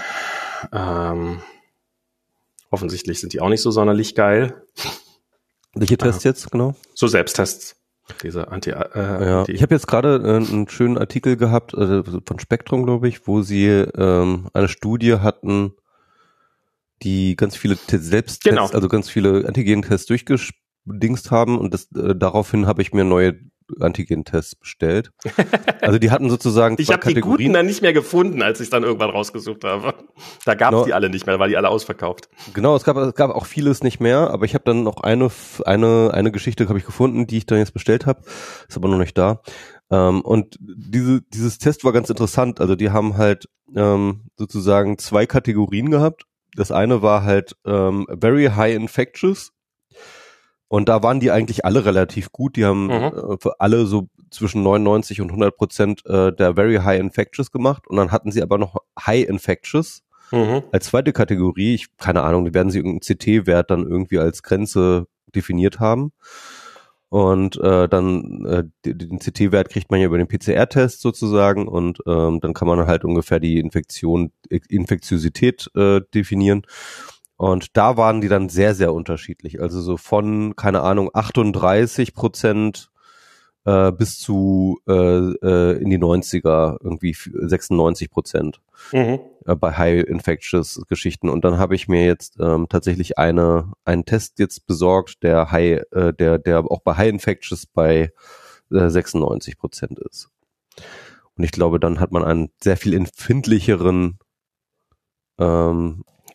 offensichtlich sind die auch nicht so sonderlich geil. Welche Tests jetzt, genau? So Selbsttests. Diese ich habe jetzt gerade einen schönen Artikel gehabt von Spektrum, glaube ich, wo sie eine Studie hatten, die ganz viele Selbsttests, also ganz viele Antigen-Tests durchgedingst haben und daraufhin habe ich mir neue Antigen-Tests bestellt. Also die hatten sozusagen zwei Kategorien. Ich habe die guten dann nicht mehr gefunden, als ich dann irgendwann rausgesucht habe. Da gab es die alle nicht mehr, weil die alle ausverkauft. Genau, es gab auch vieles nicht mehr, aber ich habe dann noch eine Geschichte habe ich gefunden, die ich dann jetzt bestellt habe, ist aber noch nicht da. Und dieses Test war ganz interessant. Also die haben halt sozusagen zwei Kategorien gehabt. Das eine war halt very high infectious. Und da waren die eigentlich alle relativ gut. Die haben für alle so zwischen 99 und 100% der Very High Infectious gemacht. Und dann hatten sie aber noch High Infectious als zweite Kategorie. Keine Ahnung, die werden sie irgendeinen CT-Wert dann irgendwie als Grenze definiert haben. Und dann den CT-Wert kriegt man ja über den PCR-Test sozusagen. Und dann kann man halt ungefähr die Infektiosität definieren. Und da waren die dann sehr, sehr unterschiedlich. Also so von, keine Ahnung, 38% bis zu in die 90er, irgendwie 96% bei High Infectious Geschichten. Und dann habe ich mir jetzt tatsächlich einen Test jetzt besorgt, der auch bei High Infectious bei 96% ist. Und ich glaube, dann hat man einen sehr viel empfindlicheren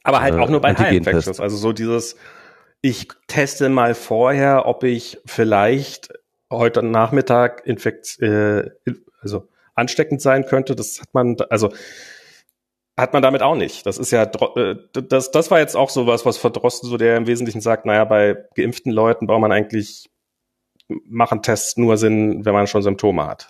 Aber halt auch nur bei Antigen-Test. High-Infections. Also so dieses, ich teste mal vorher, ob ich vielleicht heute Nachmittag also ansteckend sein könnte. Das hat man damit auch nicht. Das ist ja, das war jetzt auch sowas, was Verdrosten so, der im Wesentlichen sagt, naja, bei geimpften Leuten machen Tests nur Sinn, wenn man schon Symptome hat.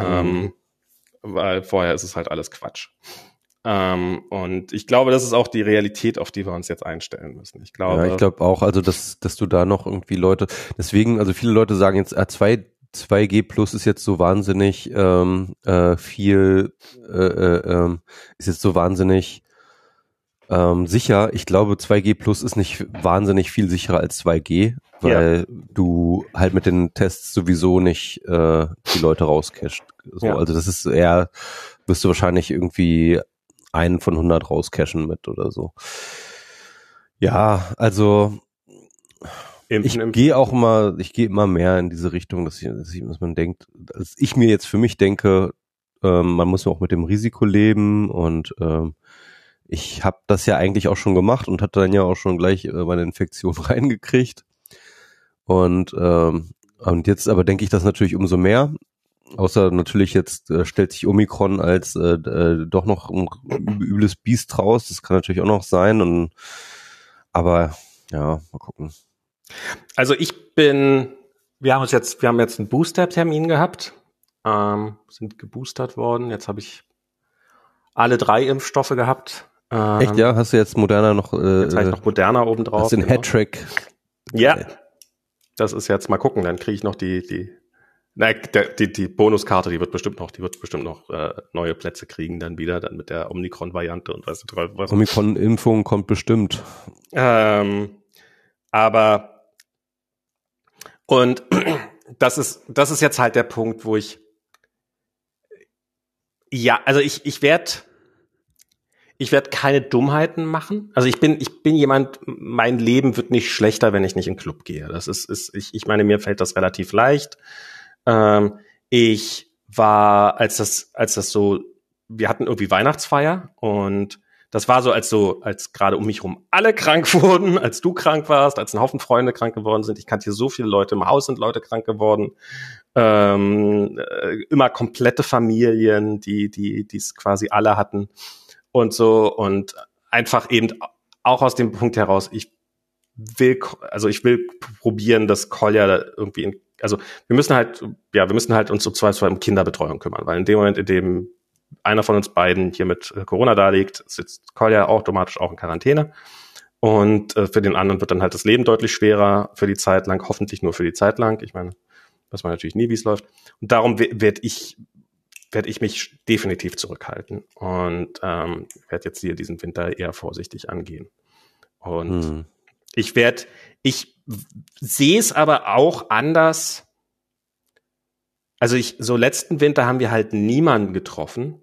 Weil vorher ist es halt alles Quatsch. Und ich glaube, das ist auch die Realität, auf die wir uns jetzt einstellen müssen. Ich glaube auch, also dass du da noch irgendwie Leute, deswegen, also viele Leute sagen jetzt, 2G Plus ist jetzt so wahnsinnig viel, ist jetzt so wahnsinnig sicher. Ich glaube, 2G Plus ist nicht wahnsinnig viel sicherer als 2G, weil du halt mit den Tests sowieso nicht die Leute rauscachst. So, Ja. Also das ist eher, wirst du wahrscheinlich irgendwie einen von 100 rauscachen mit oder so. Ja, also ich gehe immer mehr in diese Richtung, dass man denkt, als ich mir jetzt für mich denke, man muss auch mit dem Risiko leben und ich habe das ja eigentlich auch schon gemacht und hatte dann ja auch schon gleich meine Infektion reingekriegt und jetzt aber denke ich das natürlich umso mehr, außer natürlich jetzt stellt sich Omikron als doch noch ein übles Biest raus, das kann natürlich auch noch sein aber ja, mal gucken. Also wir haben jetzt einen Booster-Termin gehabt, sind geboostert worden. Jetzt habe ich alle 3 Impfstoffe gehabt. Echt, ja? Hast du jetzt Moderna noch? Jetzt habe ich noch Moderna obendrauf. Hast du den Hattrick? Ja, das ist jetzt mal gucken. Dann kriege ich noch die Bonuskarte. Die wird bestimmt noch neue Plätze kriegen dann wieder, dann mit der Omikron-Variante und weißt du was. Omikron-Impfung kommt bestimmt. Aber und das ist jetzt halt der Punkt, wo ich werde keine Dummheiten machen. Also ich bin jemand, mein Leben wird nicht schlechter, wenn ich nicht in den Club gehe. Ich meine, mir fällt das relativ leicht. Ich war, als das so, wir hatten irgendwie Weihnachtsfeier und das war so, als gerade um mich rum alle krank wurden, als du krank warst, als ein Haufen Freunde krank geworden sind. Ich kannte hier so viele Leute, im Haus sind Leute krank geworden. Immer komplette Familien, die es quasi alle hatten und so. Und einfach eben auch aus dem Punkt heraus, ich will probieren, dass Kolja irgendwie wir müssen halt uns so zwei um Kinderbetreuung kümmern, weil in dem Moment, in dem einer von uns beiden hier mit Corona da liegt, sitzt Kolja automatisch auch in Quarantäne. Und für den anderen wird dann halt das Leben deutlich schwerer für die Zeit lang, hoffentlich nur für die Zeit lang. Ich meine, weiß man natürlich nie, wie es läuft. Und darum werde ich mich definitiv zurückhalten und werde jetzt hier diesen Winter eher vorsichtig angehen. Und ich sehe es aber auch anders. Also so letzten Winter haben wir halt niemanden getroffen.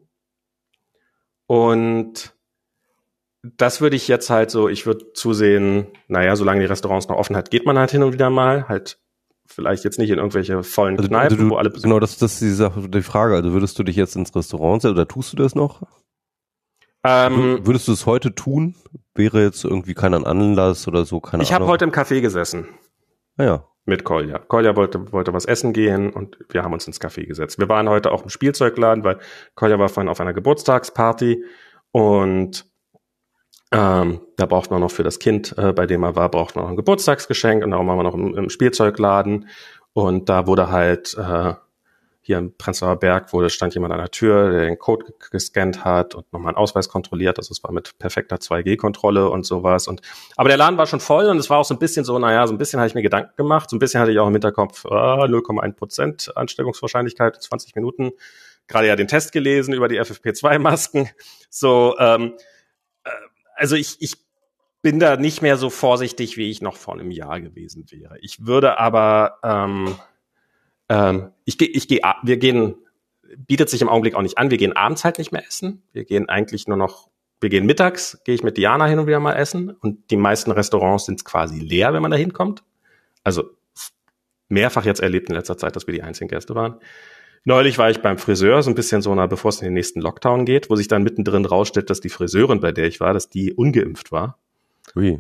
Und das würde ich jetzt halt so, ich würde zusehen, naja, solange die Restaurants noch offen hat, geht man halt hin und wieder mal, halt vielleicht jetzt nicht in irgendwelche vollen Kneipen, wo alle besuchen. Genau, das ist die Frage. Also würdest du dich jetzt ins Restaurant setzen oder tust du das noch? Würdest du es heute tun? Wäre jetzt irgendwie kein Anlass oder so, keine Ahnung. Ich habe heute im Café gesessen. Ja. Mit Kolja. Kolja wollte was essen gehen und wir haben uns ins Café gesetzt. Wir waren heute auch im Spielzeugladen, weil Kolja war vorhin auf einer Geburtstagsparty und da braucht man noch für das Kind, bei dem er war, braucht man noch ein Geburtstagsgeschenk und darum waren wir noch im Spielzeugladen und da wurde halt hier im Prenzlauer Berg stand jemand an der Tür, der den Code gescannt hat und nochmal einen Ausweis kontrolliert. Also es war mit perfekter 2G-Kontrolle und sowas. Aber der Laden war schon voll und es war auch so ein bisschen so, naja, so ein bisschen habe ich mir Gedanken gemacht. So ein bisschen hatte ich auch im Hinterkopf 0,1% Ansteckungswahrscheinlichkeit, 20 Minuten. Gerade ja den Test gelesen über die FFP2-Masken. So, also ich bin da nicht mehr so vorsichtig, wie ich noch vor einem Jahr gewesen wäre. Ich würde aber bietet sich im Augenblick auch nicht an, wir gehen abends halt nicht mehr essen. Wir gehen mittags, gehe ich mit Diana hin und wieder mal essen und die meisten Restaurants sind quasi leer, wenn man da hinkommt. Also mehrfach jetzt erlebt in letzter Zeit, dass wir die einzigen Gäste waren. Neulich war ich beim Friseur, so ein bisschen bevor es in den nächsten Lockdown geht, wo sich dann mittendrin rausstellt, dass die Friseurin, bei der ich war, dass die ungeimpft war. Ui.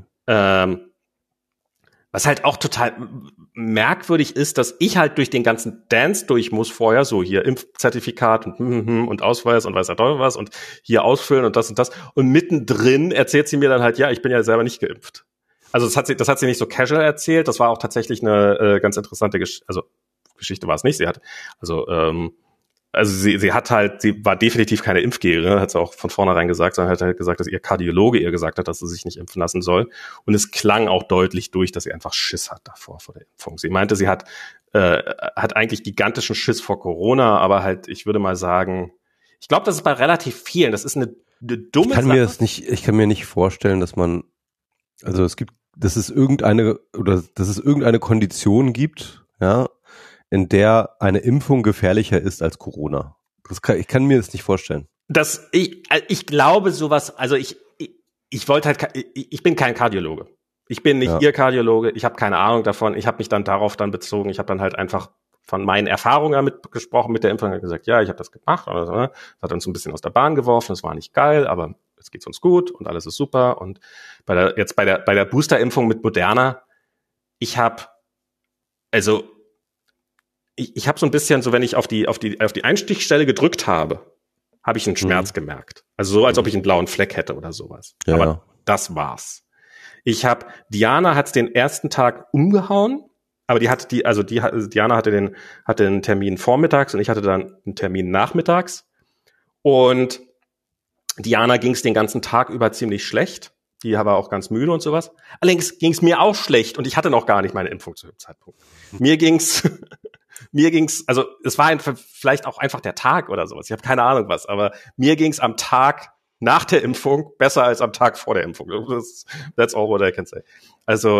Was halt auch total merkwürdig ist, dass ich halt durch den ganzen Dance durch muss vorher, so hier Impfzertifikat und Ausweis und weiß ja toll was und hier ausfüllen und das. Und mittendrin erzählt sie mir dann halt, ja, ich bin ja selber nicht geimpft. Also das hat sie nicht so casual erzählt, das war auch tatsächlich eine ganz interessante Geschichte war es nicht. Sie war definitiv keine Impfgegnerin, hat sie auch von vornherein gesagt, sondern hat halt gesagt, dass ihr Kardiologe ihr gesagt hat, dass sie sich nicht impfen lassen soll. Und es klang auch deutlich durch, dass sie einfach Schiss hat davor, vor der Impfung. Sie meinte, sie hat eigentlich gigantischen Schiss vor Corona, aber halt, ich würde mal sagen, ich glaube, das ist bei relativ vielen, das ist eine dumme Sache. Ich kann mir nicht vorstellen, dass es irgendeine Kondition gibt, ja, in der eine Impfung gefährlicher ist als Corona. Ich kann mir das nicht vorstellen. Ich glaube sowas, also ich wollte halt, ich bin kein Kardiologe. Ich bin nicht Ihr Kardiologe, ich habe keine Ahnung davon. Ich habe mich dann darauf bezogen. Ich habe dann halt einfach von meinen Erfahrungen damit gesprochen mit der Impfung und gesagt, ja, ich habe das gemacht. Oder so, ne? Das hat uns ein bisschen aus der Bahn geworfen, das war nicht geil, aber jetzt geht's uns gut und alles ist super. Und bei der Booster-Impfung mit Moderna, ich habe so ein bisschen, so wenn ich auf die Einstichstelle gedrückt habe ich einen Schmerz gemerkt. Also so, als ob ich einen blauen Fleck hätte oder sowas. Ja. Aber das war's. Diana hat's den ersten Tag umgehauen, aber Diana hatte den Termin vormittags und ich hatte dann einen Termin nachmittags. Und Diana ging's den ganzen Tag über ziemlich schlecht. Die war auch ganz müde und sowas. Allerdings ging's mir auch schlecht und ich hatte noch gar nicht meine Impfung zu dem Zeitpunkt. Mir ging's, also es war vielleicht auch einfach der Tag oder sowas. Ich habe keine Ahnung was, aber mir ging's am Tag nach der Impfung besser als am Tag vor der Impfung. That's all what I can say. Also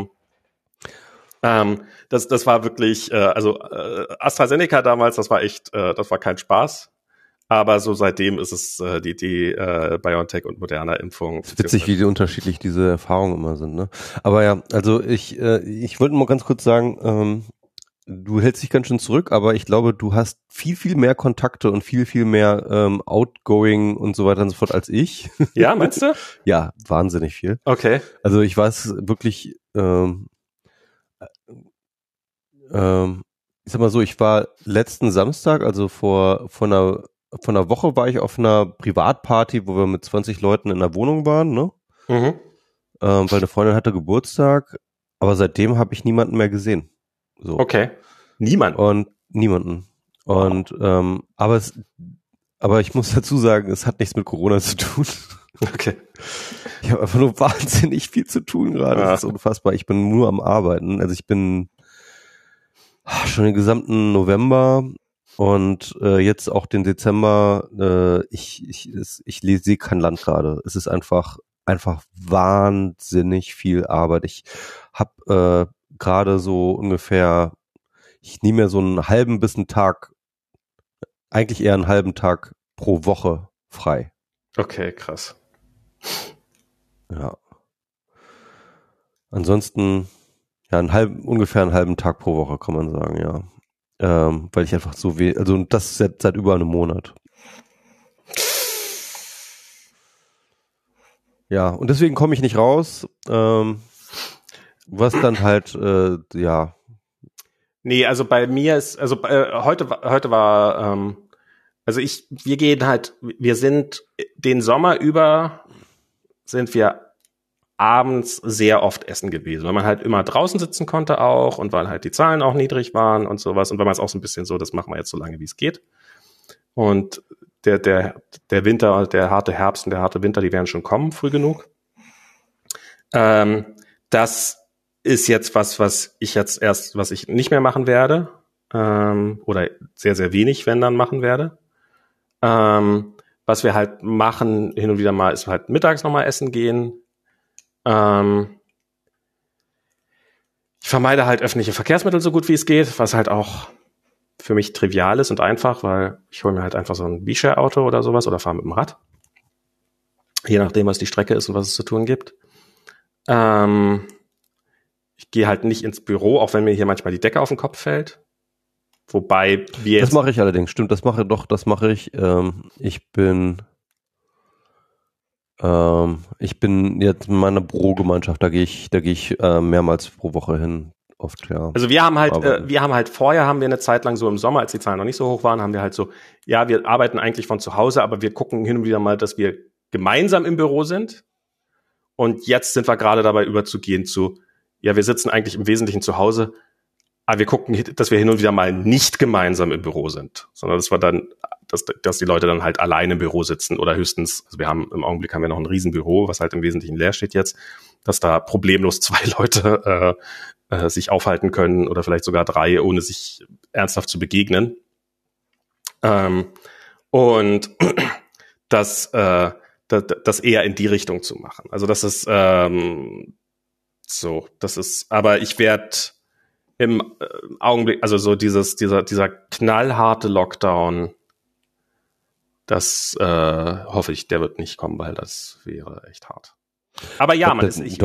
das war wirklich, AstraZeneca damals, das war kein Spaß. Aber so seitdem ist es die BioNTech und Moderna-Impfung. Es ist witzig, wie unterschiedlich diese Erfahrungen immer sind, ne? Aber ja, also ich wollte nur ganz kurz sagen, du hältst dich ganz schön zurück, aber ich glaube, du hast viel, viel mehr Kontakte und viel, viel mehr Outgoing und so weiter und so fort als ich. Ja, meinst du? Ja, wahnsinnig viel. Okay. Also ich weiß wirklich, ich sag mal so, ich war letzten Samstag, also vor einer Woche war ich auf einer Privatparty, wo wir mit 20 Leuten in der Wohnung waren, ne? Mhm. Weil eine Freundin hatte Geburtstag, aber seitdem habe ich niemanden mehr gesehen. So. Okay. Niemanden? Und aber ich muss dazu sagen, es hat nichts mit Corona zu tun. Okay. Ich habe einfach nur wahnsinnig viel zu tun gerade. Das ist unfassbar. Ich bin nur am Arbeiten. Also ich bin schon den gesamten November und jetzt auch den Dezember. Ich sehe kein Land gerade. Es ist einfach wahnsinnig viel Arbeit. Ich habe gerade so ungefähr, ich nehme mir so einen halben bis einen Tag, eigentlich eher einen halben Tag pro Woche frei. Okay, krass. Ja. Ansonsten, ja, ungefähr einen halben Tag pro Woche, kann man sagen, ja. Weil ich einfach so also das ist jetzt seit über einem Monat. Ja, und deswegen komme ich nicht raus, was dann halt, ja. Nee, also bei mir ist, heute war, wir sind den Sommer über, sind wir abends sehr oft essen gewesen, weil man halt immer draußen sitzen konnte auch und weil halt die Zahlen auch niedrig waren und sowas und weil man es auch so ein bisschen so, das machen wir jetzt so lange, wie es geht. Und der Winter, der harte Herbst und der harte Winter, die werden schon kommen, früh genug. Das ist jetzt was ich nicht mehr machen werde, oder sehr, sehr wenig, wenn dann machen werde. Was wir halt machen, hin und wieder mal, ist halt mittags nochmal essen gehen. Ich vermeide halt öffentliche Verkehrsmittel so gut wie es geht, was halt auch für mich trivial ist und einfach, weil ich hole mir halt einfach so ein B-Share-Auto oder sowas oder fahre mit dem Rad. Je nachdem, was die Strecke ist und was es zu tun gibt. Ich gehe halt nicht ins Büro, auch wenn mir hier manchmal die Decke auf den Kopf fällt. Wobei wir Das mache ich allerdings, stimmt, das mache ich. Ich bin jetzt in meiner Bürogemeinschaft, da gehe ich mehrmals pro Woche hin, oft, ja. Also wir haben halt vorher haben wir eine Zeit lang so im Sommer, als die Zahlen noch nicht so hoch waren, haben wir halt so, ja, wir arbeiten eigentlich von zu Hause, aber wir gucken hin und wieder mal, dass wir gemeinsam im Büro sind. Und jetzt sind wir gerade dabei überzugehen zu, ja, wir sitzen eigentlich im Wesentlichen zu Hause, aber wir gucken, dass wir hin und wieder mal nicht gemeinsam im Büro sind, sondern dass die Leute dann halt alleine im Büro sitzen oder höchstens, also im Augenblick haben wir noch ein Riesenbüro, was halt im Wesentlichen leer steht jetzt, dass da problemlos 2 Leute sich aufhalten können oder vielleicht sogar 3, ohne sich ernsthaft zu begegnen. Und das eher in die Richtung zu machen. Also das ist aber ich werde im Augenblick, also so dieser knallharte Lockdown, das hoffe ich, der wird nicht kommen, weil das wäre echt hart. Aber ja, natürlich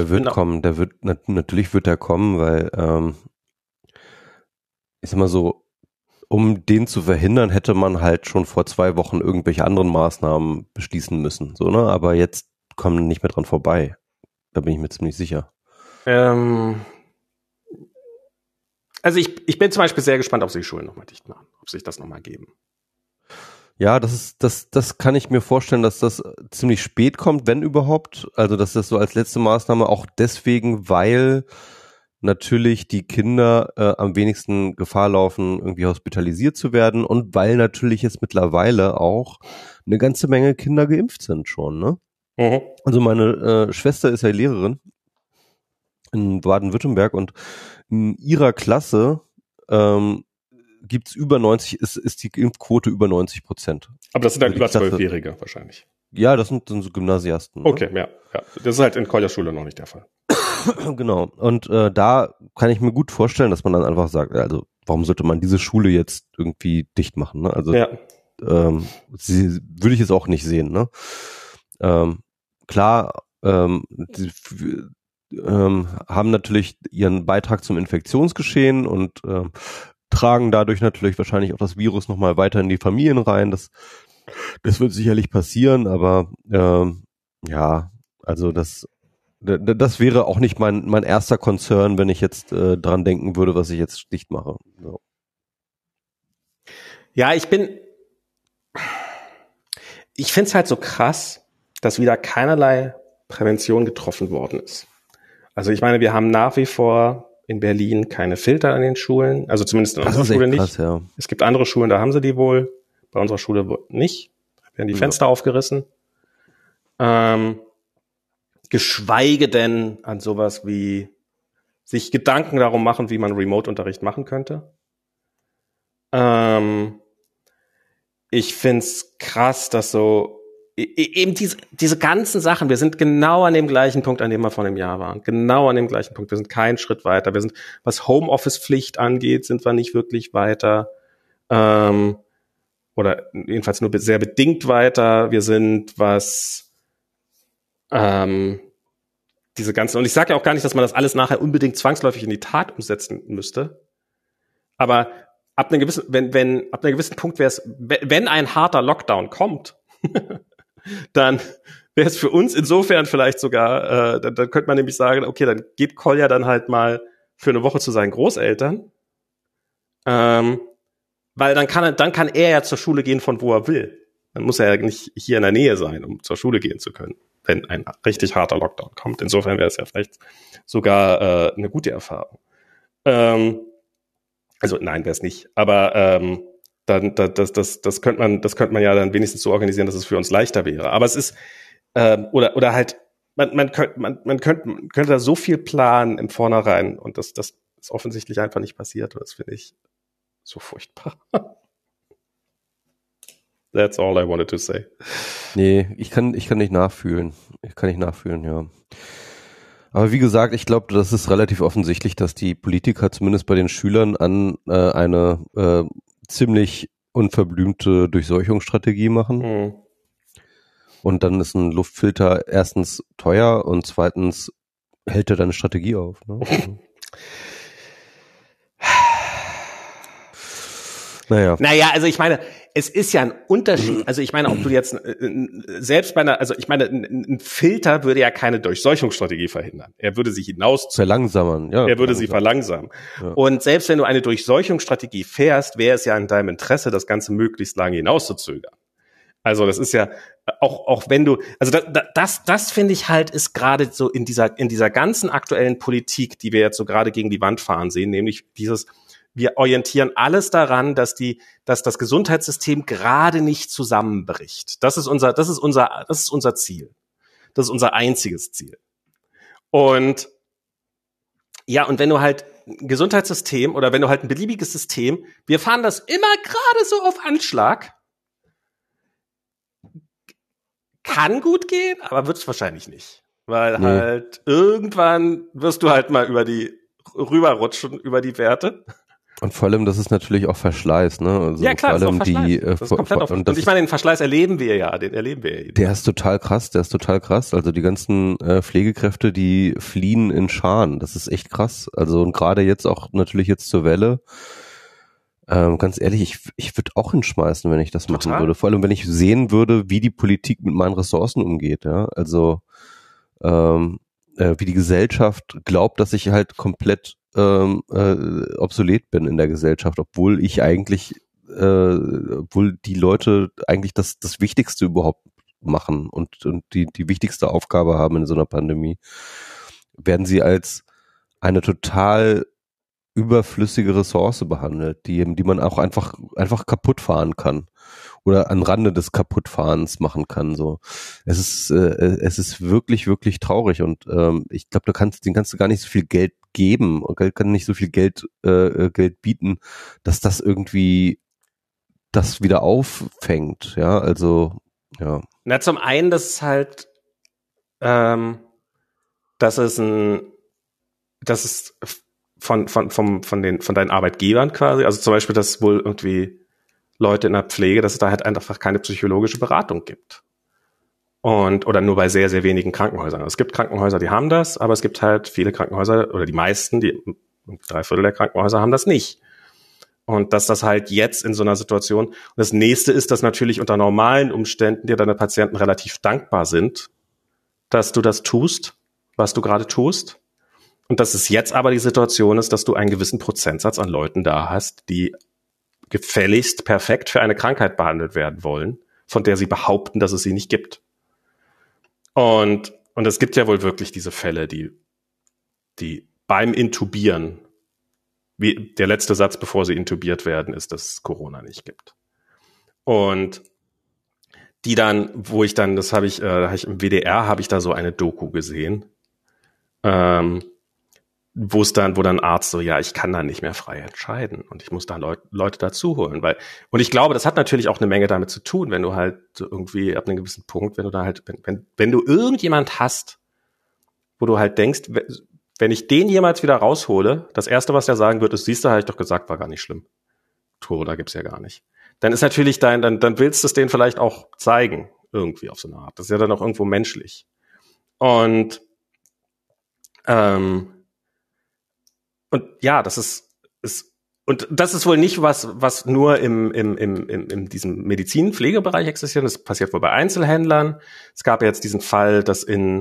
wird der kommen, weil ich sag mal so, um den zu verhindern, hätte man halt schon vor 2 Wochen irgendwelche anderen Maßnahmen beschließen müssen, so, ne? Aber jetzt kommen wir nicht mehr dran vorbei. Da bin ich mir ziemlich sicher. Also ich bin zum Beispiel sehr gespannt, ob sie die Schulen nochmal dicht machen, ob sich das nochmal geben. Ja, das kann ich mir vorstellen, dass das ziemlich spät kommt, wenn überhaupt. Also, dass das so als letzte Maßnahme auch deswegen, weil natürlich die Kinder am wenigsten Gefahr laufen, irgendwie hospitalisiert zu werden und weil natürlich jetzt mittlerweile auch eine ganze Menge Kinder geimpft sind schon, ne? Mhm. Also meine Schwester ist ja Lehrerin in Baden-Württemberg und in ihrer Klasse gibt's ist die Impfquote über 90%. Aber das sind dann über 12-Jährige wahrscheinlich. Ja, das sind so Gymnasiasten. Ne? Okay, ja. Das ist halt in Kolja-Schule noch nicht der Fall. Genau. Und da kann ich mir gut vorstellen, dass man dann einfach sagt, also warum sollte man diese Schule jetzt irgendwie dicht machen? Ne? Also ja. würde ich jetzt auch nicht sehen. Ne? Klar, die haben natürlich ihren Beitrag zum Infektionsgeschehen und tragen dadurch natürlich wahrscheinlich auch das Virus nochmal weiter in die Familien rein. Das wird sicherlich passieren, aber ja, also das wäre auch nicht mein erster Concern, wenn ich jetzt dran denken würde, was ich jetzt dicht mache. So. Ja, ich finde es halt so krass, dass wieder keinerlei Prävention getroffen worden ist. Also ich meine, wir haben nach wie vor in Berlin keine Filter an den Schulen, also zumindest in unserer Schule nicht. Krass, ja. Es gibt andere Schulen, da haben sie die wohl, bei unserer Schule nicht. Da werden die Fenster aufgerissen. Geschweige denn an sowas wie sich Gedanken darum machen, wie man Remote-Unterricht machen könnte. Ich find's krass, dass so eben diese ganzen Sachen, wir sind genau an dem gleichen Punkt, an dem wir vor einem Jahr waren. Genau an dem gleichen Punkt. Wir sind keinen Schritt weiter. Wir sind, was Homeoffice-Pflicht angeht, sind wir nicht wirklich weiter. Oder jedenfalls nur sehr bedingt weiter. Wir sind, was diese ganzen, und ich sage ja auch gar nicht, dass man das alles nachher unbedingt zwangsläufig in die Tat umsetzen müsste. Aber ab einem gewissen, ab einem gewissen Punkt wäre es, wenn ein harter Lockdown kommt, dann wäre es für uns insofern vielleicht sogar, dann könnte man nämlich sagen, okay, dann geht Kolja dann halt mal für eine Woche zu seinen Großeltern, weil dann kann er ja zur Schule gehen, von wo er will. Dann muss er ja nicht hier in der Nähe sein, um zur Schule gehen zu können, wenn ein richtig harter Lockdown kommt. Insofern wäre es ja vielleicht sogar eine gute Erfahrung. Also nein, wäre es nicht. Aber das könnte man ja dann wenigstens so organisieren, dass es für uns leichter wäre. Aber es ist oder halt man könnte da so viel planen im Vornherein und das ist offensichtlich einfach nicht passiert. Und das finde ich so furchtbar. That's all I wanted to say. Nee, ich kann nicht nachfühlen. Ja. Aber wie gesagt, ich glaube, das ist relativ offensichtlich, dass die Politiker zumindest bei den Schülern an eine ziemlich unverblümte Durchseuchungsstrategie machen. Mhm. Und dann ist ein Luftfilter erstens teuer und zweitens hält er deine Strategie auf. Ne? Naja, also ich meine, es ist ja ein Unterschied. Also ich meine, ob du jetzt selbst bei einer, also ich meine, ein Filter würde ja keine Durchseuchungsstrategie verhindern. Er würde sich verlangsamen, ja. Er würde sie verlangsamen. Ja. Und selbst wenn du eine Durchseuchungsstrategie fährst, wäre es ja in deinem Interesse, das Ganze möglichst lange hinauszuzögern. Also das ist ja auch wenn du, also das finde ich halt ist gerade so in dieser ganzen aktuellen Politik, die wir jetzt so gerade gegen die Wand fahren sehen, nämlich wir orientieren alles daran, dass das Gesundheitssystem gerade nicht zusammenbricht. Das ist unser Ziel. Das ist unser einziges Ziel. Und ja, und wenn du halt ein Gesundheitssystem oder wenn du halt ein beliebiges System, wir fahren das immer gerade so auf Anschlag, kann gut gehen, aber wird es wahrscheinlich nicht. Weil halt irgendwann wirst du halt mal rüberrutschen über die Werte. Und vor allem, das ist natürlich auch Verschleiß, ne? Also ja, klar, vor allem das ist auch Verschleiß. Das ist komplett und ich meine, den Verschleiß erleben wir ja. Der ist total krass. Also die ganzen Pflegekräfte, die fliehen in Scharen. Das ist echt krass. Also und gerade jetzt auch natürlich jetzt zur Welle. Ganz ehrlich, ich würde auch hinschmeißen, wenn ich das machen würde. Vor allem, wenn ich sehen würde, wie die Politik mit meinen Ressourcen umgeht. Ja, also wie die Gesellschaft glaubt, dass ich halt komplett obsolet bin in der Gesellschaft, obwohl ich eigentlich, obwohl die Leute eigentlich das Wichtigste überhaupt machen und die wichtigste Aufgabe haben in so einer Pandemie, werden sie als eine total überflüssige Ressource behandelt, die man auch einfach kaputt fahren kann oder an Rande des Kaputtfahrens machen kann. So, es ist wirklich, wirklich traurig und ich glaube, denen kannst du gar nicht so viel Geld geben und Geld kann nicht so viel Geld bieten, dass das irgendwie das wieder auffängt. Ja, also ja. Na, zum einen, das ist halt, das ist von deinen Arbeitgebern quasi, also zum Beispiel, dass wohl irgendwie Leute in der Pflege, dass es da halt einfach keine psychologische Beratung gibt. Oder nur bei sehr, sehr wenigen Krankenhäusern. Also es gibt Krankenhäuser, die haben das, aber es gibt halt viele Krankenhäuser oder die meisten, 3/4 der Krankenhäuser haben das nicht. Und dass das halt jetzt in so einer Situation, und das nächste ist, dass natürlich unter normalen Umständen dir deine Patienten relativ dankbar sind, dass du das tust, was du gerade tust. Und dass es jetzt aber die Situation ist, dass du einen gewissen Prozentsatz an Leuten da hast, die gefälligst perfekt für eine Krankheit behandelt werden wollen, von der sie behaupten, dass es sie nicht gibt. Und es gibt ja wohl wirklich diese Fälle, die beim Intubieren, wie der letzte Satz, bevor sie intubiert werden, ist, dass es Corona nicht gibt. Und die dann, wo ich dann, das habe ich im WDR habe ich da so eine Doku gesehen, wo dann Arzt so, ja, ich kann da nicht mehr frei entscheiden und ich muss da Leute dazu holen, und ich glaube, das hat natürlich auch eine Menge damit zu tun, wenn du halt so irgendwie ab einem gewissen Punkt, wenn du da halt, wenn du irgendjemand hast, wo du halt denkst, wenn ich den jemals wieder raushole, das Erste, was der sagen wird, ist, siehst du, habe ich doch gesagt, war gar nicht schlimm. Corona gibt's ja gar nicht. Dann ist natürlich dann willst du es denen vielleicht auch zeigen, irgendwie auf so eine Art. Das ist ja dann auch irgendwo menschlich. Und ja, das ist wohl nicht was nur in diesem Medizin-Pflegebereich existiert. Das passiert wohl bei Einzelhändlern. Es gab jetzt diesen Fall, dass in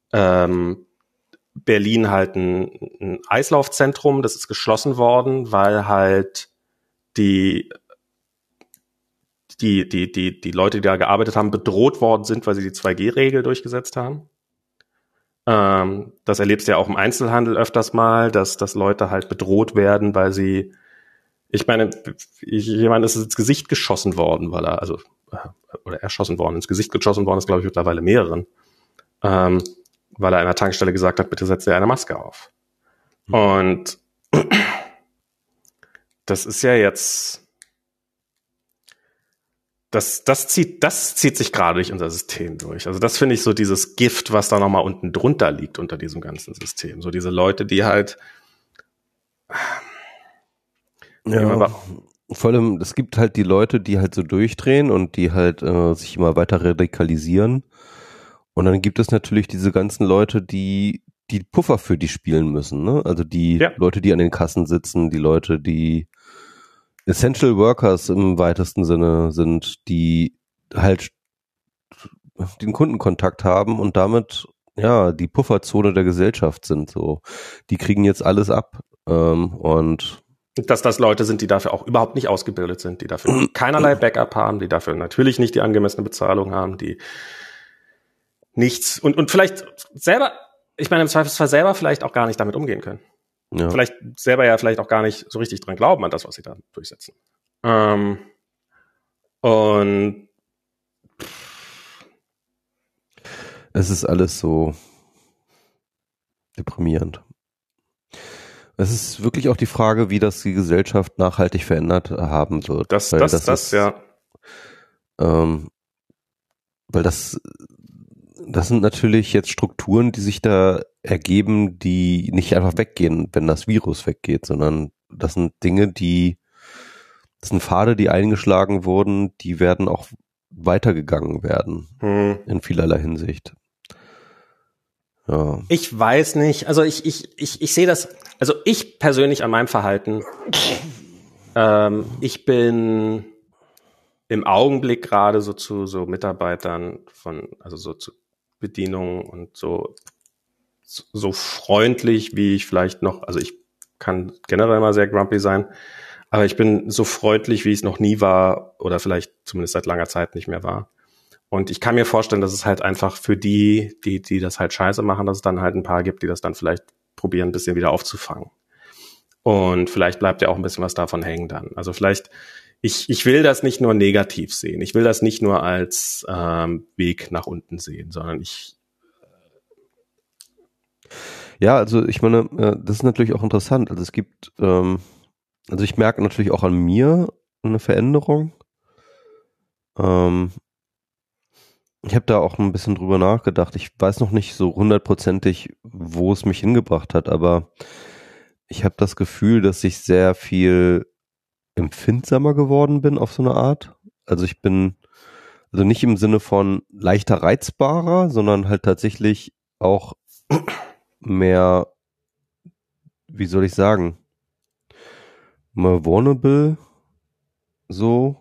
Berlin halt ein Eislaufzentrum, das ist geschlossen worden, weil halt die Leute, die da gearbeitet haben, bedroht worden sind, weil sie die 2G-Regel durchgesetzt haben. Das erlebst du ja auch im Einzelhandel öfters mal, dass Leute halt bedroht werden, weil sie, ich meine, jemand ist ins Gesicht geschossen worden, oder erschossen worden, ins Gesicht geschossen worden ist, glaube ich, mittlerweile mehreren, weil er an der Tankstelle gesagt hat, bitte setz dir eine Maske auf. Und das ist ja jetzt, das zieht sich gerade durch unser System durch. Also das finde ich so dieses Gift, was da nochmal unten drunter liegt unter diesem ganzen System. So diese Leute, die halt ja, vor allem, es gibt halt die Leute, die halt so durchdrehen und die halt sich immer weiter radikalisieren. Und dann gibt es natürlich diese ganzen Leute, die Puffer für die spielen müssen, ne? Also die Leute, die an den Kassen sitzen, die Leute, die Essential Workers im weitesten Sinne sind, die halt den Kundenkontakt haben und damit ja die Pufferzone der Gesellschaft sind. So, die kriegen jetzt alles ab und dass das Leute sind, die dafür auch überhaupt nicht ausgebildet sind, die dafür keinerlei Backup haben, die dafür natürlich nicht die angemessene Bezahlung haben, die nichts und vielleicht selber, ich meine im Zweifelsfall selber vielleicht auch gar nicht damit umgehen können. ja. Vielleicht selber ja vielleicht auch gar nicht so richtig dran glauben an das, was sie da durchsetzen. Und Es ist alles so deprimierend. Es ist wirklich auch die Frage, wie das die Gesellschaft nachhaltig verändert haben wird. das, ja. Weil das sind natürlich jetzt Strukturen, die sich da ergeben, die nicht einfach weggehen, wenn das Virus weggeht, sondern das sind Dinge, das sind Pfade, die eingeschlagen wurden, die werden auch weitergegangen werden, in vielerlei Hinsicht. Ja. Ich weiß nicht, also ich sehe das, also ich persönlich an meinem Verhalten, ich bin im Augenblick gerade so zu so Mitarbeitern also so zu Bedienungen und so freundlich, wie ich vielleicht noch, also ich kann generell mal sehr grumpy sein, aber ich bin so freundlich, wie ich es noch nie war oder vielleicht zumindest seit langer Zeit nicht mehr war. Und ich kann mir vorstellen, dass es halt einfach für die das halt scheiße machen, dass es dann halt ein paar gibt, die das dann vielleicht probieren, ein bisschen wieder aufzufangen. Und vielleicht bleibt ja auch ein bisschen was davon hängen dann. Also vielleicht, ich will das nicht nur negativ sehen. Ich will das nicht nur als Weg nach unten sehen, sondern Ja, also ich meine, das ist natürlich auch interessant. Also es gibt, also ich merke natürlich auch an mir eine Veränderung. Ich habe da auch ein bisschen drüber nachgedacht. Ich weiß noch nicht so 100%ig, wo es mich hingebracht hat, aber ich habe das Gefühl, dass ich sehr viel empfindsamer geworden bin auf so eine Art. Also ich bin, also nicht im Sinne von leichter reizbarer, sondern halt tatsächlich auch mehr, wie soll ich sagen, mehr vulnerable, so,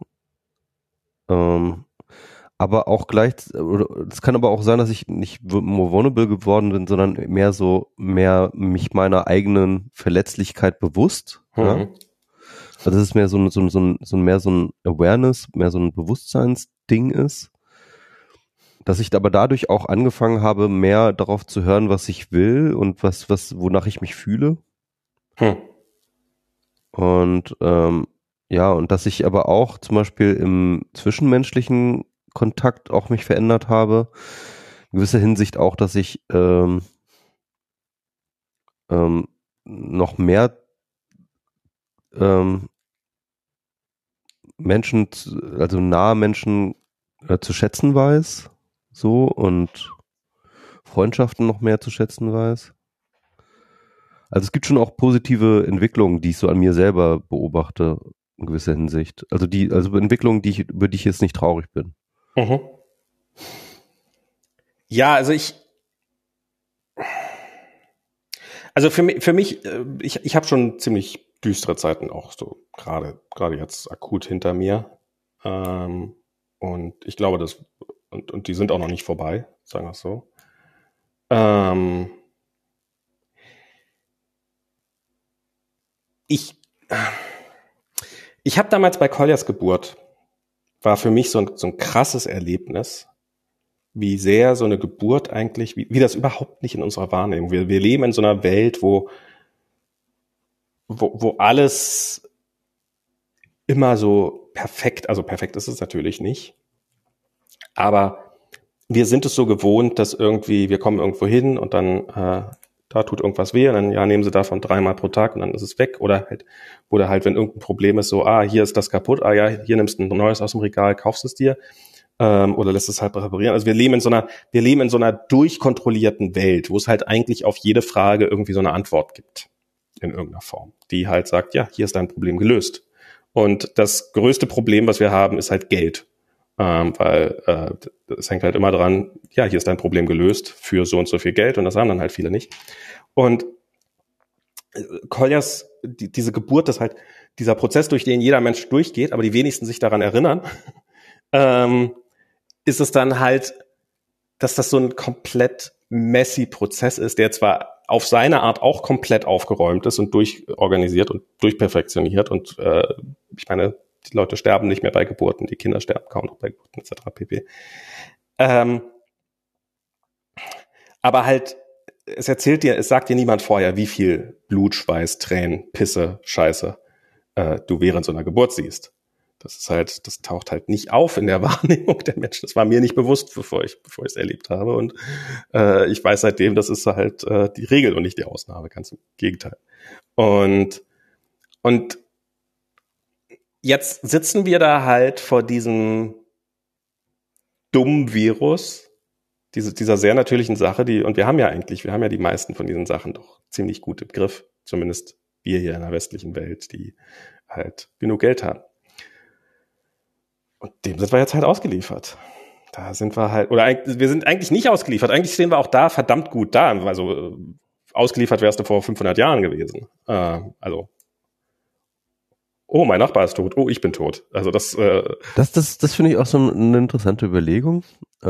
aber auch es kann aber auch sein, dass ich nicht more vulnerable geworden bin, sondern mehr mich meiner eigenen Verletzlichkeit bewusst. Ja? Also es ist mehr so ein Awareness, mehr so ein Bewusstseinsding ist, dass ich aber dadurch auch angefangen habe, mehr darauf zu hören, was ich will und wonach ich mich fühle. Und ja, und dass ich aber auch zum Beispiel im zwischenmenschlichen Kontakt auch mich verändert habe. In gewisser Hinsicht auch, dass ich noch mehr Menschen, also nahe Menschen zu schätzen weiß, so, und Freundschaften noch mehr zu schätzen weiß. Also es gibt schon auch positive Entwicklungen, die ich so an mir selber beobachte, in gewisser Hinsicht. Also Entwicklungen, über die ich jetzt nicht traurig bin. Ja, also für mich, ich habe schon ziemlich düstere Zeiten auch so gerade jetzt akut hinter mir. Und ich glaube, und die sind auch noch nicht vorbei, sagen wir es so. Ich habe damals bei Koljas Geburt, war für mich so ein krasses Erlebnis, wie sehr so eine Geburt eigentlich, wie das überhaupt nicht in unserer Wahrnehmung. Wir leben in so einer Welt, wo alles immer so perfekt, also perfekt ist es natürlich nicht, aber wir sind es so gewohnt, dass irgendwie, wir kommen irgendwo hin und dann da tut irgendwas weh und dann nehmen sie davon 3-mal pro Tag und dann ist es weg. Oder halt, wenn irgendein Problem ist, so, hier ist das kaputt, hier nimmst du ein neues aus dem Regal, kaufst es dir, oder lässt es halt reparieren. Also wir leben in so einer durchkontrollierten Welt, wo es halt eigentlich auf jede Frage irgendwie so eine Antwort gibt. In irgendeiner Form. Die halt sagt, ja, hier ist dein Problem gelöst. Und das größte Problem, was wir haben, ist halt Geld. Weil es hängt halt immer dran, ja, hier ist dein Problem gelöst für so und so viel Geld und das haben dann halt viele nicht. Und Koljas, diese Geburt, dieser Prozess, durch den jeder Mensch durchgeht, aber die wenigsten sich daran erinnern, ist es dann halt, dass das so ein komplett messy Prozess ist, der zwar auf seine Art auch komplett aufgeräumt ist und durchorganisiert und durchperfektioniert und ich meine, die Leute sterben nicht mehr bei Geburten, die Kinder sterben kaum noch bei Geburten etc. pp. Aber halt, es sagt dir niemand vorher, wie viel Blut, Schweiß, Tränen, Pisse, Scheiße du während so einer Geburt siehst. Das taucht halt nicht auf in der Wahrnehmung der Menschen. Das war mir nicht bewusst, bevor ich es erlebt habe. Und ich weiß seitdem, das ist halt die Regel und nicht die Ausnahme, ganz im Gegenteil. Und jetzt sitzen wir da halt vor diesem dummen Virus, dieser sehr natürlichen Sache, und wir haben ja die meisten von diesen Sachen doch ziemlich gut im Griff. Zumindest wir hier in der westlichen Welt, die halt genug Geld haben. Und dem sind wir jetzt halt ausgeliefert. Da sind wir halt, wir sind eigentlich nicht ausgeliefert. Eigentlich stehen wir auch da verdammt gut da. Also ausgeliefert wärst du vor 500 Jahren gewesen. Oh, mein Nachbar ist tot. Oh, ich bin tot. Also das finde ich auch so eine interessante Überlegung.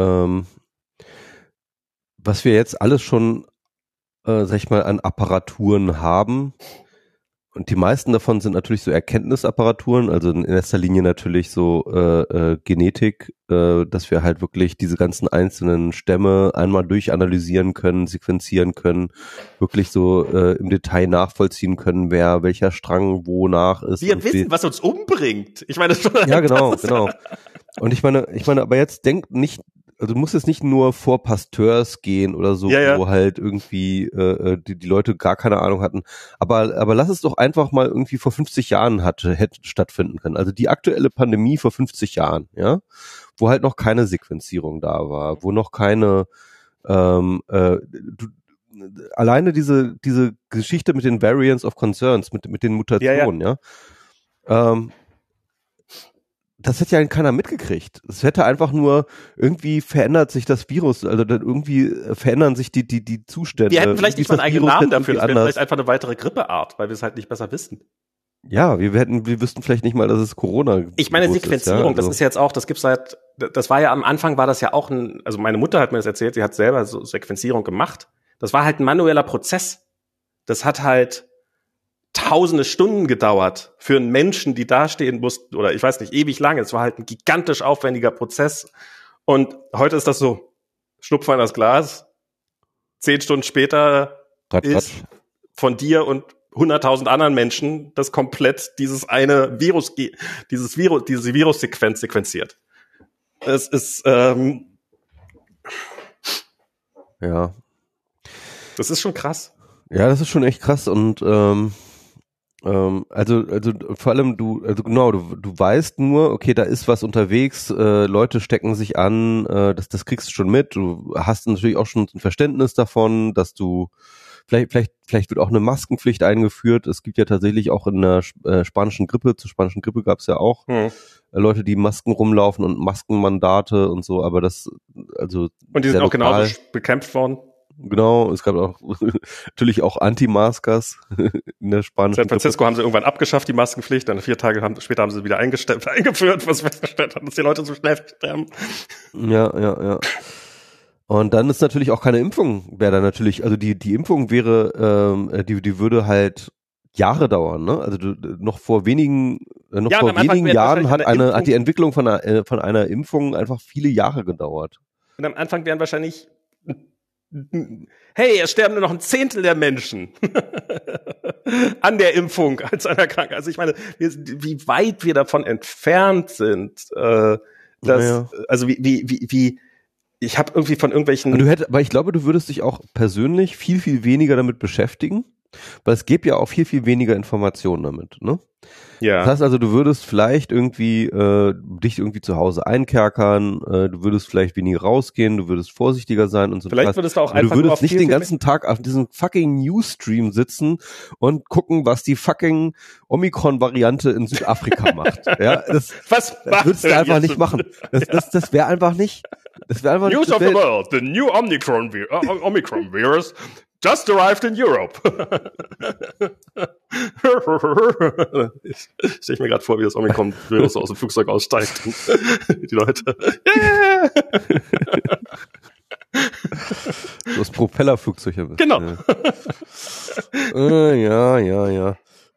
Was wir jetzt alles schon, sag ich mal, an Apparaturen haben. Und die meisten davon sind natürlich so Erkenntnisapparaturen, also in erster Linie natürlich so Genetik, dass wir halt wirklich diese ganzen einzelnen Stämme einmal durchanalysieren können, sequenzieren können, wirklich so im Detail nachvollziehen können, welcher Strang wonach ist. Wir wissen, was uns umbringt. Ich meine, das schon ja, genau. Und ich meine, aber jetzt denk nicht, also du musst jetzt nicht nur vor Pasteurs gehen oder so, wo halt irgendwie die Leute gar keine Ahnung hatten. Aber lass es doch einfach mal irgendwie vor 50 Jahren hätte stattfinden können. Also die aktuelle Pandemie vor 50 Jahren, ja, wo halt noch keine Sequenzierung da war, wo noch keine alleine diese Geschichte mit den Variants of Concerns, mit den Mutationen, ja. Das hätte ja keiner mitgekriegt. Es hätte einfach nur, irgendwie verändert sich das Virus, also irgendwie verändern sich die Zustände. Wir hätten vielleicht nicht mal einen eigenen Namen dafür, das wäre vielleicht einfach eine weitere Grippeart, weil wir es halt nicht besser wissen. Ja, wir wüssten vielleicht nicht mal, dass es Corona ist. Ich meine, Sequenzierung, das ist jetzt auch, das war ja am Anfang war das ja auch also meine Mutter hat mir das erzählt, sie hat selber so Sequenzierung gemacht. Das war halt ein manueller Prozess. Das hat halt tausende Stunden gedauert für einen Menschen, die dastehen mussten, oder ich weiß nicht, ewig lange. Es war halt ein gigantisch aufwendiger Prozess. Und heute ist das so, Schnupfen in das Glas, 10 Stunden später ist von dir und 100.000 anderen Menschen das komplett diese Virussequenz sequenziert. Es ist, ja. Das ist schon krass. Ja, das ist schon echt krass und also vor allem du weißt nur, okay, da ist was unterwegs, Leute stecken sich an, das kriegst du schon mit, du hast natürlich auch schon ein Verständnis davon, dass du vielleicht wird auch eine Maskenpflicht eingeführt, es gibt ja tatsächlich auch in der spanischen Grippe, zur spanischen Grippe gab es ja auch Leute, die Masken rumlaufen und Maskenmandate und so, aber das, also und die sind auch genauso bekämpft worden. Genau, es gab auch natürlich auch Anti-Maskers in der spanischen San Francisco haben sie irgendwann abgeschafft, die Maskenpflicht, dann 4 Tage später haben sie wieder eingeführt, was festgestellt hat, dass die Leute so schnell sterben. Ja. Und dann ist natürlich auch keine Impfung, wäre dann natürlich, also die Impfung wäre, die würde halt Jahre dauern, ne? Also noch vor wenigen Jahren hat die Entwicklung von einer Impfung einfach viele Jahre gedauert. Und am Anfang wären wahrscheinlich hey, es sterben nur noch 1/10 der Menschen an der Impfung als an der Krankheit. Also ich meine, wie weit wir davon entfernt sind, also wie ich habe irgendwie von irgendwelchen... Aber ich glaube, du würdest dich auch persönlich viel, viel weniger damit beschäftigen, weil es gäbe ja auch viel, viel weniger Informationen damit, ne? Ja. Das heißt also, du würdest vielleicht irgendwie dich irgendwie zu Hause einkerkern, du würdest vielleicht weniger rausgehen, du würdest vorsichtiger sein und so. Vielleicht würdest du auch einfach du würdest nicht den ganzen Tag auf diesem fucking Newsstream sitzen und gucken, was die fucking Omikron-Variante in Südafrika macht. Ja, das würdest du einfach nicht machen. Das wäre einfach nicht. Das wäre einfach News nicht. of the world, the new Omicron virus just arrived in Europe. Ich stelle mir gerade vor, wie das Omikron-Virus aus dem Flugzeug aussteigt. Die Leute. Yeah! Das Propellerflugzeug. Genau. Ja.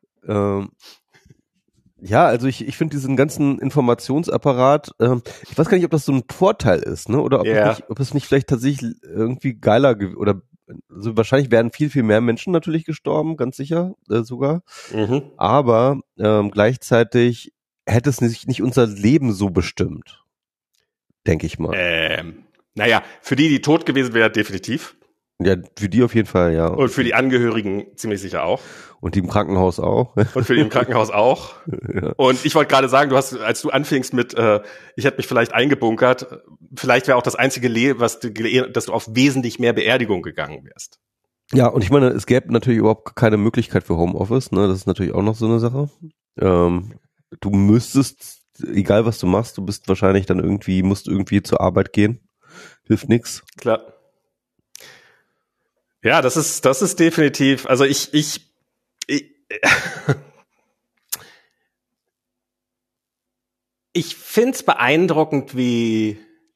Ja, also ich finde diesen ganzen Informationsapparat, ich weiß gar nicht, ob das so ein Vorteil ist, ne? Oder ob es nicht vielleicht tatsächlich irgendwie geiler oder also wahrscheinlich werden viel, viel mehr Menschen natürlich gestorben, ganz sicher sogar. Mhm. Aber gleichzeitig hätte es nicht unser Leben so bestimmt, denke ich mal. Naja, für die tot gewesen wäre, definitiv. Ja, für die auf jeden Fall, ja. Und für die Angehörigen ziemlich sicher auch. Und die im Krankenhaus auch. Und für die im Krankenhaus auch. Ja. Und ich wollte gerade sagen, als du anfingst mit, ich hätte mich vielleicht eingebunkert, vielleicht wäre auch das einzige dass du auf wesentlich mehr Beerdigung gegangen wärst. Ja, und ich meine, es gäbe natürlich überhaupt keine Möglichkeit für Homeoffice, ne? Das ist natürlich auch noch so eine Sache. Du müsstest, egal was du machst, du bist wahrscheinlich dann musst irgendwie zur Arbeit gehen. Hilft nix. Klar. Ja, das ist definitiv, also ich find's beeindruckend, wie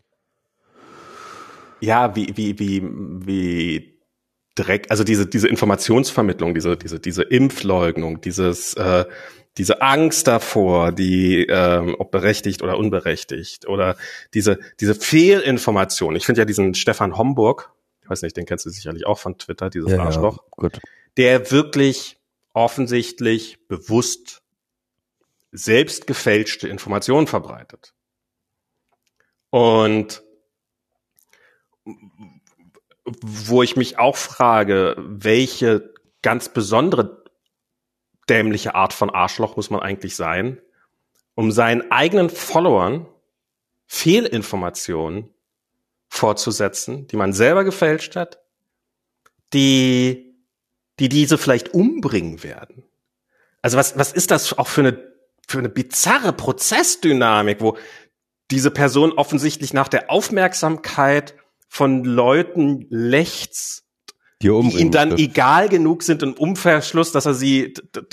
direkt, also diese Informationsvermittlung, diese Impfleugnung, diese Angst davor, die ob berechtigt oder unberechtigt, oder diese Fehlinformation. Ich finde ja diesen Stefan Homburg, ich weiß nicht, den kennst du sicherlich auch von Twitter, dieses Arschloch, gut. Der wirklich offensichtlich bewusst selbst gefälschte Informationen verbreitet. Und wo ich mich auch frage, welche ganz besondere dämliche Art von Arschloch muss man eigentlich sein, um seinen eigenen Followern Fehlinformationen vorzusetzen, die man selber gefälscht hat, die diese vielleicht umbringen werden. Also was ist das auch für eine bizarre Prozessdynamik, wo diese Person offensichtlich nach der Aufmerksamkeit von Leuten lechzt, die ihm dann egal genug sind im Umverschluss, dass er sie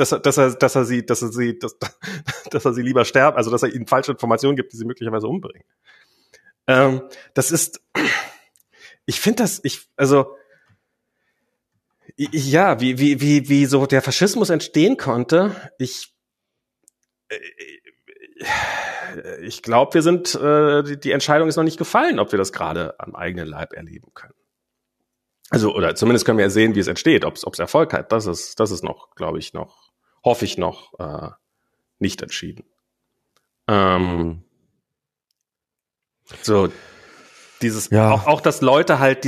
lieber sterben, also dass er ihnen falsche Informationen gibt, die sie möglicherweise umbringen. Das ist, ich finde das, wie so der Faschismus entstehen konnte, ich glaube, die Entscheidung ist noch nicht gefallen, ob wir das gerade am eigenen Leib erleben können. Also, oder zumindest können wir ja sehen, wie es entsteht, ob es Erfolg hat. Das ist noch, hoffe ich noch, nicht entschieden. So, auch dass Leute halt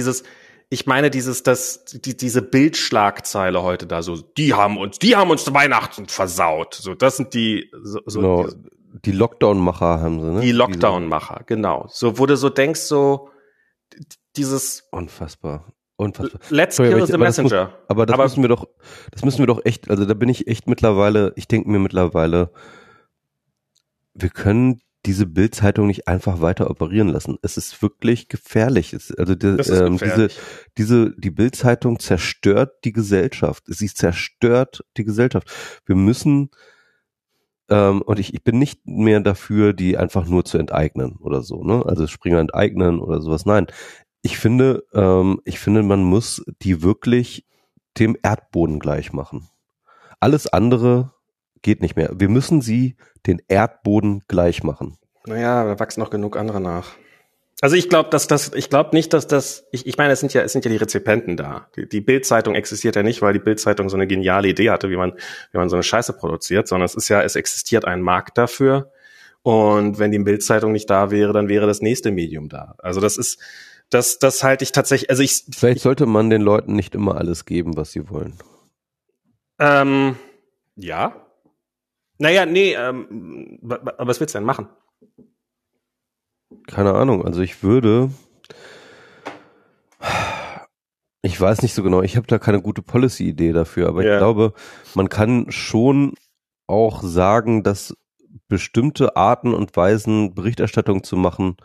diese Bildschlagzeile heute da so, die haben uns Weihnachten versaut. So, das sind die Lockdown-Macher haben sie, ne? Die Lockdown-Macher, genau. So, wo du so denkst, so dieses unfassbar. Let's kill the messenger. Das müssen wir doch echt, also da bin ich echt ich denke mir mittlerweile, wir können diese Bild-Zeitung nicht einfach weiter operieren lassen. Es ist wirklich gefährlich. Die Bild-Zeitung zerstört die Gesellschaft. Sie zerstört die Gesellschaft. Wir müssen, und ich bin nicht mehr dafür, die einfach nur zu enteignen oder so, ne? Also Springer enteignen oder sowas. Nein. Ich finde, man muss die wirklich dem Erdboden gleich machen. Alles andere geht nicht mehr. Wir müssen sie den Erdboden gleich machen. Naja, da wachsen noch genug andere nach. Also ich meine, es sind ja die Rezipienten da. Die Bild-Zeitung existiert ja nicht, weil die Bild-Zeitung so eine geniale Idee hatte, wie man so eine Scheiße produziert, sondern es existiert ein Markt dafür. Und wenn die Bild-Zeitung nicht da wäre, dann wäre das nächste Medium da. Also das halte ich tatsächlich, Vielleicht sollte man den Leuten nicht immer alles geben, was sie wollen. Ja. Naja, nee, aber was willst du denn machen? Keine Ahnung, also ich weiß nicht so genau, ich habe da keine gute Policy-Idee dafür, aber ich glaube, man kann schon auch sagen, dass bestimmte Arten und Weisen, Berichterstattung zu machen,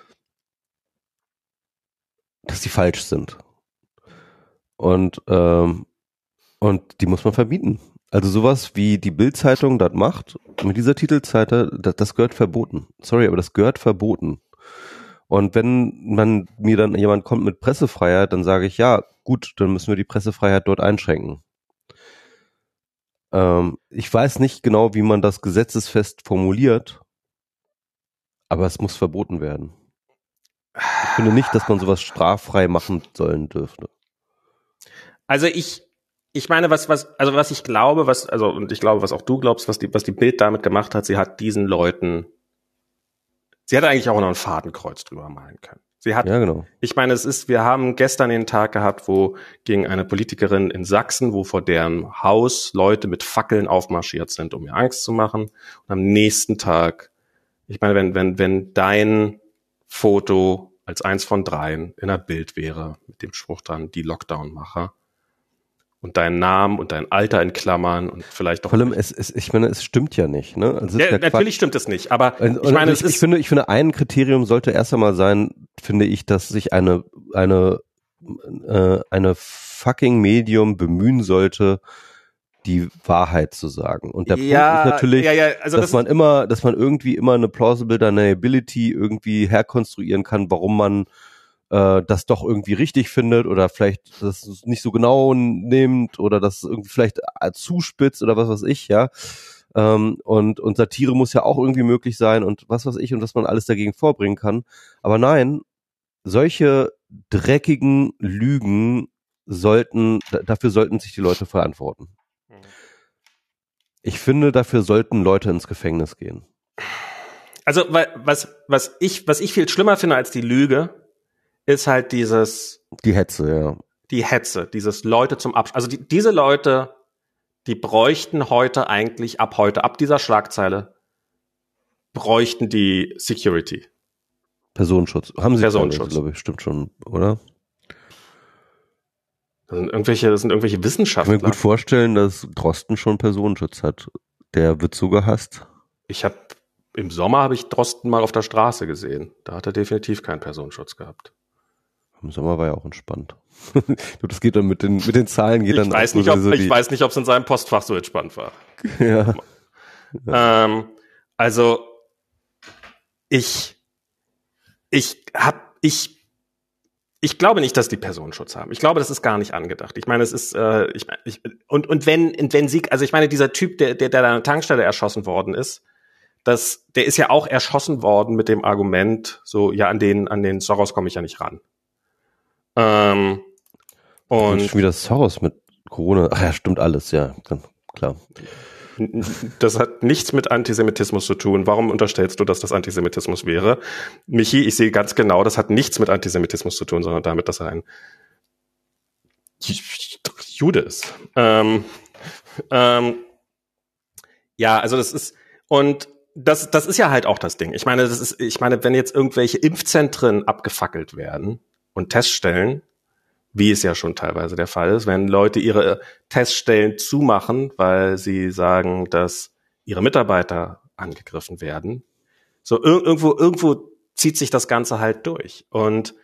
dass die falsch sind. Und die muss man verbieten. Also sowas wie die Bild-Zeitung das macht, mit dieser Titelseite, das gehört verboten. Sorry, aber das gehört verboten. Und wenn mir dann jemand kommt mit Pressefreiheit, dann sage ich, ja, gut, dann müssen wir die Pressefreiheit dort einschränken. Ich weiß nicht genau, wie man das gesetzesfest formuliert, aber es muss verboten werden. Ich finde nicht, dass man sowas straffrei machen sollen dürfte. Also ich meine, was ich glaube, und ich glaube, was auch du glaubst, was die Bild damit gemacht hat, sie hat diesen Leuten, sie hätte eigentlich auch noch ein Fadenkreuz drüber malen können. Ja, genau. Ich meine, wir haben gestern den Tag gehabt, wo gegen eine Politikerin in Sachsen, wo vor deren Haus Leute mit Fackeln aufmarschiert sind, um ihr Angst zu machen. Und am nächsten Tag, ich meine, wenn dein Foto als eins von 3 in einer Bild wäre, mit dem Spruch dran, die Lockdown-Macher, und deinen Namen und dein Alter in Klammern und vielleicht auch. Vor allem, ich meine, es stimmt ja nicht, ne? Also ja, natürlich stimmt es nicht, aber ich meine, ich finde, ein Kriterium sollte erst einmal sein, finde ich, dass sich eine fucking Medium bemühen sollte, die Wahrheit zu sagen. Und der Punkt ist natürlich, also dass man irgendwie immer eine plausible deniability irgendwie herkonstruieren kann, warum man das doch irgendwie richtig findet oder vielleicht das nicht so genau nimmt oder das irgendwie vielleicht zuspitzt oder was weiß ich, ja. Und Satire muss ja auch irgendwie möglich sein und was weiß ich und was man alles dagegen vorbringen kann. Aber nein, solche dreckigen Lügen dafür sollten sich die Leute verantworten. Ich finde, dafür sollten Leute ins Gefängnis gehen. Also, was ich viel schlimmer finde als die Lüge, ist halt die Hetze, ja. Die Hetze, dieses Leute zum Abschluss. Also diese Leute, die bräuchten ab dieser Schlagzeile, bräuchten die Security. Personenschutz. Haben sie Personenschutz, glaube ich, stimmt schon, oder? Das sind irgendwelche Wissenschaftler. Ich kann mir gut vorstellen, dass Drosten schon Personenschutz hat. Der wird so gehasst. Im Sommer habe ich Drosten mal auf der Straße gesehen. Da hat er definitiv keinen Personenschutz gehabt. Im Sommer war ja auch entspannt. Das geht dann mit den Zahlen geht ich weiß nicht, ob es in seinem Postfach so entspannt war. Ja. Also ich glaube nicht, dass die Personenschutz haben. Ich glaube, das ist gar nicht angedacht. Ich meine, es ist und wenn sie, also ich meine, dieser Typ, der an der Tankstelle erschossen worden ist, der ist ja auch erschossen worden mit dem Argument, so ja, an den Soros komme ich ja nicht ran. Und schon wieder Soros mit Corona. Ach ja, stimmt alles, ja, klar. Das hat nichts mit Antisemitismus zu tun. Warum unterstellst du, dass das Antisemitismus wäre? Michi, ich sehe ganz genau, das hat nichts mit Antisemitismus zu tun, sondern damit, dass er ein Jude ist. Ja, also das ist, und das ist ja halt auch das Ding. Ich meine, wenn jetzt irgendwelche Impfzentren abgefackelt werden und Teststellen, wie es ja schon teilweise der Fall ist, wenn Leute ihre Teststellen zumachen, weil sie sagen, dass ihre Mitarbeiter angegriffen werden. So irgendwo zieht sich das Ganze halt durch. Und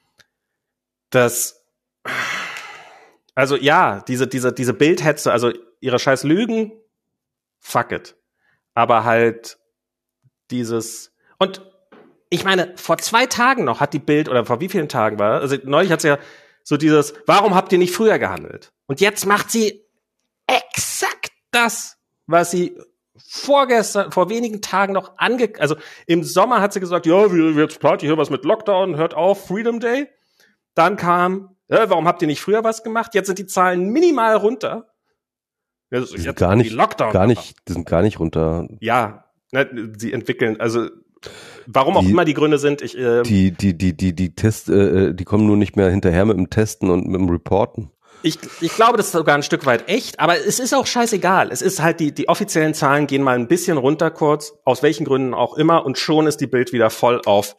also ja, diese Bildhetze, also ihre scheiß Lügen, fuck it. Aber halt und ich meine, vor 2 Tagen noch hat die Bild, oder vor wie vielen Tagen war das? Also neulich hat sie ja so warum habt ihr nicht früher gehandelt? Und jetzt macht sie exakt das, was sie vor wenigen Tagen noch also im Sommer hat sie gesagt, ja, jetzt plant ihr hier was mit Lockdown, hört auf, Freedom Day. Dann kam, warum habt ihr nicht früher was gemacht? Jetzt sind die Zahlen minimal runter. Die sind gar nicht runter. Ja, ne, sie entwickeln, also warum auch immer die Gründe sind, die die kommen nur nicht mehr hinterher mit dem Testen und mit dem Reporten. Ich glaube, das ist sogar ein Stück weit echt, aber es ist auch scheißegal. Es ist halt, die offiziellen Zahlen gehen mal ein bisschen runter kurz, aus welchen Gründen auch immer, und schon ist die Bild wieder voll auf,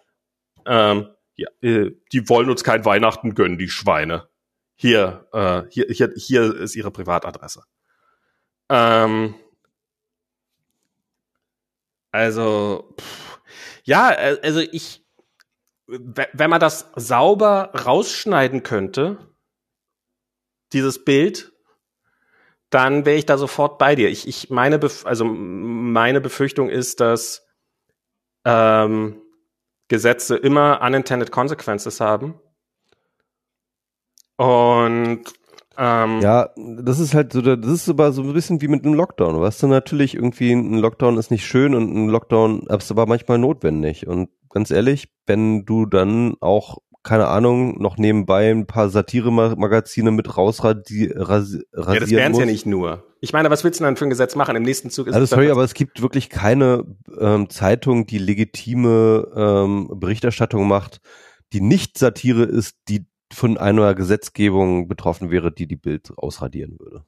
die wollen uns kein Weihnachten gönnen, die Schweine. Hier ist ihre Privatadresse. Wenn man das sauber rausschneiden könnte, dieses Bild, dann wäre ich da sofort bei dir. Meine Befürchtung ist, dass Gesetze immer unintended consequences haben. Und ja, das ist halt so, das ist aber so ein bisschen wie mit einem Lockdown. Weißt du, natürlich irgendwie ein Lockdown ist nicht schön und ein Lockdown ist aber manchmal notwendig. Und ganz ehrlich, wenn du dann auch, keine Ahnung, noch nebenbei ein paar Satire-Magazine mit rasieren ja, das wären es ja nicht nur. Ich meine, was willst du denn für ein Gesetz machen? Im nächsten Zug ist also sorry, aber es gibt wirklich keine Zeitung, die legitime Berichterstattung macht, die nicht Satire ist, die von einer Gesetzgebung betroffen wäre, die Bild ausradieren würde.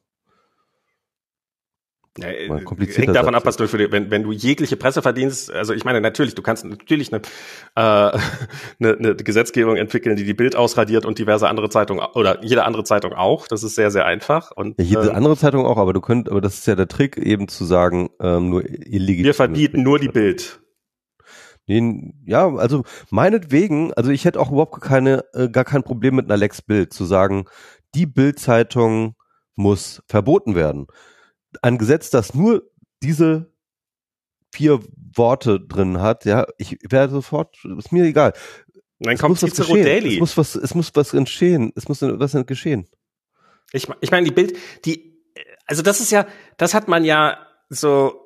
Ja, hängt davon ab, was du wenn du jegliche Presse verdienst, also ich meine natürlich, du kannst natürlich eine Gesetzgebung entwickeln, die Bild ausradiert und diverse andere Zeitungen oder jede andere Zeitung auch. Das ist sehr, sehr einfach. Und ja, jede andere Zeitung auch, aber aber das ist ja der Trick, eben zu sagen, nur illegitim. Wir verbieten nur die Bild. Ja, also meinetwegen, also ich hätte auch überhaupt gar kein Problem mit einer Lex Bild zu sagen, die Bild-Zeitung muss verboten werden. Ein Gesetz, das nur diese 4 Worte drin hat, ja, ich werde sofort, ist mir egal. Dann kommt Cicero Daily. Es muss was entstehen. Es muss was geschehen. Ich meine, die Bild, also das hat man ja so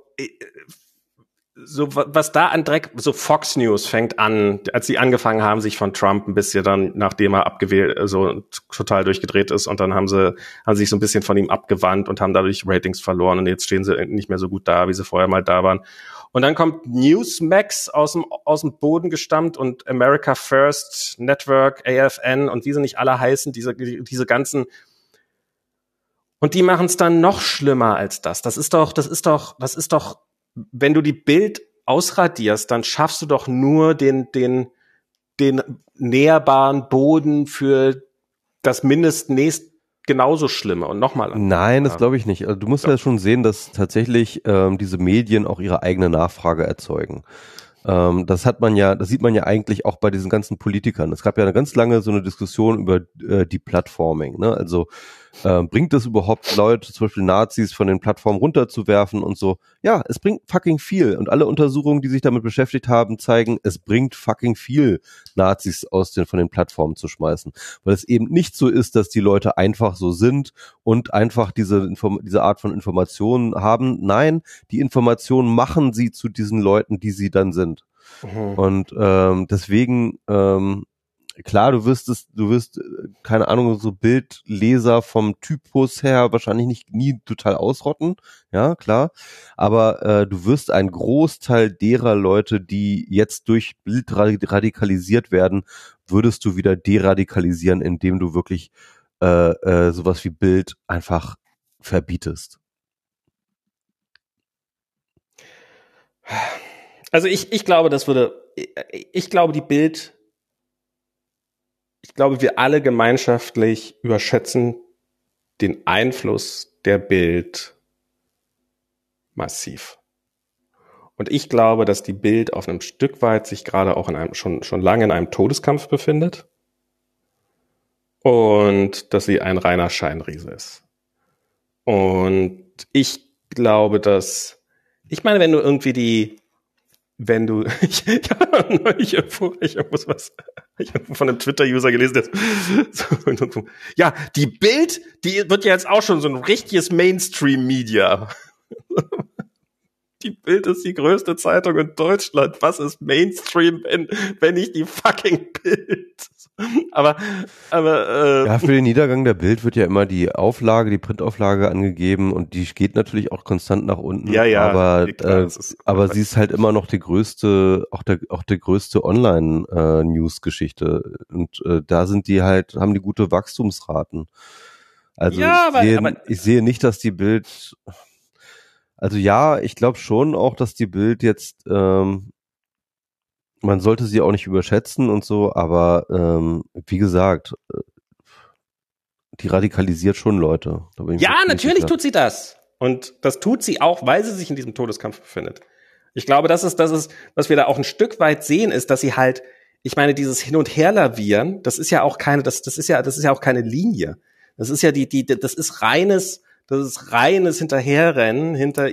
was da an Dreck, so Fox News fängt an, als sie angefangen haben, sich von Trump ein bisschen dann, nachdem er abgewählt, so total durchgedreht ist, und dann haben sie sich so ein bisschen von ihm abgewandt und haben dadurch Ratings verloren, und jetzt stehen sie nicht mehr so gut da, wie sie vorher mal da waren. Und dann kommt Newsmax aus dem Boden gestammt und America First Network, AFN und wie sie nicht alle heißen, diese ganzen, und die machen es dann noch schlimmer als das. Das ist doch, wenn du die Bild ausradierst, dann schaffst du doch nur den näherbaren Boden für das mindestnächst genauso Schlimme und nochmal. Nein, das glaube ich nicht. Also du musst ja schon sehen, dass tatsächlich diese Medien auch ihre eigene Nachfrage erzeugen. Das sieht man ja eigentlich auch bei diesen ganzen Politikern. Es gab ja eine ganz lange so eine Diskussion über Deplatforming, ne? Also bringt es überhaupt Leute, zum Beispiel Nazis, von den Plattformen runterzuwerfen und so? Ja, es bringt fucking viel. Und alle Untersuchungen, die sich damit beschäftigt haben, zeigen, es bringt fucking viel, Nazis von den Plattformen zu schmeißen. Weil es eben nicht so ist, dass die Leute einfach so sind und einfach diese Art von Informationen haben. Nein, die Informationen machen sie zu diesen Leuten, die sie dann sind. Mhm. Und deswegen klar, du wirst, keine Ahnung, so Bildleser vom Typus her wahrscheinlich nie total ausrotten, ja, klar, aber du wirst einen Großteil derer Leute, die jetzt durch Bild radikalisiert werden, würdest du wieder deradikalisieren, indem du wirklich sowas wie Bild einfach verbietest. Also ich glaube, wir alle gemeinschaftlich überschätzen den Einfluss der Bild massiv. Und ich glaube, dass die Bild auf einem Stück weit sich gerade auch schon lange in einem Todeskampf befindet und dass sie ein reiner Scheinriese ist. Und ich glaube, ich meine, wenn du ich habe neulich irgendwo von einem Twitter-User gelesen, ja, die Bild, die wird ja jetzt auch schon so ein richtiges Mainstream-Media. Die Bild ist die größte Zeitung in Deutschland. Was ist Mainstream, wenn nicht die fucking Bild? Aber ja, für den Niedergang der Bild wird ja immer die Printauflage angegeben, und die geht natürlich auch konstant nach unten. Ja, aber sie ist halt immer noch die größte Online-News-Geschichte, und da haben die gute Wachstumsraten. Also ja, ich sehe nicht, dass die Bild, also ja, ich glaube schon auch, dass die Bild jetzt man sollte sie auch nicht überschätzen und so, aber wie gesagt, die radikalisiert schon Leute. Ja, natürlich tut sie das. Und das tut sie auch, weil sie sich in diesem Todeskampf befindet. Ich glaube, das ist, was wir da auch ein Stück weit sehen, ist, dass sie halt, ich meine, dieses Hin- und Herlavieren, das ist ja auch keine, das ist ja auch keine Linie. Das ist ja das das ist reines Hinterherrennen hinter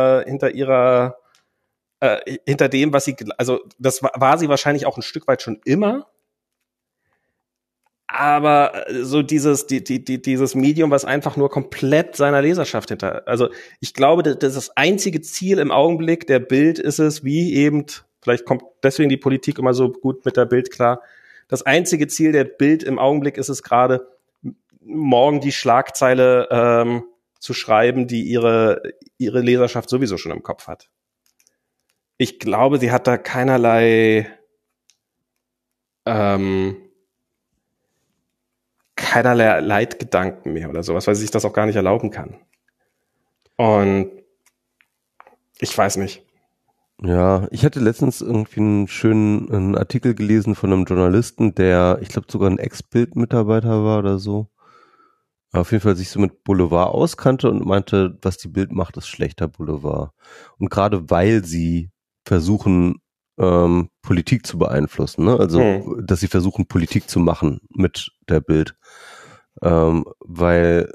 dem, was sie, also das war sie wahrscheinlich auch ein Stück weit schon immer. Aber so dieses Medium, was einfach nur komplett seiner Leserschaft also ich glaube, das einzige Ziel im Augenblick der Bild ist es, wie eben, vielleicht kommt deswegen die Politik immer so gut mit der Bild klar, das einzige Ziel der Bild im Augenblick ist es gerade, morgen die Schlagzeile zu schreiben, die ihre Leserschaft sowieso schon im Kopf hat. Ich glaube, sie hat da keinerlei Leitgedanken mehr oder sowas, weil sie sich das auch gar nicht erlauben kann. Und ich weiß nicht. Ja, ich hatte letztens irgendwie einen schönen Artikel gelesen von einem Journalisten, der, ich glaube, sogar ein Ex-Bild-Mitarbeiter war oder so. Auf jeden Fall sich so mit Boulevard auskannte und meinte, was die Bild macht, ist schlechter Boulevard. Und gerade weil sie versuchen, Politik zu beeinflussen, ne? Also, dass sie versuchen, Politik zu machen mit der Bild. Weil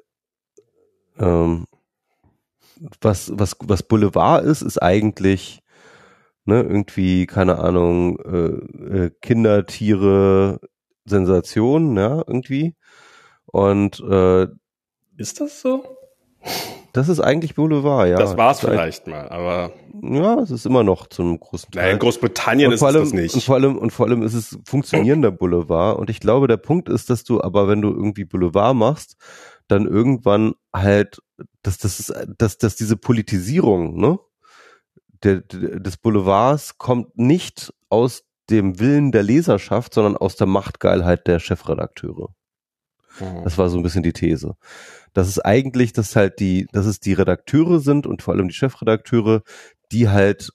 was Boulevard ist eigentlich, ne, irgendwie, keine Ahnung, Kinder, Tiere, Sensation, ja, irgendwie. Und ist das so? Das ist eigentlich Boulevard, ja. Das war's vielleicht mal, aber ja, es ist immer noch zu einem großen Teil. Naja, in Großbritannien ist es das nicht. Und vor allem ist es funktionierender Boulevard. Und ich glaube, der Punkt ist, dass du aber, wenn du irgendwie Boulevard machst, dann irgendwann halt, dass diese Politisierung, ne, des Boulevards kommt nicht aus dem Willen der Leserschaft, sondern aus der Machtgeilheit der Chefredakteure. Das war so ein bisschen die These. Das ist eigentlich, dass es die Redakteure sind und vor allem die Chefredakteure, die halt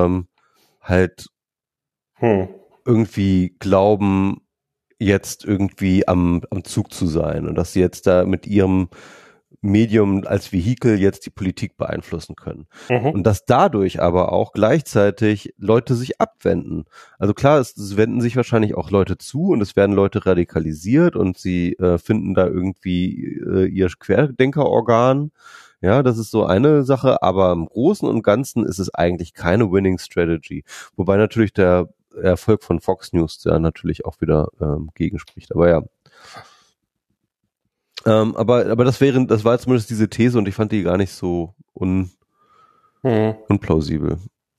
irgendwie glauben, jetzt irgendwie am Zug zu sein und dass sie jetzt da mit ihrem Medium als Vehikel jetzt die Politik beeinflussen können. Und dass dadurch aber auch gleichzeitig Leute sich abwenden. Also klar, es wenden sich wahrscheinlich auch Leute zu und es werden Leute radikalisiert und sie finden da irgendwie ihr Querdenkerorgan. Ja, das ist so eine Sache, aber im Großen und Ganzen ist es eigentlich keine Winning Strategy. Wobei natürlich der Erfolg von Fox News ja natürlich auch wieder gegenspricht. Aber ja. Aber das war zumindest diese These und ich fand die gar nicht so unplausibel.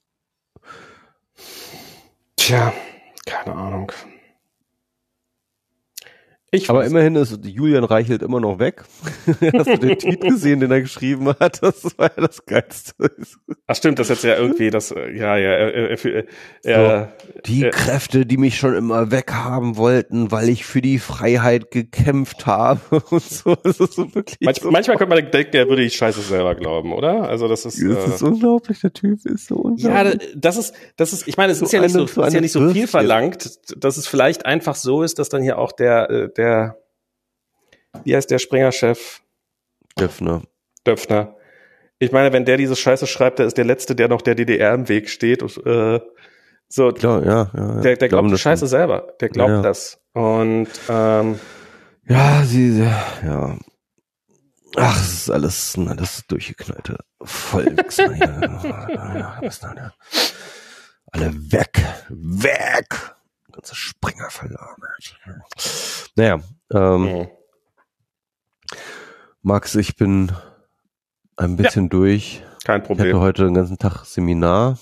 Tja, keine Ahnung. Aber immerhin ist Julian Reichelt immer noch weg. Hast du den Tweet gesehen, den er geschrieben hat? Das war ja das Geilste. Ach stimmt, das ist jetzt ja irgendwie das, die Kräfte, die mich schon immer weghaben wollten, weil ich für die Freiheit gekämpft habe und so. Das ist so wirklich manchmal könnte man denken, er würde die Scheiße selber glauben, oder? Also das ist unglaublich, der Typ ist so unglaublich. Ja, das ist, ich meine, es ist ja nicht so viel verlangt, dass es vielleicht einfach so ist, dass dann hier auch der wie heißt der Springer-Chef? Döpfner. Ich meine, wenn der diese Scheiße schreibt, der ist der Letzte, der noch der DDR im Weg steht. So, klar, ja. Der glaubt die Scheiße selber. Der glaubt das. Und ja. Ach, es ist alles durchgeknallte Vollwichser hier. Alle weg. Ganze Springer verlagert. Naja, Max, ich bin ein bisschen durch. Kein Problem. Ich hatte heute den ganzen Tag Seminar.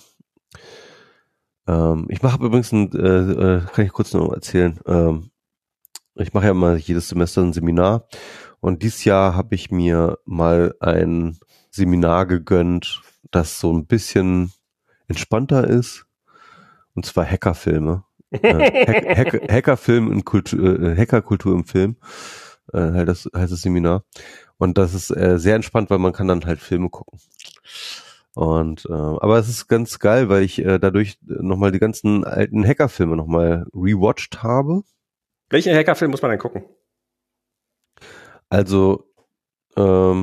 Ich mache übrigens kann ich kurz noch erzählen. Ich mache ja mal jedes Semester ein Seminar und dieses Jahr habe ich mir mal ein Seminar gegönnt, das so ein bisschen entspannter ist, und zwar Hackerfilme. Hackerfilm und Hackerkultur im Film, das heißt das Seminar. Und das ist sehr entspannt, weil man kann dann halt Filme gucken. Und aber es ist ganz geil, weil ich dadurch nochmal die ganzen alten Hackerfilme nochmal rewatcht habe. Welchen Hackerfilm muss man denn gucken? Also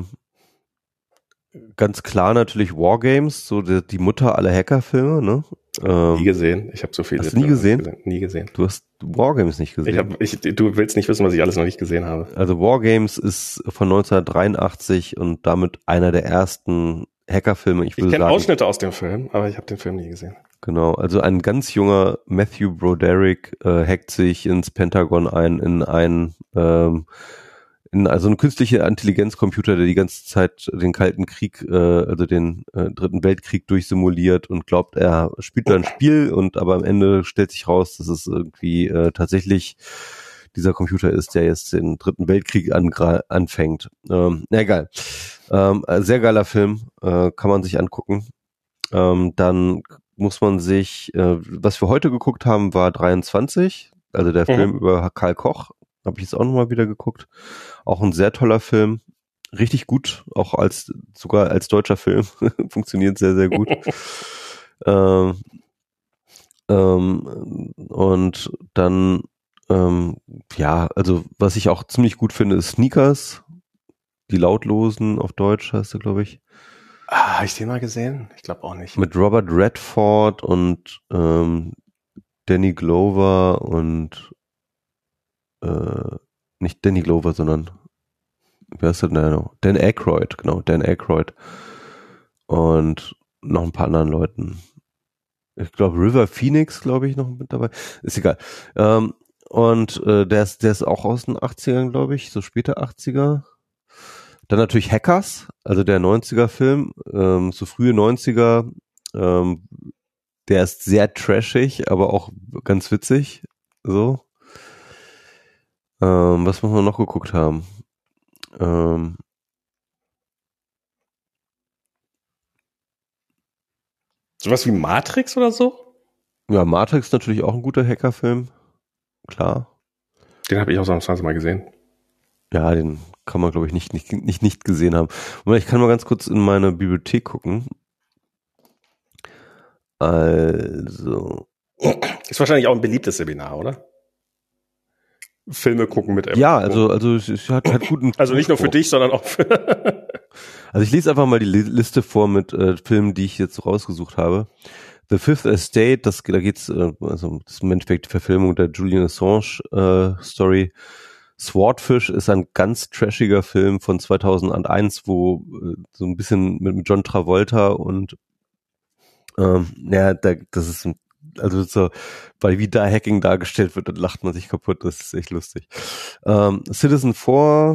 ganz klar natürlich Wargames, so die Mutter aller Hackerfilme, ne? Nie gesehen. Ich habe so viele. Hast du nie gesehen? Nie gesehen. Du hast Wargames nicht gesehen. Du willst nicht wissen, was ich alles noch nicht gesehen habe. Also Wargames ist von 1983 und damit einer der ersten Hackerfilme. Ich kenne Ausschnitte aus dem Film, aber ich habe den Film nie gesehen. Genau, also ein ganz junger Matthew Broderick hackt sich ins Pentagon ein, in also eine künstliche Intelligenzcomputer, der die ganze Zeit den Kalten Krieg, also den Dritten Weltkrieg durchsimuliert und glaubt, er spielt da ein Spiel, und aber am Ende stellt sich raus, dass es irgendwie tatsächlich dieser Computer ist, der jetzt den Dritten Weltkrieg anfängt. Egal. Sehr geiler Film, kann man sich angucken. Dann muss man sich, was wir heute geguckt haben, war 23, also der Film über Karl Koch. Habe ich jetzt auch nochmal wieder geguckt. Auch ein sehr toller Film. Richtig gut, auch sogar als deutscher Film. Funktioniert sehr, sehr gut. Und dann, also was ich auch ziemlich gut finde, ist Sneakers. Die Lautlosen auf Deutsch heißt er, glaube ich. Habe ich den mal gesehen? Ich glaube auch nicht. Mit Robert Redford und Danny Glover und nicht Danny Glover, sondern wie heißt der denn noch? Dan Aykroyd, genau, Dan Aykroyd. Und noch ein paar anderen Leuten. Ich glaube, River Phoenix, glaube ich, noch mit dabei. Ist egal. Und der ist auch aus den 80ern, glaube ich, so späte 80er. Dann natürlich Hackers, also der 90er-Film, so frühe 90er. Der ist sehr trashig, aber auch ganz witzig. So. Was muss man noch geguckt haben? Sowas wie Matrix oder so? Ja, Matrix ist natürlich auch ein guter Hackerfilm. Klar. Den habe ich auch sonst mal gesehen. Ja, den kann man, glaube ich, nicht gesehen haben. Und ich kann mal ganz kurz in meine Bibliothek gucken. Also. Ist wahrscheinlich auch ein beliebtes Seminar, oder? Filme gucken mit Ja, also es hat guten. Also nicht nur für dich, sondern auch für. Also ich lese einfach mal die Liste vor mit Filmen, die ich jetzt rausgesucht habe. The Fifth Estate, da geht's, also das ist im Endeffekt die Verfilmung der Julian Assange Story. Swordfish ist ein ganz trashiger Film von 2001, wo so ein bisschen mit John Travolta und das ist also so, weil wie da Hacking dargestellt wird, dann lacht man sich kaputt, das ist echt lustig. Citizen 4,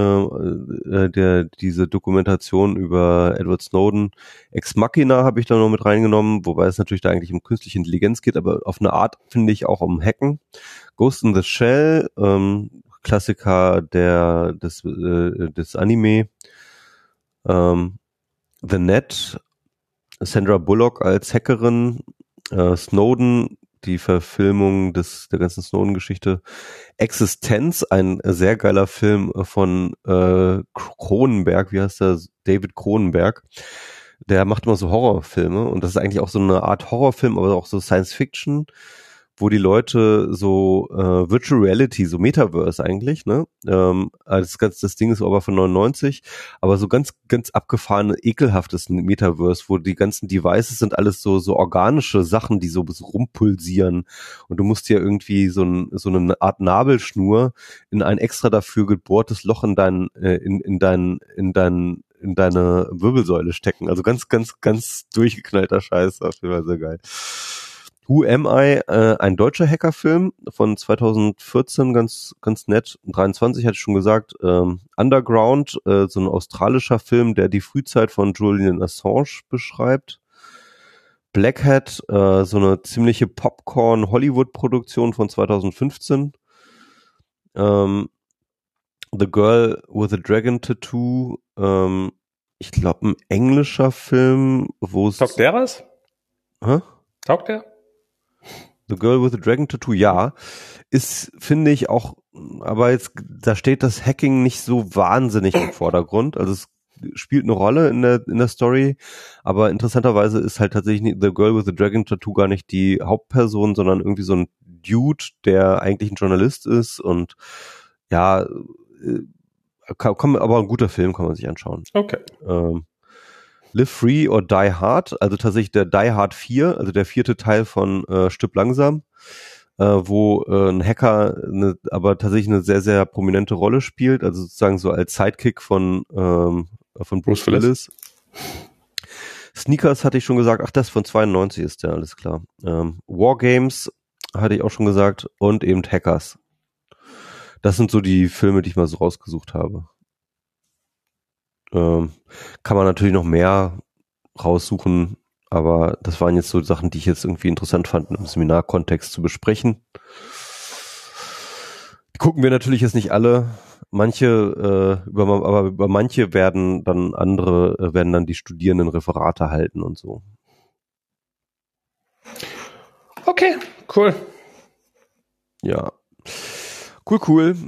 diese Dokumentation über Edward Snowden, Ex Machina habe ich da noch mit reingenommen, wobei es natürlich da eigentlich um künstliche Intelligenz geht, aber auf eine Art finde ich auch um Hacken. Ghost in the Shell, Klassiker des Anime. The Net, Sandra Bullock als Hackerin, Snowden, die Verfilmung der ganzen Snowden-Geschichte, Existenz, ein sehr geiler Film von Cronenberg, wie heißt der? David Cronenberg. Der macht immer so Horrorfilme und das ist eigentlich auch so eine Art Horrorfilm, aber auch so Science-Fiction, wo die Leute so Virtual Reality, so Metaverse eigentlich, ne? Das Ding ist aber von 99, aber so ganz, ganz abgefahrene, ekelhaftes Metaverse, wo die ganzen Devices sind alles so organische Sachen, die so rumpulsieren. Und du musst ja irgendwie so eine Art Nabelschnur in ein extra dafür gebohrtes Loch in deine Wirbelsäule stecken. Also ganz, ganz, ganz durchgeknallter Scheiß, auf jeden Fall sehr geil. Who Am I? Ein deutscher Hackerfilm von 2014, ganz, ganz nett. 23 hatte ich schon gesagt. Underground, so ein australischer Film, der die Frühzeit von Julian Assange beschreibt. Black Hat, so eine ziemliche Popcorn-Hollywood-Produktion von 2015. The Girl with a Dragon Tattoo, ich glaube ein englischer Film, wo es... Taugt der was? Hä? Taugt der? The Girl with the Dragon Tattoo, ja. Ist, finde ich, auch, aber jetzt, da steht das Hacking nicht so wahnsinnig im Vordergrund. Also es spielt eine Rolle in der Story, aber interessanterweise ist halt tatsächlich The Girl with the Dragon Tattoo gar nicht die Hauptperson, sondern irgendwie so ein Dude, der eigentlich ein Journalist ist und ja, aber ein guter Film kann man sich anschauen. Okay. Live Free or Die Hard, also tatsächlich der Die Hard 4, also der 4. Teil von Stirb langsam, wo ein Hacker aber tatsächlich eine sehr, sehr prominente Rolle spielt, also sozusagen so als Sidekick von Bruce Willis. Sneakers hatte ich schon gesagt, ach, das von 92 ist der, alles klar. Wargames hatte ich auch schon gesagt und eben Hackers. Das sind so die Filme, die ich mal so rausgesucht habe. Kann man natürlich noch mehr raussuchen, aber das waren jetzt so Sachen, die ich jetzt irgendwie interessant fand, im Seminarkontext zu besprechen. Die gucken wir natürlich jetzt nicht alle. Aber über manche werden dann die Studierenden Referate halten und so. Okay, cool. Ja. Cool.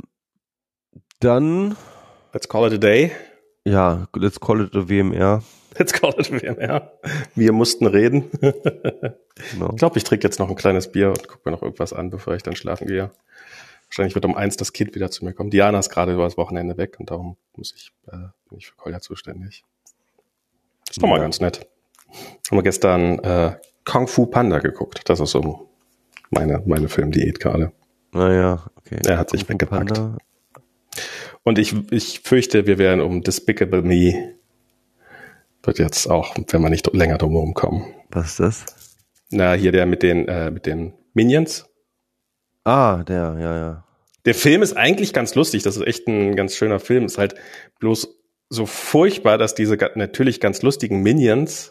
Dann Let's call it a day. Ja, let's call it a WMR. Let's call it a WMR. Wir mussten reden. Genau. Ich glaube, ich trinke jetzt noch ein kleines Bier und gucke mir noch irgendwas an, bevor ich dann schlafen gehe. Wahrscheinlich wird um 1 das Kind wieder zu mir kommen. Diana ist gerade über das Wochenende weg und darum bin ich für Kolja zuständig. Das ist doch mal ganz nett. Haben wir gestern Kung Fu Panda geguckt. Das ist so meine Filmdiät gerade. Naja, okay. Er hat sich weggepackt. Panda. Und ich fürchte, wir werden um Despicable Me wird jetzt auch, wenn wir nicht länger drum rumkommen. Was ist das? Na, hier der mit den Minions. Ah, ja. Der Film ist eigentlich ganz lustig. Das ist echt ein ganz schöner Film. Ist halt bloß so furchtbar, dass diese natürlich ganz lustigen Minions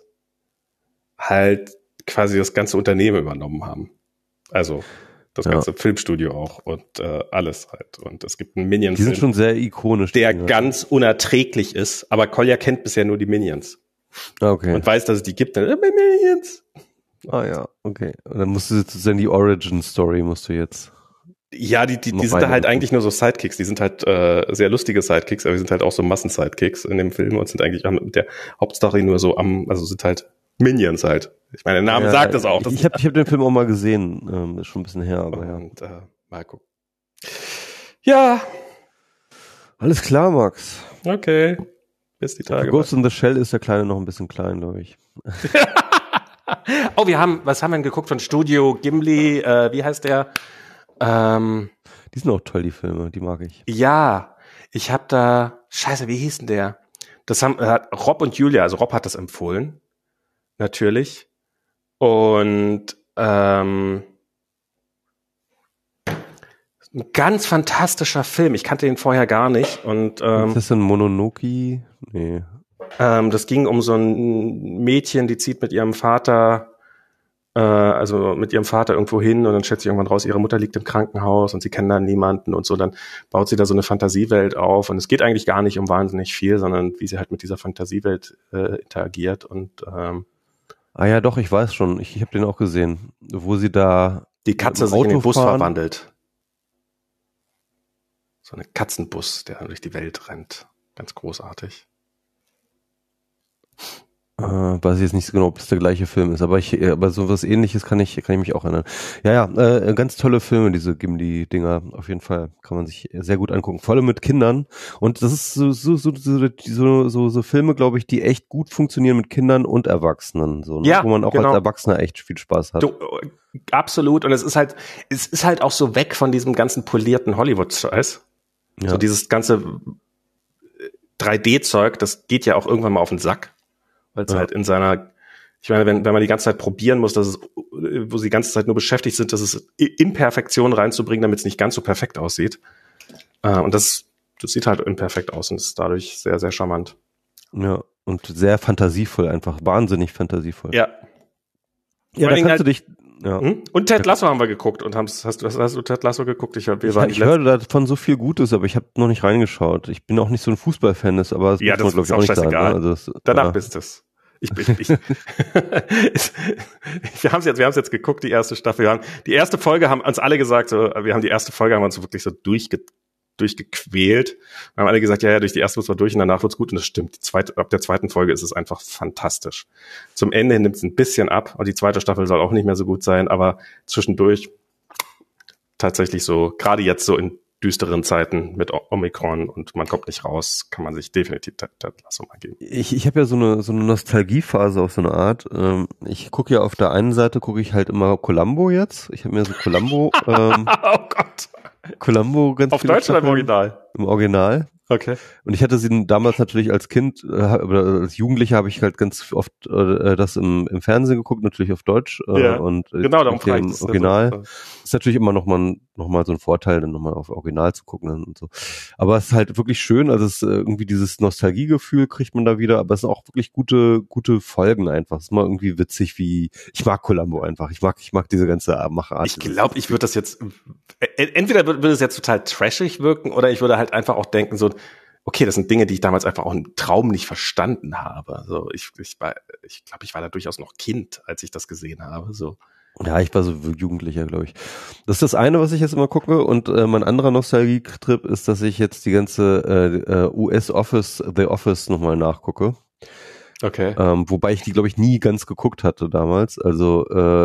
halt quasi das ganze Unternehmen übernommen haben. Also das ganze Filmstudio auch und alles halt. Und es gibt einen Minions. Die sind schon sehr ikonisch. Der ganz unerträglich ist. Aber Kolja kennt bisher nur die Minions. Okay. Und weiß, dass es die gibt. Dann, Minions. Ah ja, okay. Und dann musst du sozusagen die Origin-Story jetzt. Ja, die sind da halt eigentlich nur so Sidekicks. Die sind halt sehr lustige Sidekicks, aber die sind halt auch so Massen-Sidekicks in dem Film und sind eigentlich mit der Hauptstory nur so also sind halt Minions halt. Ich meine, der Name sagt das auch. Ich hab den Film auch mal gesehen, ist schon ein bisschen her, aber und, mal gucken. Ja. Alles klar, Max. Okay. Bis die Tage. Ghost in the Shell ist der Kleine noch ein bisschen klein, glaube ich. Oh, was haben wir denn geguckt von Studio Ghibli? Wie heißt der? Die sind auch toll, die Filme, die mag ich. Ja, ich habe da, scheiße, wie hieß denn der? Das haben Rob und Julia, also Rob hat das empfohlen, natürlich. Und ein ganz fantastischer Film. Ich kannte ihn vorher gar nicht. Und ist das ein Mononoke? Nee. Das ging um so ein Mädchen, die zieht mit ihrem Vater irgendwo hin und dann stellt sich irgendwann raus, ihre Mutter liegt im Krankenhaus und sie kennen da niemanden und so, dann baut sie da so eine Fantasiewelt auf und es geht eigentlich gar nicht um wahnsinnig viel, sondern wie sie halt mit dieser Fantasiewelt interagiert und ja doch, ich weiß schon, ich habe den auch gesehen, wo sie da die Katze sich in den Bus verwandelt. So ein Katzenbus, der durch die Welt rennt. Ganz großartig. Weiß ich jetzt nicht so genau, ob es der gleiche Film ist, aber so was Ähnliches kann ich mich auch erinnern. Ja, ganz tolle Filme, diese Gimli-Dinger, auf jeden Fall kann man sich sehr gut angucken, vor allem mit Kindern. Und das ist so Filme, glaube ich, die echt gut funktionieren mit Kindern und Erwachsenen, so, ne? Ja, wo man auch als Erwachsener echt viel Spaß hat. Absolut. Und es ist halt auch so weg von diesem ganzen polierten Hollywood-Scheiß. Ja. So dieses ganze 3D-Zeug, das geht ja auch irgendwann mal auf den Sack. Weil es halt in seiner, ich meine, wenn man die ganze Zeit probieren muss, wo sie die ganze Zeit nur beschäftigt sind, dass es Imperfektion reinzubringen, damit es nicht ganz so perfekt aussieht. Und das sieht halt imperfekt aus und ist dadurch sehr, sehr charmant. Ja, und sehr fantasievoll, einfach wahnsinnig fantasievoll. Ja. Ja, da kannst du dich. Ja. Und Ted Lasso haben wir geguckt und hast du Ted Lasso geguckt? Ich höre davon so viel Gutes, aber ich habe noch nicht reingeschaut. Ich bin auch nicht so ein Fußballfan, aber das muss man, glaube ich, auch nicht scheißegal. Sagen, ne? Also danach bist es. Wir haben es jetzt geguckt, die erste Staffel. Die erste Folge haben uns alle gesagt, wir haben uns wirklich so durchgequält. Wir haben alle gesagt, ja, durch die erste muss man durch und danach wird's gut. Und das stimmt. Ab der zweiten Folge ist es einfach fantastisch. Zum Ende nimmt es ein bisschen ab und die zweite Staffel soll auch nicht mehr so gut sein, aber zwischendurch tatsächlich so, gerade jetzt so in düsteren Zeiten mit Omikron und man kommt nicht raus, kann man sich definitiv Ted Lasso mal geben. Ich habe ja so eine Nostalgiephase auf so eine Art. Ich gucke ja auf der einen Seite, gucke ich halt immer Columbo jetzt. Ich habe mir so Columbo oh Gott. Columbo ganz auf Deutsch oder im Original? Im Original. Okay. Und ich hatte sie damals natürlich als Kind oder als Jugendlicher habe ich halt ganz oft das im Fernsehen geguckt, natürlich auf Deutsch. Und genau, darum frage ich im Original. Also. Ist natürlich immer noch mal so ein Vorteil, dann nochmal auf Original zu gucken und so. Aber es ist halt wirklich schön, also es ist irgendwie dieses Nostalgiegefühl kriegt man da wieder, aber es sind auch wirklich gute Folgen einfach. Es ist mal irgendwie witzig, ich mag Columbo einfach. Ich mag diese ganze Machart. Ich glaube, ich würde das jetzt, entweder würde es jetzt total trashig wirken oder ich würde halt einfach auch denken so, okay, das sind Dinge, die ich damals einfach auch im Traum nicht verstanden habe. So, ich glaube, ich war da durchaus noch Kind, als ich das gesehen habe. So. Ja, ich war so Jugendlicher, glaube ich. Das ist das eine, was ich jetzt immer gucke. Und mein anderer Nostalgie-Trip ist, dass ich jetzt die ganze The Office nochmal nachgucke. Okay. Wobei ich die, glaube ich, nie ganz geguckt hatte damals. Also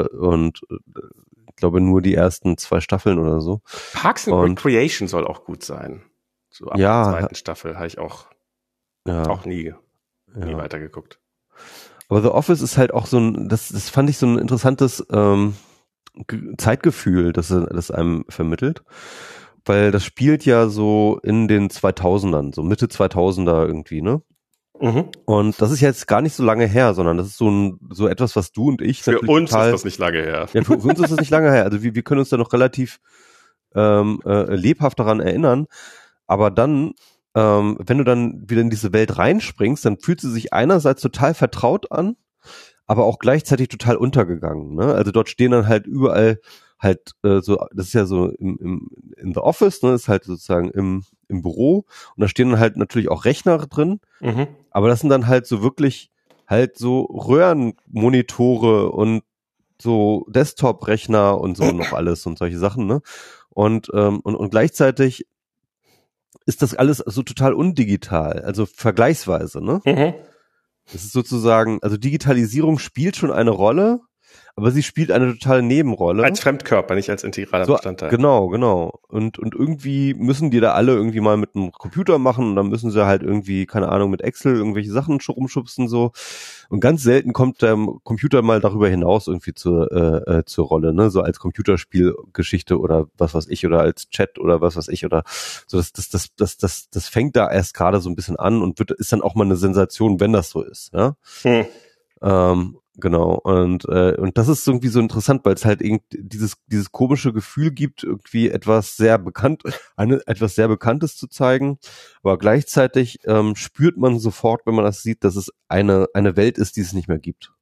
ich glaube nur die ersten 2 Staffeln oder so. Parks and Recreation soll auch gut sein. So ab der 2. Staffel habe ich auch nie weitergeguckt. Aber The Office ist halt auch so das fand ich so ein interessantes Zeitgefühl, das einem vermittelt. Weil das spielt ja so in den 2000ern, so Mitte 2000er irgendwie, ne? Mhm. Und das ist jetzt gar nicht so lange her, sondern das ist so etwas, was du und ich für uns ist das nicht lange her. Ja, für uns ist das nicht lange her. Also wir können uns da noch relativ lebhaft daran erinnern. Aber dann, wenn du dann wieder in diese Welt reinspringst, dann fühlt sie sich einerseits total vertraut an, aber auch gleichzeitig total untergegangen. Ne? Also dort stehen dann halt überall halt so, das ist ja so in The Office, ne, ist halt sozusagen im Büro und da stehen dann halt natürlich auch Rechner drin, aber das sind dann halt so wirklich halt so Röhrenmonitore und so Desktop-Rechner und so noch alles und solche Sachen, ne? Und gleichzeitig ist das alles so total undigital, also vergleichsweise, ne? Das ist sozusagen, also Digitalisierung spielt schon eine Rolle, aber sie spielt eine totale Nebenrolle. Als Fremdkörper, nicht als integraler Bestandteil. Genau. Und irgendwie müssen die da alle irgendwie mal mit einem Computer machen und dann müssen sie halt irgendwie, keine Ahnung, mit Excel irgendwelche Sachen rumschubsen so. Und ganz selten kommt der Computer mal darüber hinaus irgendwie zur Rolle, ne? So als Computerspielgeschichte oder was weiß ich oder als Chat oder was weiß ich oder so. Das fängt da erst gerade so ein bisschen an und ist dann auch mal eine Sensation, wenn das so ist, ja. Genau, und das ist irgendwie so interessant, weil es halt irgendwie dieses komische Gefühl gibt, irgendwie etwas sehr Bekanntes zu zeigen, aber gleichzeitig spürt man sofort, wenn man das sieht, dass es eine Welt ist, die es nicht mehr gibt.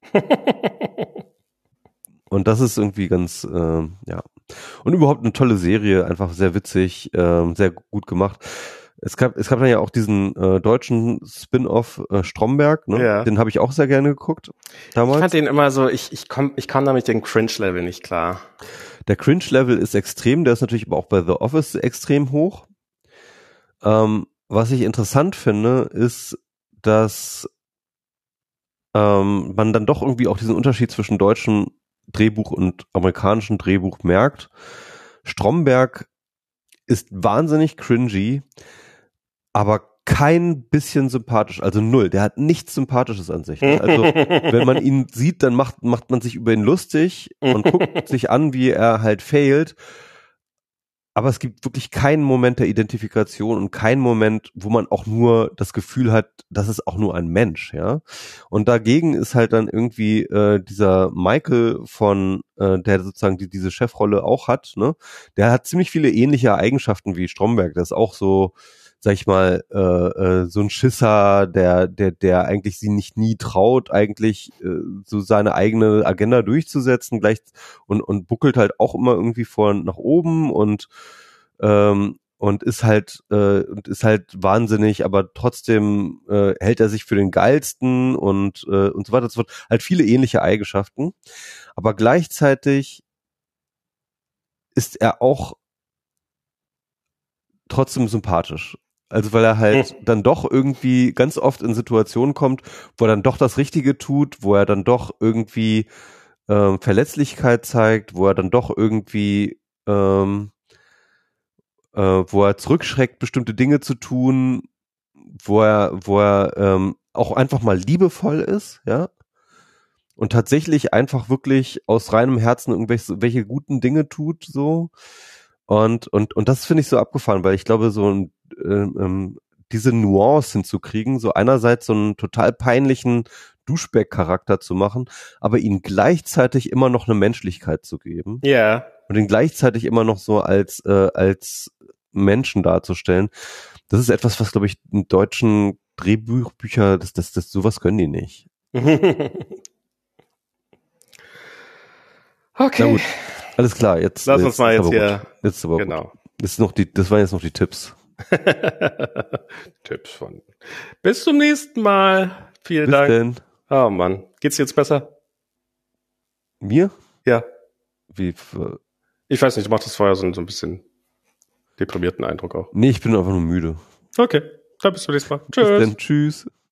Und das ist irgendwie ganz, ja. Und überhaupt eine tolle Serie, einfach sehr witzig, sehr gut gemacht. Es gab dann ja auch diesen deutschen Spin-off Stromberg, ne? Ja. Den habe ich auch sehr gerne geguckt damals. Ich fand den immer so, ich kam da mit dem Cringe-Level nicht klar. Der Cringe-Level ist extrem, der ist natürlich aber auch bei The Office extrem hoch. Was ich interessant finde, ist, dass man dann doch irgendwie auch diesen Unterschied zwischen deutschem Drehbuch und amerikanischem Drehbuch merkt. Stromberg ist wahnsinnig cringy, aber kein bisschen sympathisch, also null. Der hat nichts Sympathisches an sich. Also wenn man ihn sieht, dann macht man sich über ihn lustig und guckt sich an, wie er halt failt. Aber es gibt wirklich keinen Moment der Identifikation und keinen Moment, wo man auch nur das Gefühl hat, das ist auch nur ein Mensch, ja. Und dagegen ist halt dann irgendwie dieser Michael der sozusagen diese Chefrolle auch hat, ne? Der hat ziemlich viele ähnliche Eigenschaften wie Stromberg. Der ist auch so, sag ich mal, so ein Schisser, der eigentlich sie nie traut, eigentlich so seine eigene Agenda durchzusetzen, gleich und buckelt halt auch immer irgendwie nach oben und ist halt wahnsinnig, aber trotzdem hält er sich für den Geilsten und so weiter und so fort. Halt viele ähnliche Eigenschaften, aber gleichzeitig ist er auch trotzdem sympathisch. Also weil er halt dann doch irgendwie ganz oft in Situationen kommt, wo er dann doch das Richtige tut, wo er dann doch irgendwie Verletzlichkeit zeigt, wo er dann doch irgendwie wo er zurückschreckt, bestimmte Dinge zu tun, wo er auch einfach mal liebevoll ist, ja, und tatsächlich einfach wirklich aus reinem Herzen welche guten Dinge tut, so. Und das finde ich so abgefahren, weil ich glaube, diese Nuance hinzukriegen, so einerseits so einen total peinlichen Duschback-Charakter zu machen, aber ihnen gleichzeitig immer noch eine Menschlichkeit zu geben. Ja. Yeah. Und ihn gleichzeitig immer noch so als Menschen darzustellen. Das ist etwas, was, glaube ich, in deutschen Drehbücher, sowas können die nicht. Okay. Na gut, alles klar. Jetzt lass uns mal jetzt hier. Jetzt aber genau. Das waren jetzt noch die Tipps. Tipps von. Bis zum nächsten Mal. Vielen Dank. Denn? Oh Mann. Geht's jetzt besser? Mir? Ja. Wie? Ich weiß nicht, du machst das vorher so ein bisschen deprimierten Eindruck auch. Nee, ich bin einfach nur müde. Okay. Dann bis zum nächsten Mal. Tschüss. Bis dann. Tschüss.